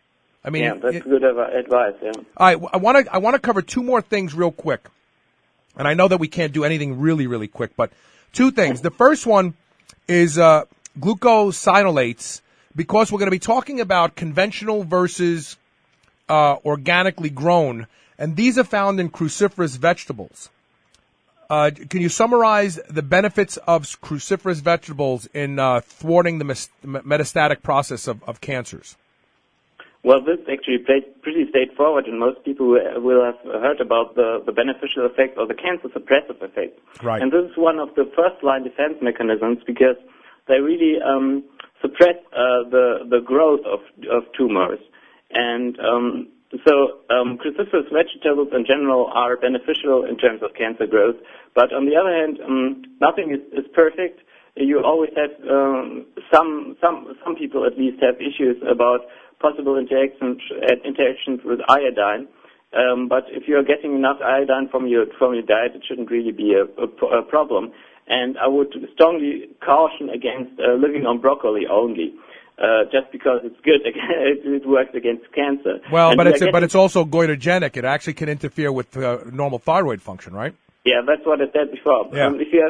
I mean, yeah, that's it, good advice. Yeah. All right, I want to I want to cover two more things real quick, and I know that we can't do anything really really quick, but two things. The first one is uh, glucosinolates, because we're going to be talking about conventional versus uh, organically grown, and these are found in cruciferous vegetables. Uh, can you summarize the benefits of cruciferous vegetables in uh, thwarting the mes- metastatic process of, of cancers? Well, this actually plays pretty straightforward, and most people will have heard about the, the beneficial effect or the cancer suppressive effect. Right. And this is one of the first-line defense mechanisms because they really um, suppress uh, the the growth of of tumors. And um, so um, cruciferous vegetables in general are beneficial in terms of cancer growth. But on the other hand, um, nothing is, is perfect. You always have um, some some some people at least have issues about possible interactions interactions with iodine. Um, but if you are getting enough iodine from your from your diet, it shouldn't really be a, a, a problem. And I would strongly caution against uh, living on broccoli only, uh, just because it's good. It works against cancer. Well, and but it's getting, but it's also goiterogenic. It actually can interfere with uh, normal thyroid function, right? Yeah, that's what I said before. Yeah. Um, if you have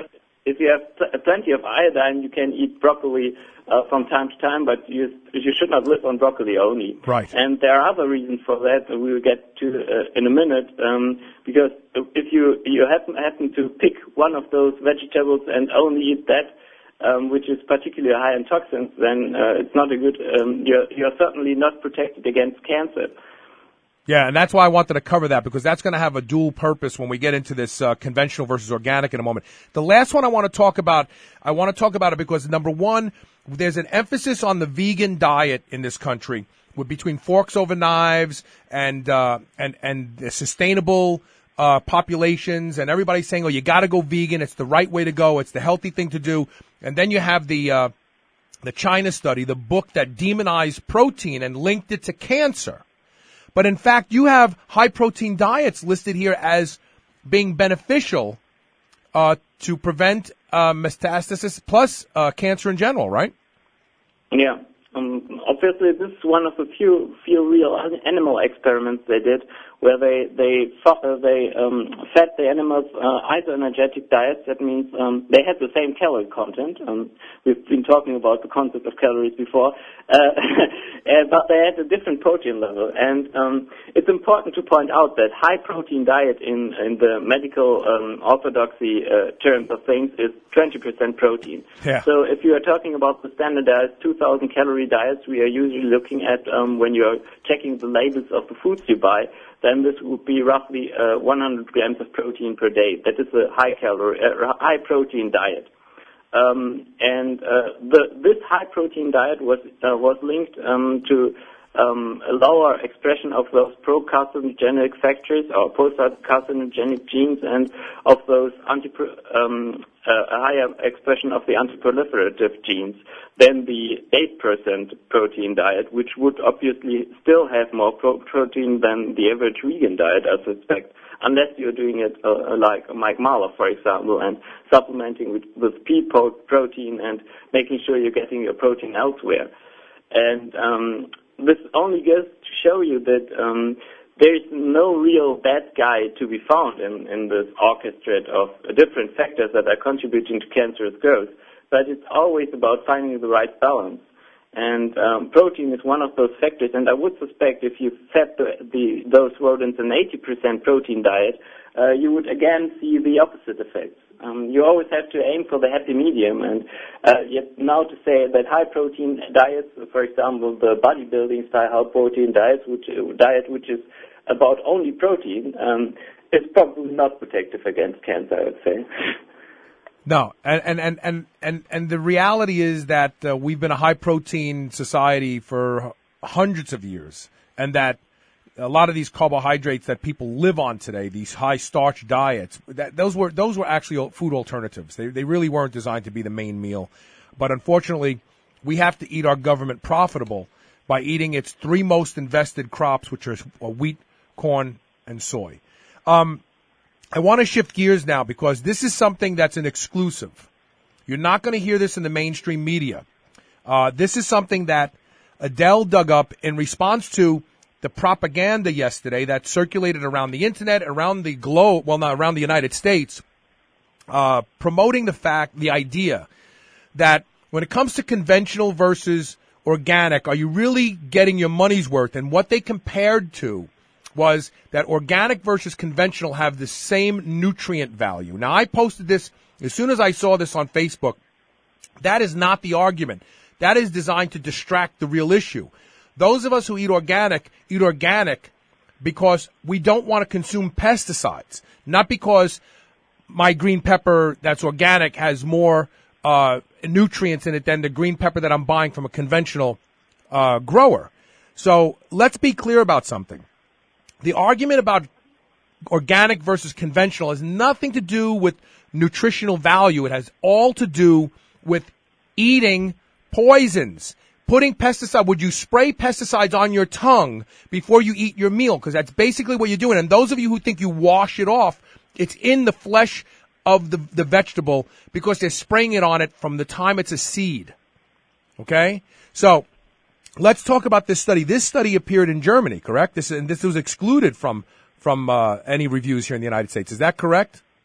if you have pl- plenty of iodine, you can eat broccoli uh, from time to time, but you you should not live on broccoli only. Right. And there are other reasons for that that we will get to uh, in a minute, um, because if you you happen happen to pick one of those vegetables and only eat that, um, which is particularly high in toxins, then uh, it's not a good. Um, you're you're certainly not protected against cancer. Yeah, and that's why I wanted to cover that, because that's going to have a dual purpose when we get into this uh, conventional versus organic in a moment. The last one I want to talk about, I want to talk about it because, number one, there's an emphasis on the vegan diet in this country, with between forks over knives and uh, and and the sustainable uh, populations, and everybody's saying, "Oh, you got to go vegan. It's the right way to go. It's the healthy thing to do." And then you have the uh, the China study, the book that demonized protein and linked it to cancer. But in fact, you have high-protein diets listed here as being beneficial uh, to prevent uh, metastasis plus uh, cancer in general, right? Yeah. Um, obviously, this is one of the few few real animal experiments they did, where they they uh, they um, fed the animals uh, isoenergetic diets. That means um, they had the same calorie content. Um, we've been talking about the concept of calories before, uh, but they had a different protein level. And um, it's important to point out that high protein diet in in the medical um, orthodoxy uh, terms of things is twenty percent protein. Yeah. So if you are talking about the standardized two thousand calorie diets we are usually looking at um, when you are checking the labels of the foods you buy, then this would be roughly uh, one hundred grams of protein per day. That is a high calorie, uh, high protein diet. Um, and uh, the, this high protein diet was uh, was linked um, to um, a lower expression of those pro-carcinogenic factors or post-carcinogenic genes, and of those anti um, uh, a higher expression of the antiproliferative genes than the eight percent protein diet, which would obviously still have more pro- protein than the average vegan diet, I suspect, unless you're doing it uh, like Mike Mahler, for example, and supplementing with, with pea protein and making sure you're getting your protein elsewhere. And um, this only goes to show you that um, there is no real bad guy to be found in, in this orchestrate of different factors that are contributing to cancerous growth. But it's always about finding the right balance. And um, protein is one of those factors, and I would suspect if you fed the, the, those rodents an eighty percent protein diet, uh, you would again see the opposite effects. Um, you always have to aim for the happy medium, and uh, yet now to say that high protein diets, for example, the bodybuilding style high protein diets, which diet which is about only protein, um, is probably not protective against cancer, I would say. No, and and, and, and, and, and the reality is that uh, we've been a high-protein society for hundreds of years, and that a lot of these carbohydrates that people live on today, these high-starch diets, that, those were those were actually food alternatives. They they really weren't designed to be the main meal. But unfortunately, we have to eat our government profitable by eating its three most invested crops, which are wheat, corn, and soy. Um I want to shift gears now because this is something that's an exclusive. You're not going to hear this in the mainstream media. Uh, this is something that Adele dug up in response to the propaganda yesterday that circulated around the internet, around the globe, well, not around the United States, uh, promoting the fact, the idea that when it comes to conventional versus organic, are you really getting your money's worth? And what they compared to was that organic versus conventional have the same nutrient value. Now, I posted this as soon as I saw this on Facebook. That is not the argument. That is designed to distract the real issue. Those of us who eat organic, eat organic because we don't want to consume pesticides, not because my green pepper that's organic has more uh, nutrients in it than the green pepper that I'm buying from a conventional uh, grower. So let's be clear about something. The argument about organic versus conventional has nothing to do with nutritional value. It has all to do with eating poisons, putting pesticide. Would you spray pesticides on your tongue before you eat your meal? Because that's basically what you're doing. And those of you who think you wash it off, it's in the flesh of the, the vegetable because they're spraying it on it from the time it's a seed. Okay? So let's talk about this study. This study appeared in Germany, correct? This and this was excluded from from uh, any reviews here in the United States. Is that correct?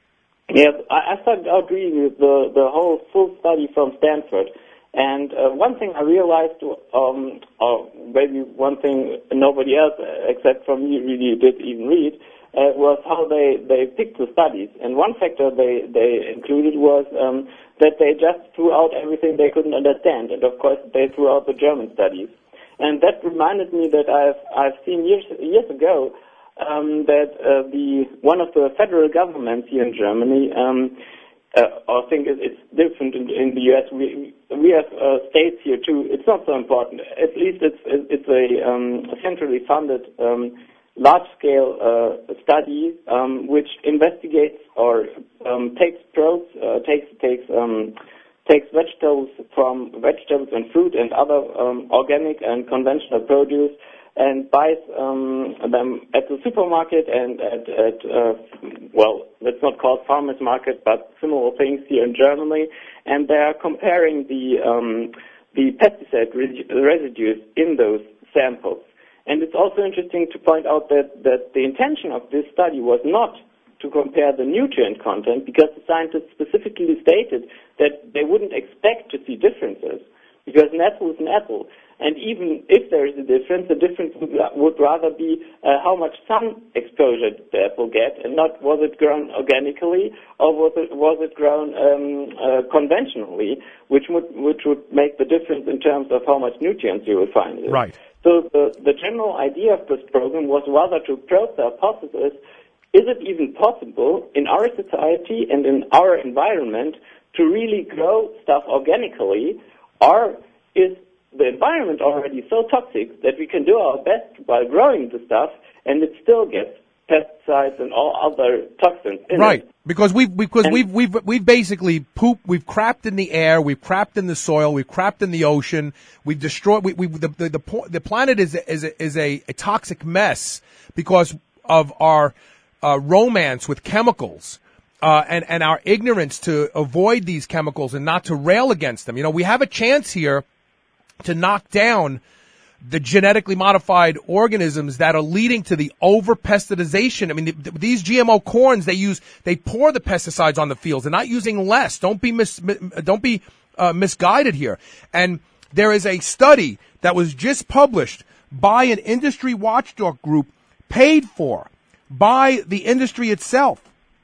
Yes, I, I started out reading the, the whole full study from Stanford. And uh, one thing I realized, um, or maybe one thing nobody else except for me really did even read, uh, was how they, they picked the studies. And one factor they, they included was um, that they just threw out everything they couldn't understand. And of course, they threw out the German studies. And that reminded me that I've, I've seen years, years ago um, that uh, the one of the federal governments here in Germany, um, uh, I think it's different in, in the U S. We, we have uh, states here too. It's not so important. At least it's it's a um, centrally funded um, large-scale uh, study um, which investigates or um, takes pros, uh, takes takes um, takes vegetables from vegetables and fruit and other um, organic and conventional produce and buys um, them at the supermarket and at, at uh, well, let's not call it farmers market, but similar things here in Germany, and they are comparing the um, the pesticide residues in those samples. And it's also interesting to point out that, that the intention of this study was not to compare the nutrient content, because the scientists specifically stated that they wouldn't expect to see differences, because an apple is an apple. And even if there is a difference, the difference would, would rather be uh, how much sun exposure did the apple get, and not was it grown organically or was it was it grown um, uh, conventionally, which would which would make the difference in terms of how much nutrients you will find in it. Right. So the the general idea of this program was rather to probe the hypothesis: is it even possible in our society and in our environment to really grow stuff organically, or is the environment already so toxic that we can do our best while growing the stuff and it still gets pesticides and all other toxins in right. it? Because we've because and we've we've we've basically pooped, we've crapped in the air, we've crapped in the soil, we've crapped in the ocean, we've destroyed. We, we the the the, the planet is is a, is a, a toxic mess because of our uh, romance with chemicals. Uh, and, and our ignorance to avoid these chemicals and not to rail against them. You know, we have a chance here to knock down the genetically modified organisms that are leading to the over-pestidization. I mean, the, the, these G M O corns, they use, they pour the pesticides on the fields. They're not using less. Don't be mis, don't be uh, misguided here. And there is a study that was just published by an industry watchdog group, paid for by the industry itself.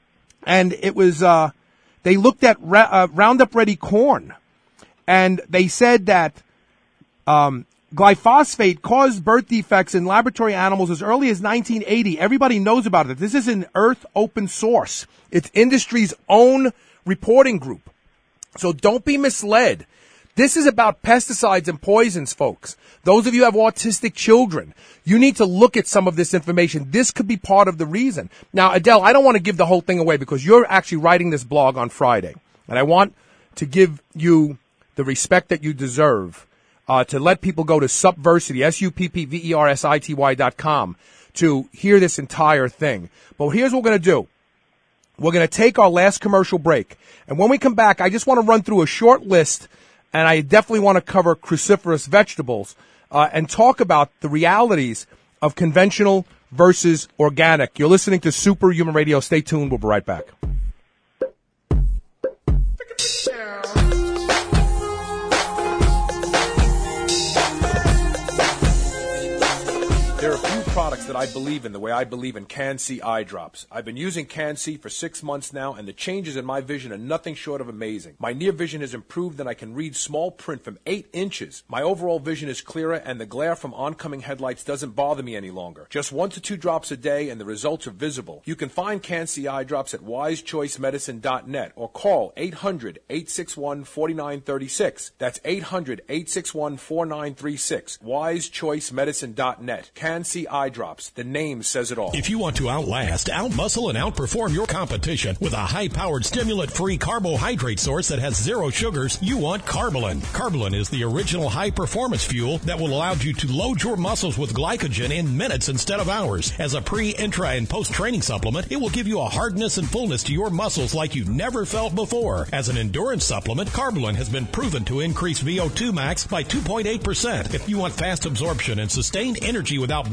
And it was, uh, they looked at ra- uh, Roundup Ready corn, and they said that um, glyphosate caused birth defects in laboratory animals as early as nineteen eighty. Everybody knows about it. This is an Earth open source. It's industry's own reporting group. So don't be misled. This is about pesticides and poisons, folks. Those of you who have autistic children, you need to look at some of this information. This could be part of the reason. Now, Adele, I don't want to give the whole thing away because you're actually writing this blog on Friday. And I want to give you the respect that you deserve, uh, to let people go to Suppversity, S U P P V E R S I T Y dot com, to hear this entire thing. But here's what we're going to do. We're going to take our last commercial break. And when we come back, I just want to run through a short list, and I definitely want to cover cruciferous vegetables uh, and talk about the realities of conventional versus organic. You're listening to Superhuman Radio. Stay tuned. We'll be right back. There are a few products that I believe in the way I believe in Can-C eye drops. I've been using Can-C for six months now, and the changes in my vision are nothing short of amazing. My near vision has improved, and I can read small print from eight inches. My overall vision is clearer, and the glare from oncoming headlights doesn't bother me any longer. Just one to two drops a day, and the results are visible. You can find Can-C eye drops at wise choice medicine dot net or call eight hundred, eight six one, four nine three six. That's eight hundred, eight six one, four nine three six. wise choice medicine dot net. Can-C eye drops. The name says it all. If you want to outlast, outmuscle, and outperform your competition with a high-powered, stimulant-free carbohydrate source that has zero sugars, you want Carbolin. Carbolin is the original high-performance fuel that will allow you to load your muscles with glycogen in minutes instead of hours. As a pre, intra, and post-training supplement, it will give you a hardness and fullness to your muscles like you've never felt before. As an endurance supplement, Carbolin has been proven to increase V O two max by two point eight percent. If you want fast absorption and sustained energy without bloating or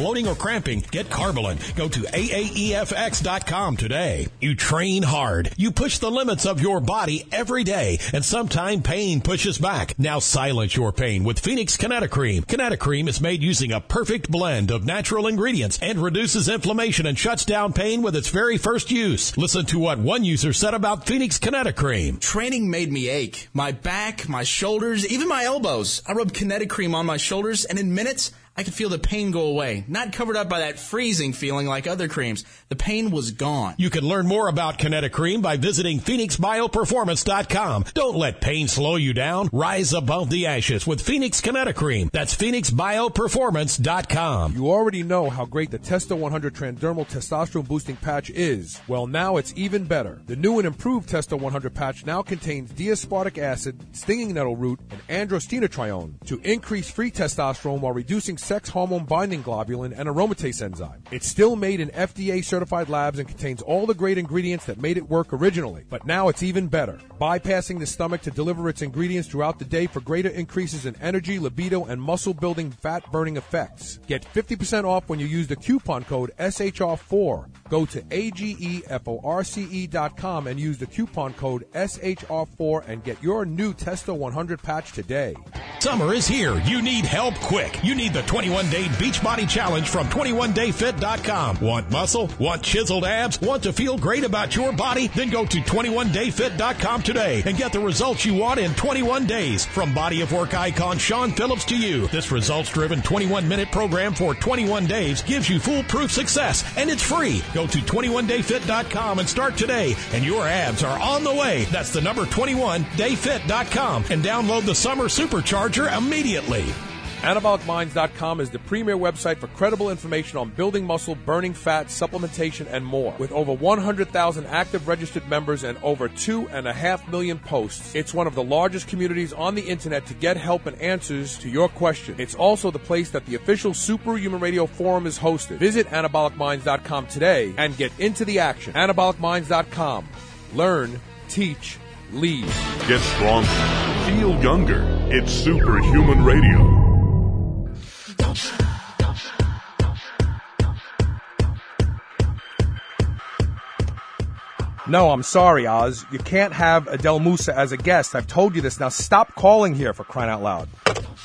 cramping, get Carbolin. Go to A A E F X dot com today. You train hard. You push the limits of your body every day, and sometimes pain pushes back. Now silence your pain with Phoenix Kinetocream. Kinetocream is made using a perfect blend of natural ingredients and reduces inflammation and shuts down pain with its very first use. Listen to what one user said about Phoenix Kinetocream. Training made me ache. My back, my shoulders, even my elbows. I rubbed Kinetocream on my shoulders, and in minutes, I could feel the pain go away. Not covered up by that freezing feeling like other creams. The pain was gone. You can learn more about Kinetocream by visiting Phoenix Bio Performance dot com. Don't let pain slow you down. Rise above the ashes with Phoenix Kinetocream. That's Phoenix Bio Performance dot com. You already know how great the Testo one hundred Transdermal Testosterone Boosting Patch is. Well, now it's even better. The new and improved Testo one hundred patch now contains D-aspartic acid, stinging nettle root, and androstenedione to increase free testosterone while reducing sex hormone binding globulin and aromatase enzyme. It's still made in F D A certified labs and contains all the great ingredients that made it work originally. But now it's even better, bypassing the stomach to deliver its ingredients throughout the day for greater increases in energy, libido, and muscle building fat burning effects. Get fifty percent off when you use the coupon code S H R four. Go to A G E F O R C E dot com and use the coupon code S H R four and get your new Testo one hundred patch today. Summer is here. You need help quick. You need the twenty-one day Beachbody Challenge from twenty-one day fit dot com. Want muscle? Want chiseled abs? Want to feel great about your body? Then go to twenty-one day fit dot com today and get the results you want in twenty-one days. From body of work icon Sean Phillips to you, this results-driven twenty-one minute program for twenty-one days gives you foolproof success, and it's free. Go to twenty-one day fit dot com and start today, and your abs are on the way. That's the number twenty-one day fit dot com, and download the Summer Supercharger immediately. Anabolic Minds dot com is the premier website for credible information on building muscle, burning fat, supplementation, and more. With over one hundred thousand active registered members and over two and a half million posts, it's one of the largest communities on the internet to get help and answers to your question. It's also the place that the official Superhuman Radio Forum is hosted. Visit Anabolic Minds dot com today and get into the action. Anabolic Minds dot com. Learn, teach, lead. Get stronger. Feel younger. It's Superhuman Radio. No, I'm sorry, Oz. You can't have Adele Musa as a guest. I've told you this. Now stop calling here, for crying out loud.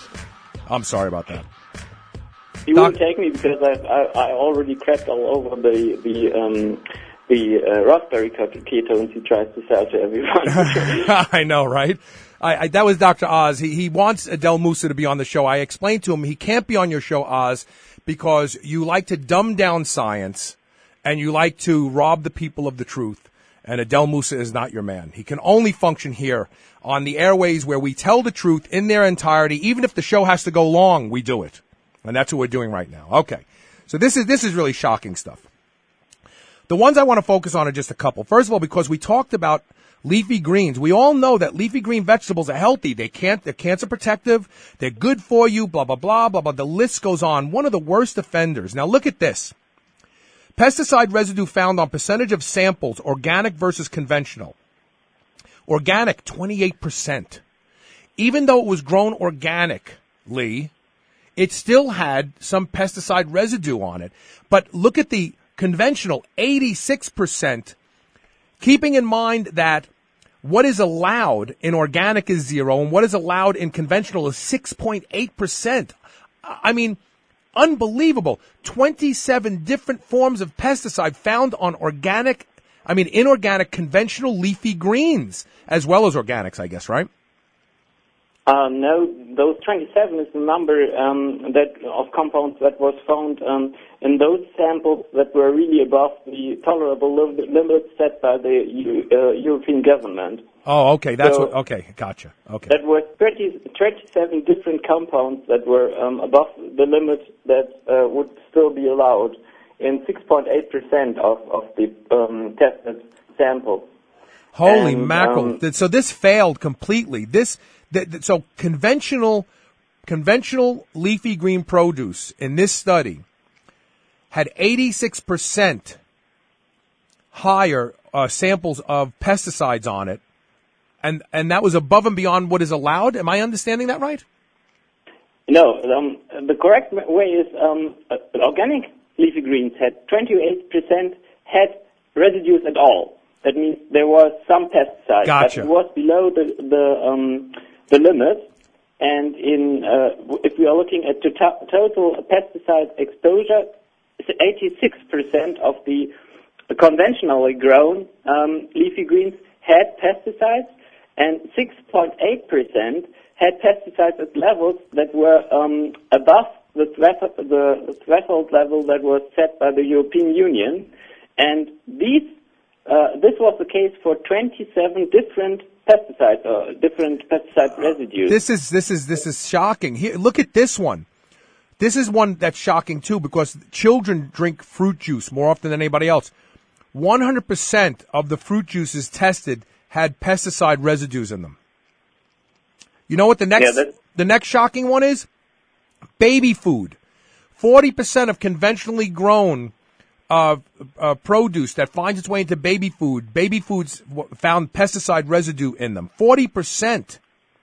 I'm sorry about that. He Doc- won't take me because I, I, I already crapped all over the the um, the uh, raspberry ketones he tries to sell to everyone. I know, right? I, I, that was Doctor Oz. He, he wants Adele Musa to be on the show. I explained to him he can't be on your show, Oz, because you like to dumb down science and you like to rob the people of the truth. And Adele Musa is not your man. He can only function here on the airways where we tell the truth in their entirety. Even if the show has to go long, we do it. And that's what we're doing right now. Okay. So this is, this is really shocking stuff. The ones I want to focus on are just a couple. First of all, because we talked about leafy greens. We all know that leafy green vegetables are healthy. They can't, they're cancer protective. They're good for you, blah, blah, blah, blah, blah. The list goes on. One of the worst offenders. Now look at this. Pesticide residue found on percentage of samples, organic versus conventional. Organic, twenty-eight percent. Even though it was grown organically, it still had some pesticide residue on it. But look at the conventional, eighty-six percent. Keeping in mind that what is allowed in organic is zero and what is allowed in conventional is six point eight percent. I mean, unbelievable. twenty-seven different forms of pesticide found on organic, I mean, inorganic, conventional leafy greens, as well as organics, I guess, right? Uh, no, those twenty-seven is the number um, that of compounds that was found um, in those samples that were really above the tolerable limits set by the U, uh, European government. Oh, okay, that's so what, okay, gotcha, okay. That was thirty, thirty-seven different compounds that were um, above the limit that uh, would still be allowed in six point eight percent of, of the um, tested samples. Holy and, mackerel. Um, so this failed completely. This, th- th- so conventional, conventional leafy green produce in this study had eighty-six percent higher uh, samples of pesticides on it. And and that was above and beyond what is allowed? Am I understanding that right? No, um, the correct way is um, organic leafy greens had twenty-eight percent had residues at all. That means there was some pesticide, Gotcha. but it was below the the um, the limit. And in uh, if we are looking at the to- total pesticide exposure, eighty-six percent of the conventionally grown um, leafy greens had pesticides, and six point eight percent had pesticides at levels that were um, above the, thresh- the threshold level that was set by the European Union. And these, uh, this was the case for twenty-seven different pesticides or different pesticide residues. This is this is this is shocking. Here, look at this one. This is one that's shocking too, because children drink fruit juice more often than anybody else. one hundred percent of the fruit juices tested had pesticide residues in them. You know what the next Yeah, that's- the next shocking one is? Baby food. forty percent of conventionally grown uh, uh, produce that finds its way into baby food, baby foods w- found pesticide residue in them. forty percent.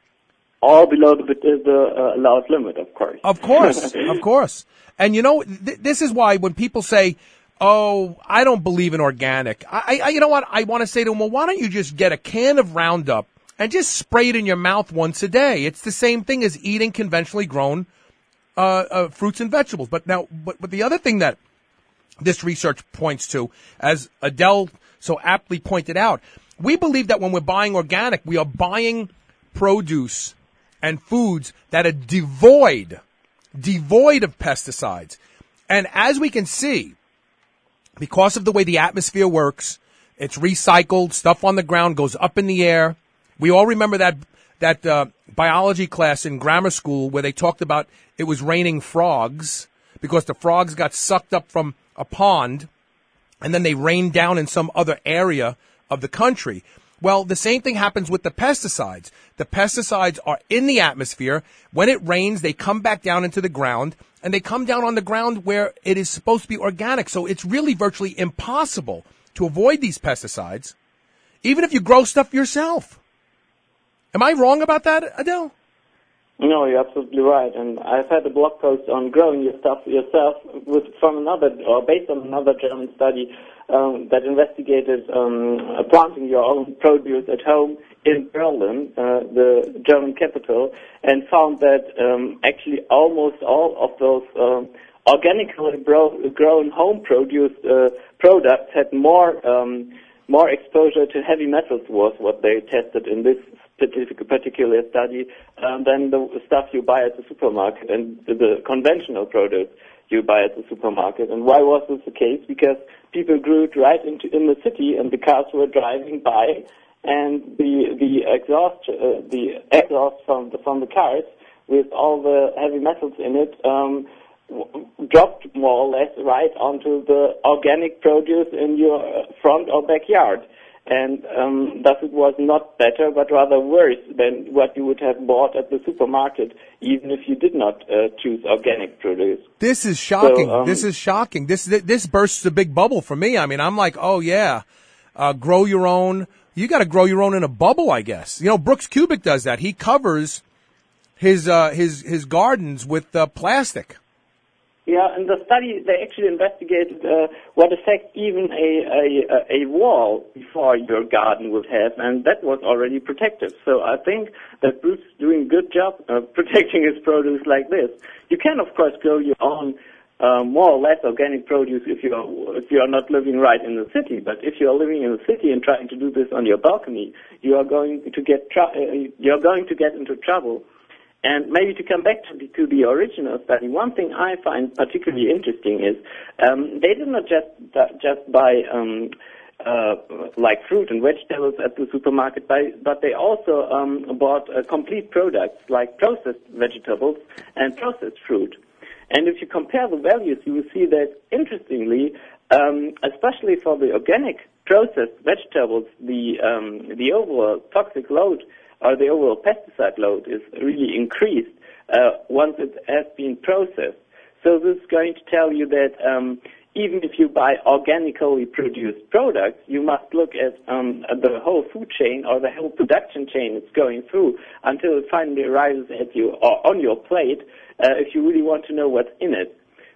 All below the, the uh, allowed limit, of course. Of course, of course. And you know, th- this is why when people say, "Oh, I don't believe in organic," I, I you know what? I want to say to them, well, why don't you just get a can of Roundup and just spray it in your mouth once a day? It's the same thing as eating conventionally grown uh, uh, fruits and vegetables. But now, but, but the other thing that this research points to, as Adele so aptly pointed out, we believe that when we're buying organic, we are buying produce and foods that are devoid, devoid of pesticides. And as we can see, because of the way the atmosphere works, it's recycled, stuff on the ground goes up in the air. We all remember that that uh, biology class in grammar school where they talked about it was raining frogs because the frogs got sucked up from a pond and then they rained down in some other area of the country. Well, the same thing happens with the pesticides. The pesticides are in the atmosphere. When it rains, they come back down into the ground, and they come down on the ground where it is supposed to be organic. So it's really virtually impossible to avoid these pesticides, even if you grow stuff yourself. Am I wrong about that, Adele? No, you're absolutely right. And I've had a blog post on growing your stuff yourself with, from another, or based on another German study um, that investigated um, planting your own produce at home in Berlin, uh, the German capital, and found that um, actually almost all of those um, organically bro- grown home produce uh, products had more um, more exposure to heavy metals, was what they tested in this specific particular study, um, than the stuff you buy at the supermarket and the conventional produce you buy at the supermarket. And why was this the case? Because people grew it right into in the city, and the cars were driving by, and the the exhaust uh, the exhaust from the from the cars with all the heavy metals in it um, w- dropped more or less right onto the organic produce in your front or backyard. And um, thus it was not better, but rather worse than what you would have bought at the supermarket, even if you did not uh, choose organic produce. This is shocking. So, um, this is shocking. This this bursts a big bubble for me. I mean, I'm like, oh yeah, uh, grow your own. You got to grow your own in a bubble, I guess. You know, Brooks Kubik does that. He covers his uh, his his gardens with uh, plastic. Yeah, in the study, they actually investigated uh, what effect even a, a, a wall before your garden would have, and that was already protective. So I think that Bruce is doing a good job of protecting his produce like this. You can, of course, grow your own uh, more or less organic produce if you are if you are not living right in the city. But if you are living in the city and trying to do this on your balcony, you are going to get tr- uh, you are going to get into trouble. And maybe to come back to the, to the original study, one thing I find particularly interesting is um, they did not just just buy um, uh, like fruit and vegetables at the supermarket, by, but they also um, bought uh, complete products like processed vegetables and processed fruit. And if you compare the values, you will see that, interestingly, um, especially for the organic processed vegetables, the um, the overall toxic load or the overall pesticide load is really increased uh, once it has been processed. So this is going to tell you that um, even if you buy organically produced products, you must look at um, the whole food chain or the whole production chain it's going through until it finally arrives at you or on your plate uh, if you really want to know what's in it.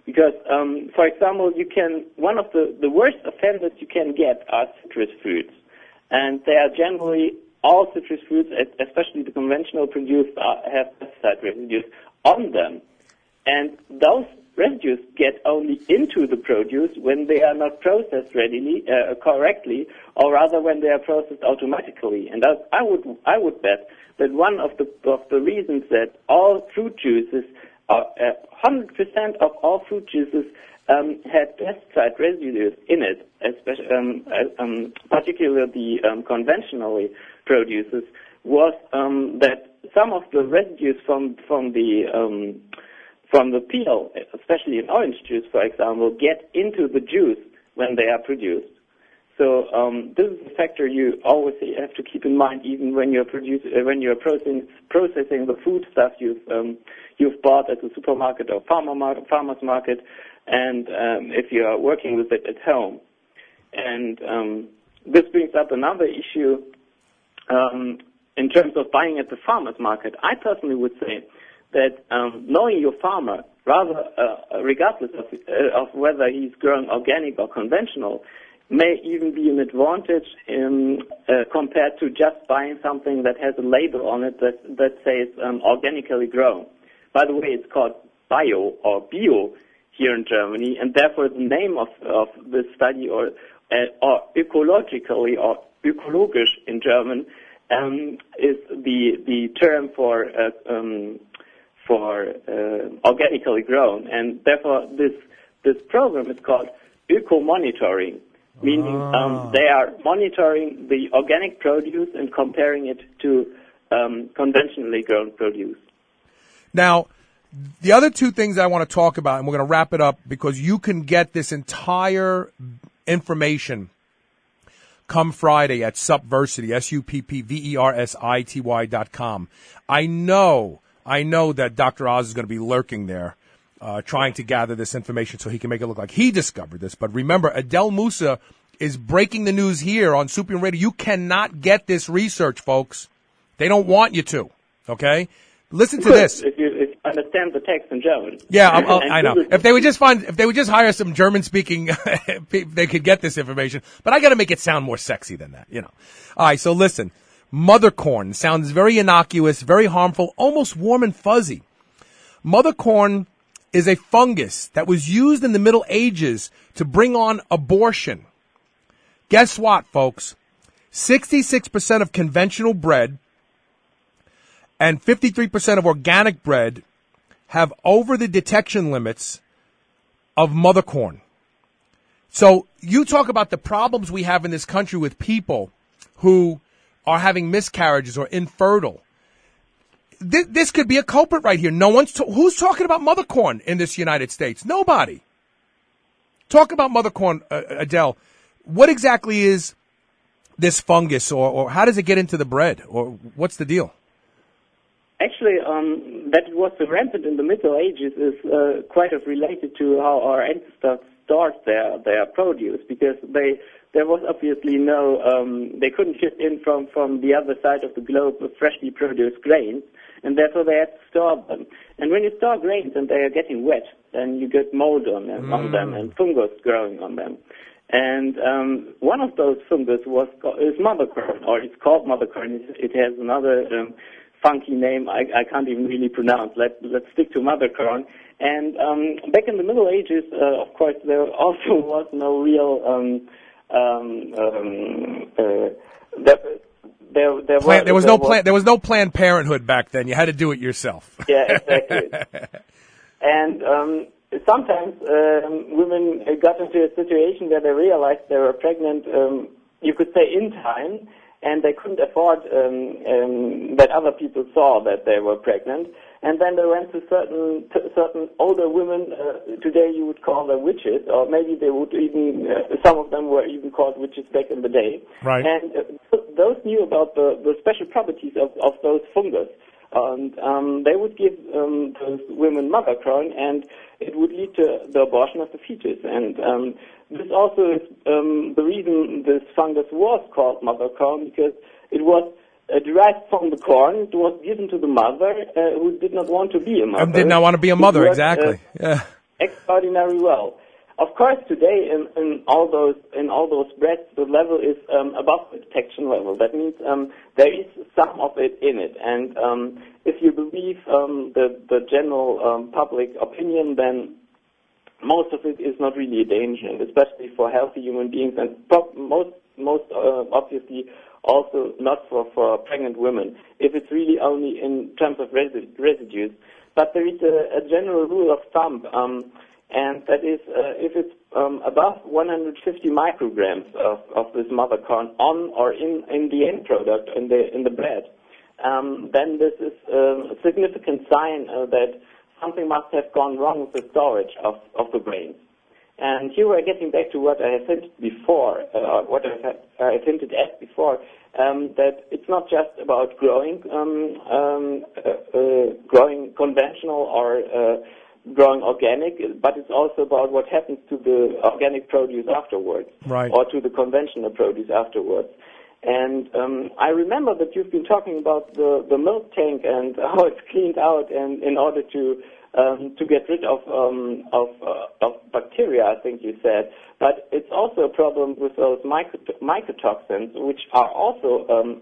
Because, um, for example, you can one of the, the worst offenders you can get are citrus fruits. And they are generally, all citrus fruits, especially the conventional produced, are, have pesticide residues on them. And those residues get only into the produce when they are not processed readily, uh, correctly, or rather when they are processed automatically. And I, I would I would bet that one of the of the reasons that all fruit juices, are, uh, one hundred percent of all fruit juices um, had pesticide residues in it, especially um, uh, um, particularly the um, conventionally produces, was um, that some of the residues from from the um, from the peel, especially in orange juice, for example, get into the juice when they are produced. So um, this is a factor you always have to keep in mind, even when you're produce, uh, when you're processing processing the food stuff you've um, you've bought at the supermarket or farmer market, farmer's market, and um, if you are working with it at home. And um, this brings up another issue um, in terms of buying at the farmer's market. I personally would say that um, knowing your farmer, rather uh, regardless of, uh, of whether he's growing organic or conventional, may even be an advantage in, uh, compared to just buying something that has a label on it that, that says um, organically grown. By the way, it's called bio or bio here in Germany, and therefore the name of, of this study, or, uh, or ecologically or ökologisch in German, um, is the the term for uh, um, for uh, organically grown, and therefore this this program is called Öko-Monitoring, meaning um, they are monitoring the organic produce and comparing it to um, conventionally grown produce. Now, the other two things I want to talk about, and we're going to wrap it up, because you can get this entire information come Friday at Supversity, S U P P V E R S I T Y dot com. I know, I know that Doctor Oz is going to be lurking there, uh, trying to gather this information so he can make it look like he discovered this. But remember, Adel Musa is breaking the news here on Super Radio. You cannot get this research, folks. They don't want you to, okay? Listen to this. If you, if you understand the text in German. Yeah, I'll, I'll, I know. If they would just find, if they would just hire some German-speaking, they could get this information. But I got to make it sound more sexy than that, you know. All right, so listen. Mother corn sounds very innocuous, very harmful, almost warm and fuzzy. Mother corn is a fungus that was used in the Middle Ages to bring on abortion. Guess what, folks? sixty-six percent of conventional bread and fifty-three percent of organic bread have over the detection limits of mother corn. So you talk about the problems we have in this country with people who are having miscarriages or infertile. This, this could be a culprit right here. No one's, to- who's talking about mother corn in this United States? Nobody. Talk about mother corn, uh, Adele. What exactly is this fungus, or, or how does it get into the bread, or what's the deal? Actually, um, that it was rampant in the Middle Ages is uh, quite of related to how our ancestors stored their, their produce, because they there was obviously no, um, they couldn't ship in from, from the other side of the globe with freshly produced grains, and therefore they had to store them. And when you store grains and they are getting wet, then you get mold on them, mm. on them and fungus growing on them. And um, one of those fungus was is mother corn, or it's called mother corn. It, it has another um, funky name I, I can't even really pronounce. Let, let's stick to mother corn. And um, back in the Middle Ages, uh, of course, there also was no real um, um, um, uh, there, there, there, Plan, was, there was there no was, plan. There was no Planned Parenthood back then. You had to do it yourself. Yeah, exactly. And um, sometimes um, women got into a situation where they realized they were pregnant, um, you could say in time, and they couldn't afford um, um, that other people saw that they were pregnant. And then they went to certain to certain older women. Uh, today you would call them witches, or maybe they would even, uh, some of them were even called witches back in the day. Right. And uh, those knew about the, the special properties of, of those fungus. And um, they would give um, those women mother corn, and it would lead to the abortion of the fetus. And um, this also is um, the reason this fungus was called mother corn, because it was uh, derived from the corn. It was given to the mother uh, who did not want to be a mother. Um, did not want to be a mother, was, exactly. Uh, yeah. extraordinarily well. Of course, today in, in all those in all those breads, the level is um, above the detection level. That means um, there is some of it in it, and um, if you believe um, the the general um, public opinion, then most of it is not really a danger, and especially for healthy human beings, and pro- most most uh, obviously also not for, for pregnant women. If it's really only in terms of resi- residues, but there is a, a general rule of thumb. Um, And that is, uh, if it's um, above one hundred fifty micrograms of, of this mother corn on or in, in the end product, in the in the bread, um, then this is um, a significant sign uh, that something must have gone wrong with the storage of, of the grains. And here we're getting back to what I have hinted before, uh, what I have, I have hinted at before, um, that it's not just about growing, um, um, uh, uh, growing conventional or uh, growing organic, but it's also about what happens to the organic produce afterwards, right, or to the conventional produce afterwards. And um, I remember that you've been talking about the, the milk tank and how it's cleaned out, and in order to um, to get rid of um, of, uh, of bacteria, I think you said. But it's also a problem with those mycot- mycotoxins, which are also um,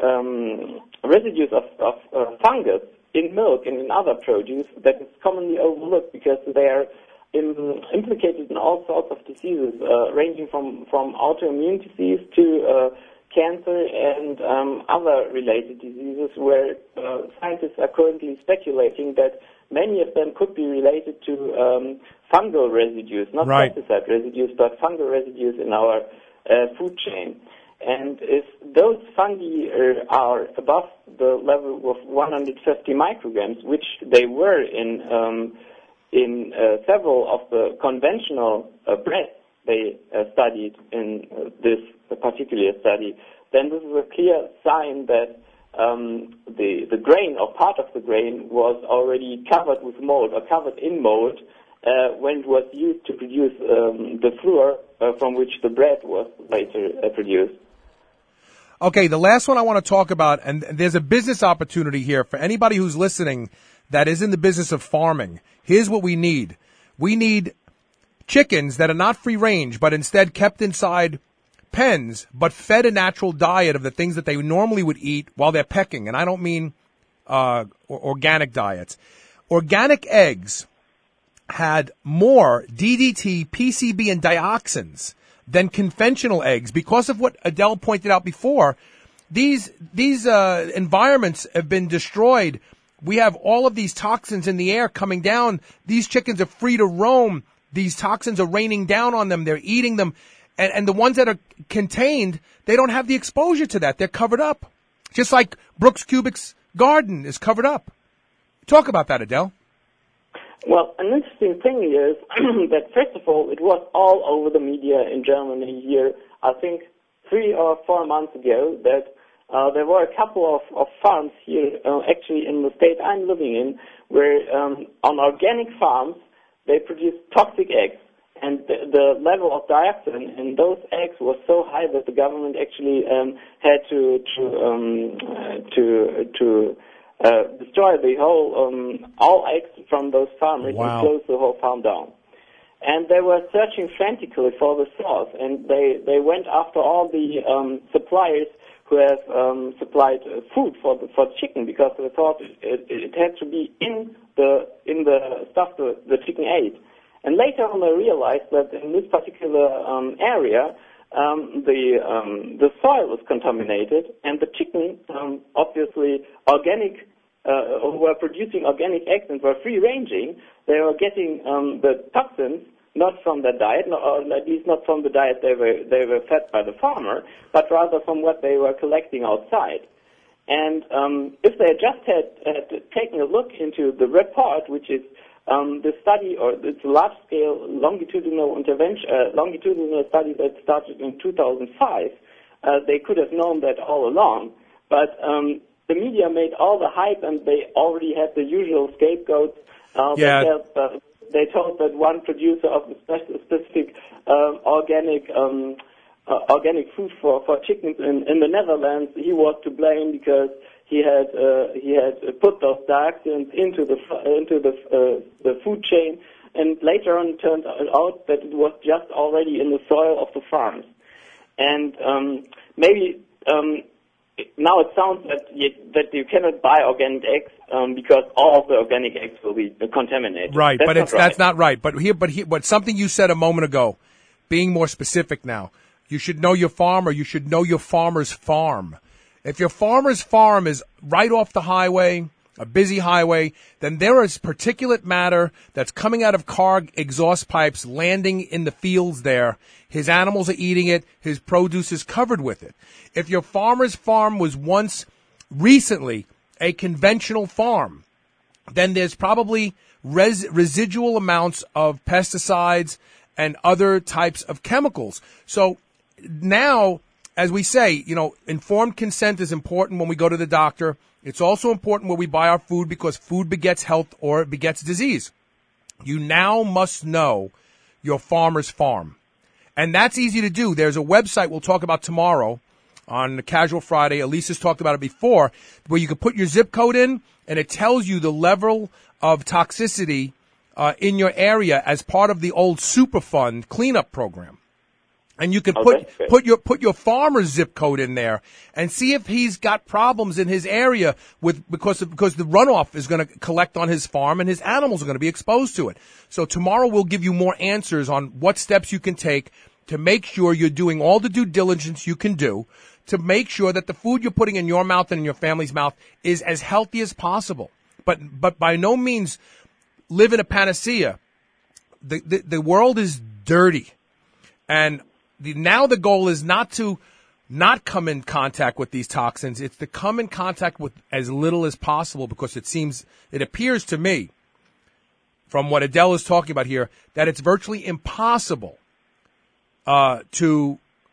um, residues of, of uh, fungus in milk and in other produce that is commonly overlooked because they are in, implicated in all sorts of diseases, uh, ranging from, from autoimmune disease to uh, cancer and um, other related diseases, where uh, scientists are currently speculating that many of them could be related to um, fungal residues, not right. pesticide residues, but fungal residues in our uh, food chain. And if those fungi uh, are above the level of one hundred fifty micrograms, which they were in um, in uh, several of the conventional uh, breads they uh, studied in uh, this particular study, then this is a clear sign that um, the the grain or part of the grain was already covered with mold or covered in mold uh, when it was used to produce um, the flour uh, from which the bread was later uh, produced. Okay, the last one I want to talk about, and there's a business opportunity here for anybody who's listening that is in the business of farming. Here's what we need. We need chickens that are not free range, but instead kept inside pens, but fed a natural diet of the things that they normally would eat while they're pecking. And I don't mean uh, organic diets. Organic eggs had more D D T, P C B, and dioxins than conventional eggs because of what Adele pointed out before. These these uh, environments have been destroyed. We have all of these toxins in the air coming down. These chickens are free to roam. These toxins are raining down on them. They're eating them. And, and the ones that are contained, they don't have the exposure to that. They're covered up. Just like Brooks Kubik's garden is covered up. Talk about that, Adele. Well, an interesting thing is that, first of all, it was all over the media in Germany here, I think three or four months ago, that uh, there were a couple of, of farms here, uh, actually in the state I'm living in, where um, on organic farms, they produce toxic eggs. And the, the level of dioxin in those eggs was so high that the government actually um, had to to um, uh, to to uh, destroy the whole um, all eggs from those farmers wow. and close the whole farm down. And they were searching frantically for the source, and they they went after all the um, suppliers who have um, supplied uh, food for the, for chicken, because they thought it, it, it had to be in the in the stuff the, the chicken ate. And later on, I realized that in this particular um, area, um, the um, the soil was contaminated, and the chicken, um, obviously organic, uh, who were producing organic eggs and were free-ranging, they were getting um, the toxins not from their diet, or at least not from the diet they were they were fed by the farmer, but rather from what they were collecting outside. And um, if they just had, had taken a look into the report, which is Um, the study, or it's a large-scale longitudinal intervention, uh, longitudinal study that started in two thousand five, uh, they could have known that all along. But um, the media made all the hype, and they already had the usual scapegoats. Uh, yeah. They, told, uh, they told that one producer of a specific uh, organic um, uh, organic food for, for chickens in, in the Netherlands, he was to blame because He had uh, he had put those dioxins into the into the uh, the food chain and later on it turned out that it was just already in the soil of the farms. And um, maybe um, now it sounds that you, that you cannot buy organic eggs um, because all of the organic eggs will be contaminated. Right, that's but it's right. that's not right. But here, but here, but something you said a moment ago, being more specific now, you should know your farmer. You should know your farmer's farm. If your farmer's farm is right off the highway, a busy highway, then there is particulate matter that's coming out of car exhaust pipes landing in the fields there. His animals are eating it. His produce is covered with it. If your farmer's farm was once recently a conventional farm, then there's probably res- residual amounts of pesticides and other types of chemicals. So now, as we say, you know, informed consent is important when we go to the doctor. It's also important when we buy our food because food begets health or it begets disease. You now must know your farmer's farm. And that's easy to do. There's a website we'll talk about tomorrow on Casual Friday. Elisa's talked about it before, where you can put your zip code in and it tells you the level of toxicity uh, in your area as part of the old Superfund cleanup program. And you can Oh, put that's good. put your put your farmer's zip code in there and see if he's got problems in his area with because of, because the runoff is going to collect on his farm and his animals are going to be exposed to it. So tomorrow we'll give you more answers on what steps you can take to make sure you're doing all the due diligence you can do to make sure that the food you're putting in your mouth and in your family's mouth is as healthy as possible. But but by no means live in a panacea. The the, the world is dirty, and The, now the goal is not to not come in contact with these toxins. It's to come in contact with as little as possible because it seems, it appears to me, from what Adele is talking about here, that it's virtually impossible uh, to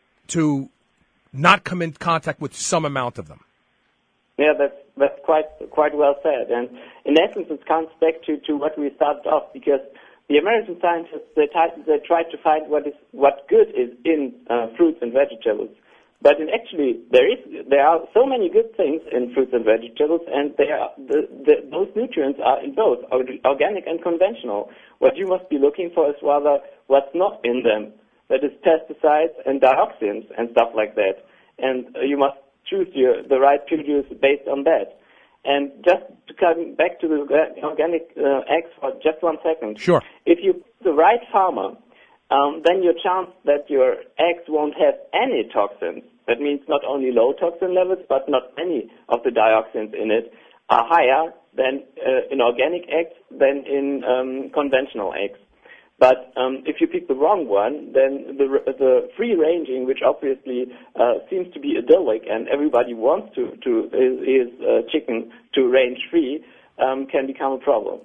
to not come in contact with some amount of them. Yeah, that's that's quite quite well said. And in essence, it comes back to, to what we started off, because the American scientists, they, t- they tried to find what is what good is in uh, fruits and vegetables. But in actually, there is there are so many good things in fruits and vegetables, and they are, the, the, those nutrients are in both organic and conventional. What you must be looking for is rather what's not in them. That is pesticides and dioxins and stuff like that. And uh, you must choose your, the right produce based on that. And just to come back to the organic uh, eggs for just one second. Sure. If you pick the right farmer, um, then your chance that your eggs won't have any toxins, that means not only low toxin levels, but not any of the dioxins in it, are higher than uh, in organic eggs than in um, conventional eggs. But um, if you pick the wrong one, then the the free ranging, which obviously uh, seems to be idyllic, and everybody wants to to is, is uh, chicken to range free, um, can become a problem.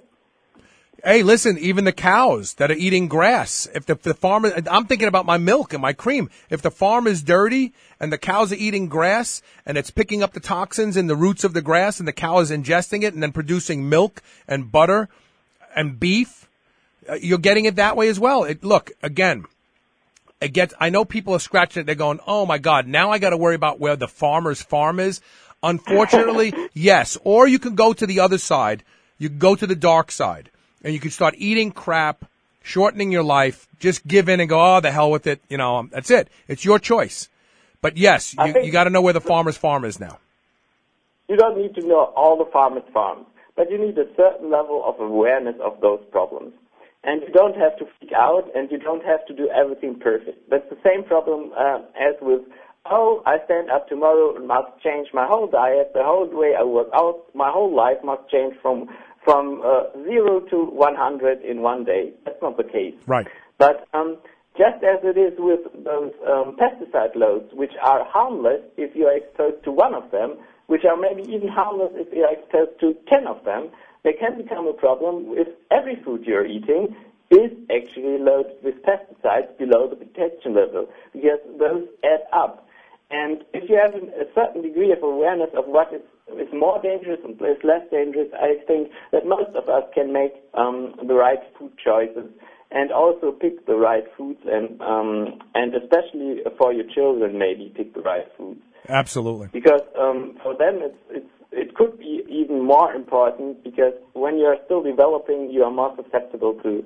Hey, listen, even the cows that are eating grass, if the, if the farm, I'm thinking about my milk and my cream. If the farm is dirty and the cows are eating grass and it's picking up the toxins in the roots of the grass and the cow is ingesting it and then producing milk and butter and beef, uh, you're getting it that way as well. It, look, again, it gets, I know people are scratching it. They're going, oh my God, now I got to worry about where the farmer's farm is. Unfortunately, yes. Or you can go to the other side. You can go to the dark side. And you can start eating crap, shortening your life, just give in and go, oh, the hell with it. You know, that's it. It's your choice. But yes, you, you got to know where the farmer's farm is now. You don't need to know all the farmers' farms, but you need a certain level of awareness of those problems. And you don't have to freak out, and you don't have to do everything perfect. That's the same problem uh, as with, oh, I stand up tomorrow and must change my whole diet, the whole way I work out, my whole life must change from from uh, zero to one hundred in one day. That's not the case. Right. But um, just as it is with those um, pesticide loads, which are harmless if you are exposed to one of them, which are maybe even harmless if you are exposed to ten of them, they can become a problem if every food you're eating is actually loaded with pesticides below the protection level, because those add up. And if you have a certain degree of awareness of what is, is more dangerous and is less dangerous, I think that most of us can make um, the right food choices and also pick the right foods, and um, and especially for your children, maybe pick the right foods. Absolutely. Because um, for them, it's, it's it could be even more important, because when you're still developing, you are more susceptible to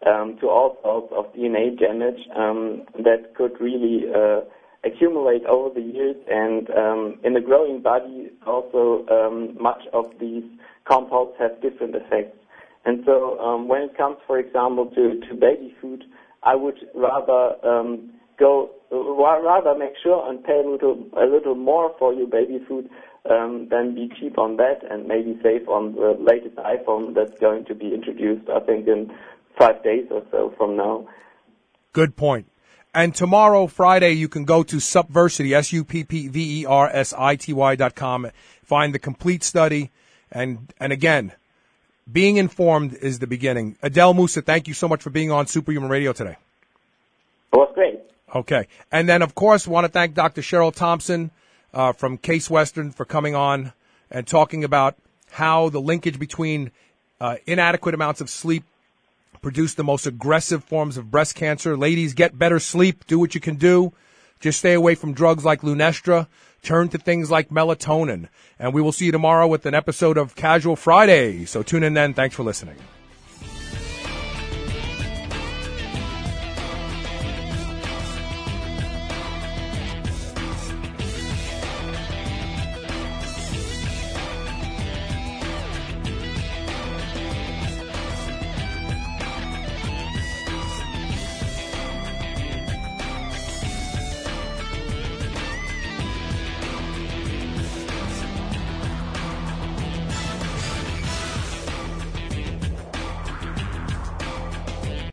um, to all sorts of D N A damage um, that could really uh, accumulate over the years. And um, in the growing body, also um, much of these compounds have different effects. And so um, when it comes, for example, to, to baby food, I would rather um, go rather make sure and pay a little a little more for your baby food um, than be cheap on that, and maybe save on the latest iPhone that's going to be introduced, I think, in five days or so from now. Good point. And tomorrow, Friday, you can go to Supversity, S U P P V E R S I T Y dot com, find the complete study, and and again, being informed is the beginning. Adel Moussa, thank you so much for being on Superhuman Radio today. It was great. Okay. And then, of course, want to thank Doctor Cheryl Thompson uh, from Case Western for coming on and talking about how the linkage between uh, inadequate amounts of sleep produce the most aggressive forms of breast cancer. Ladies, get better sleep. Do what you can do. Just stay away from drugs like Lunesta. Turn to things like melatonin. And we will see you tomorrow with an episode of Casual Friday. So tune in then. Thanks for listening.